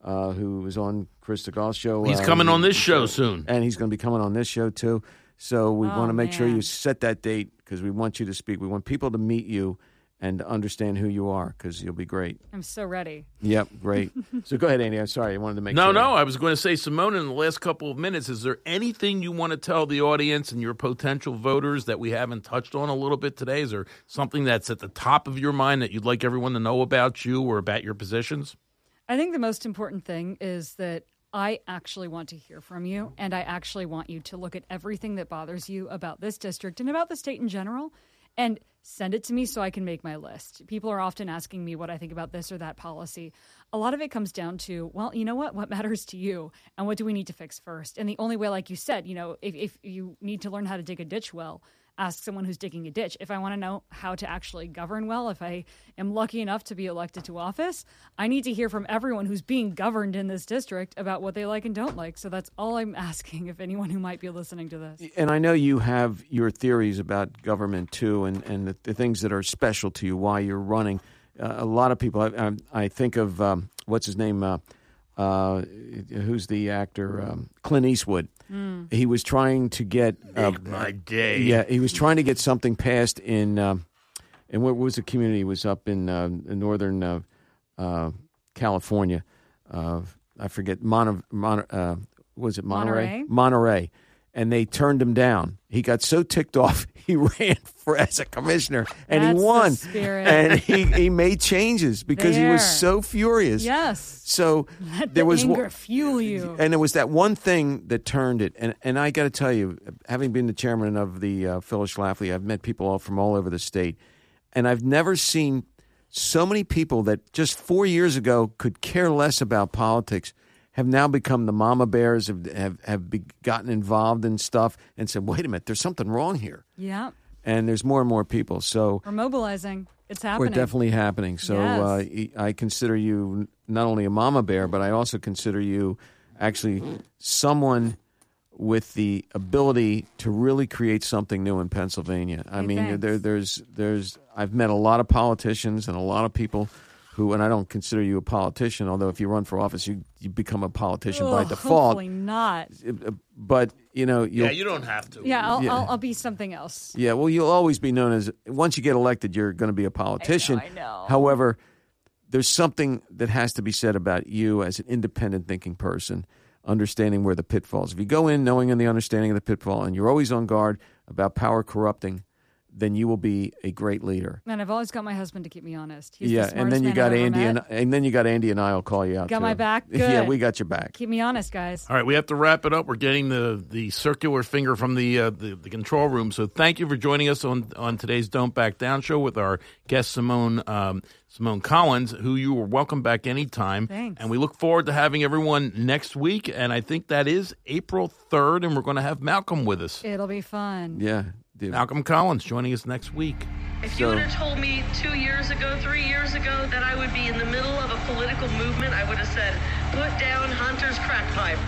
uh, who was on Chris DeGaule's show. He's uh, coming he, on this show soon. And he's going to be coming on this show, too. So we Oh, want to make sure man. you set that date because we want you to speak. We want people to meet you and to understand who you are because you'll be great. I'm so ready. Yep, great. So go ahead, Andy. I'm sorry. I wanted to make No, sure. no. I was going to say, Simone, in the last couple of minutes, is there anything you want to tell the audience and your potential voters that we haven't touched on a little bit today? Is there something that's at the top of your mind that you'd like everyone to know about you or about your positions? I think the most important thing is that I actually want to hear from you, and I actually want you to look at everything that bothers you about this district and about the state in general and send it to me so I can make my list. People are often asking me what I think about this or that policy. A lot of it comes down to, well, you know what? What matters to you? And what do we need to fix first? And the only way, like you said, you know, if, if you need to learn how to dig a ditch well, ask someone who's digging a ditch. If I want to know how to actually govern well, if I am lucky enough to be elected to office, I need to hear from everyone who's being governed in this district about what they like and don't like. So that's all I'm asking of anyone who might be listening to this. And I know you have your theories about government, too, and, and the, the things that are special to you, why you're running. Uh, a lot of people, I, I, I think of, um, what's his name, uh, uh, who's the actor, um, Clint Eastwood. Mm. He was trying to get uh, Make my day. Yeah, he was trying to get something passed in, um, and what was the community? It was up in, uh, in northern uh, uh, California. Uh, I forget, Mon- Mon- uh, was it Monterey? Monterey. Monterey. And they turned him down. He got so ticked off, he ran for as a commissioner, and That's he the won. spirit. And he, he made changes because he was There. so furious. Yes. So Let there the was anger one- fuel you. and it was that one thing that turned it. And and I got to tell you, having been the chairman of the uh, Phyllis Schlafly, I've met people all from all over the state, and I've never seen so many people that just four years ago could care less about politics have now become the mama bears, have have, have be, gotten involved in stuff and said, wait a minute, there's something wrong here. Yeah. And there's more and more people. So We're mobilizing. It's happening. we're definitely happening. So Yes. uh, I consider you not only a mama bear, but I also consider you actually someone with the ability to really create something new in Pennsylvania. I Hey, mean, thanks. there, there's, there's. I've met a lot of politicians and a lot of people who, and I don't consider you a politician, although if you run for office, you, you become a politician by Ugh, default. Hopefully not. But, you know, you'll, Yeah, you don't have to. Yeah, I'll, Yeah. I'll, I'll be something else. yeah, well, you'll always be known as, once you get elected, you're going to be a politician. I know. However, there's something that has to be said about you as an independent thinking person, understanding where the pitfalls. If you go in knowing and the understanding of the pitfall, and you're always on guard about power corrupting, then you will be a great leader. And I've always got my husband to keep me honest. He's yeah, the and then smartest you man got I've ever Andy, and, met. and then you got Andy and I'll call you out. Got too. my back? Yeah, Good. we got your back. Keep me honest, guys. All right, we have to wrap it up. We're getting the, the circular finger from the, uh, the the control room. So thank you for joining us on on today's Don't Back Down show with our guest Simone um, Simone Collins, who you are welcome back anytime. Thanks. And we look forward to having everyone next week. And I think that is April third, and we're going to have Malcolm with us. It'll be fun. Yeah, dude. Malcolm Collins joining us next week. If you would have told me two years ago, three years ago, that I would be in the middle of a political movement, I would have said, put down Hunter's crack pipe.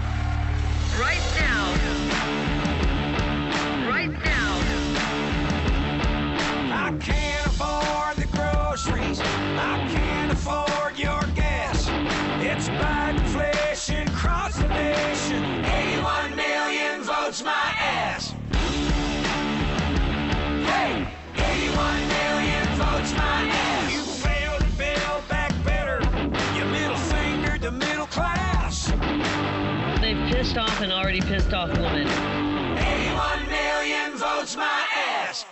Right now. Right now. I can't afford the groceries. I can't afford your gas. It's bad inflation across the nation. eighty-one million votes my ass. Hey, eighty-one million votes my ass. You failed to build back better. You middle fingered the middle class. They've pissed off an already pissed off woman. eighty-one million votes my ass.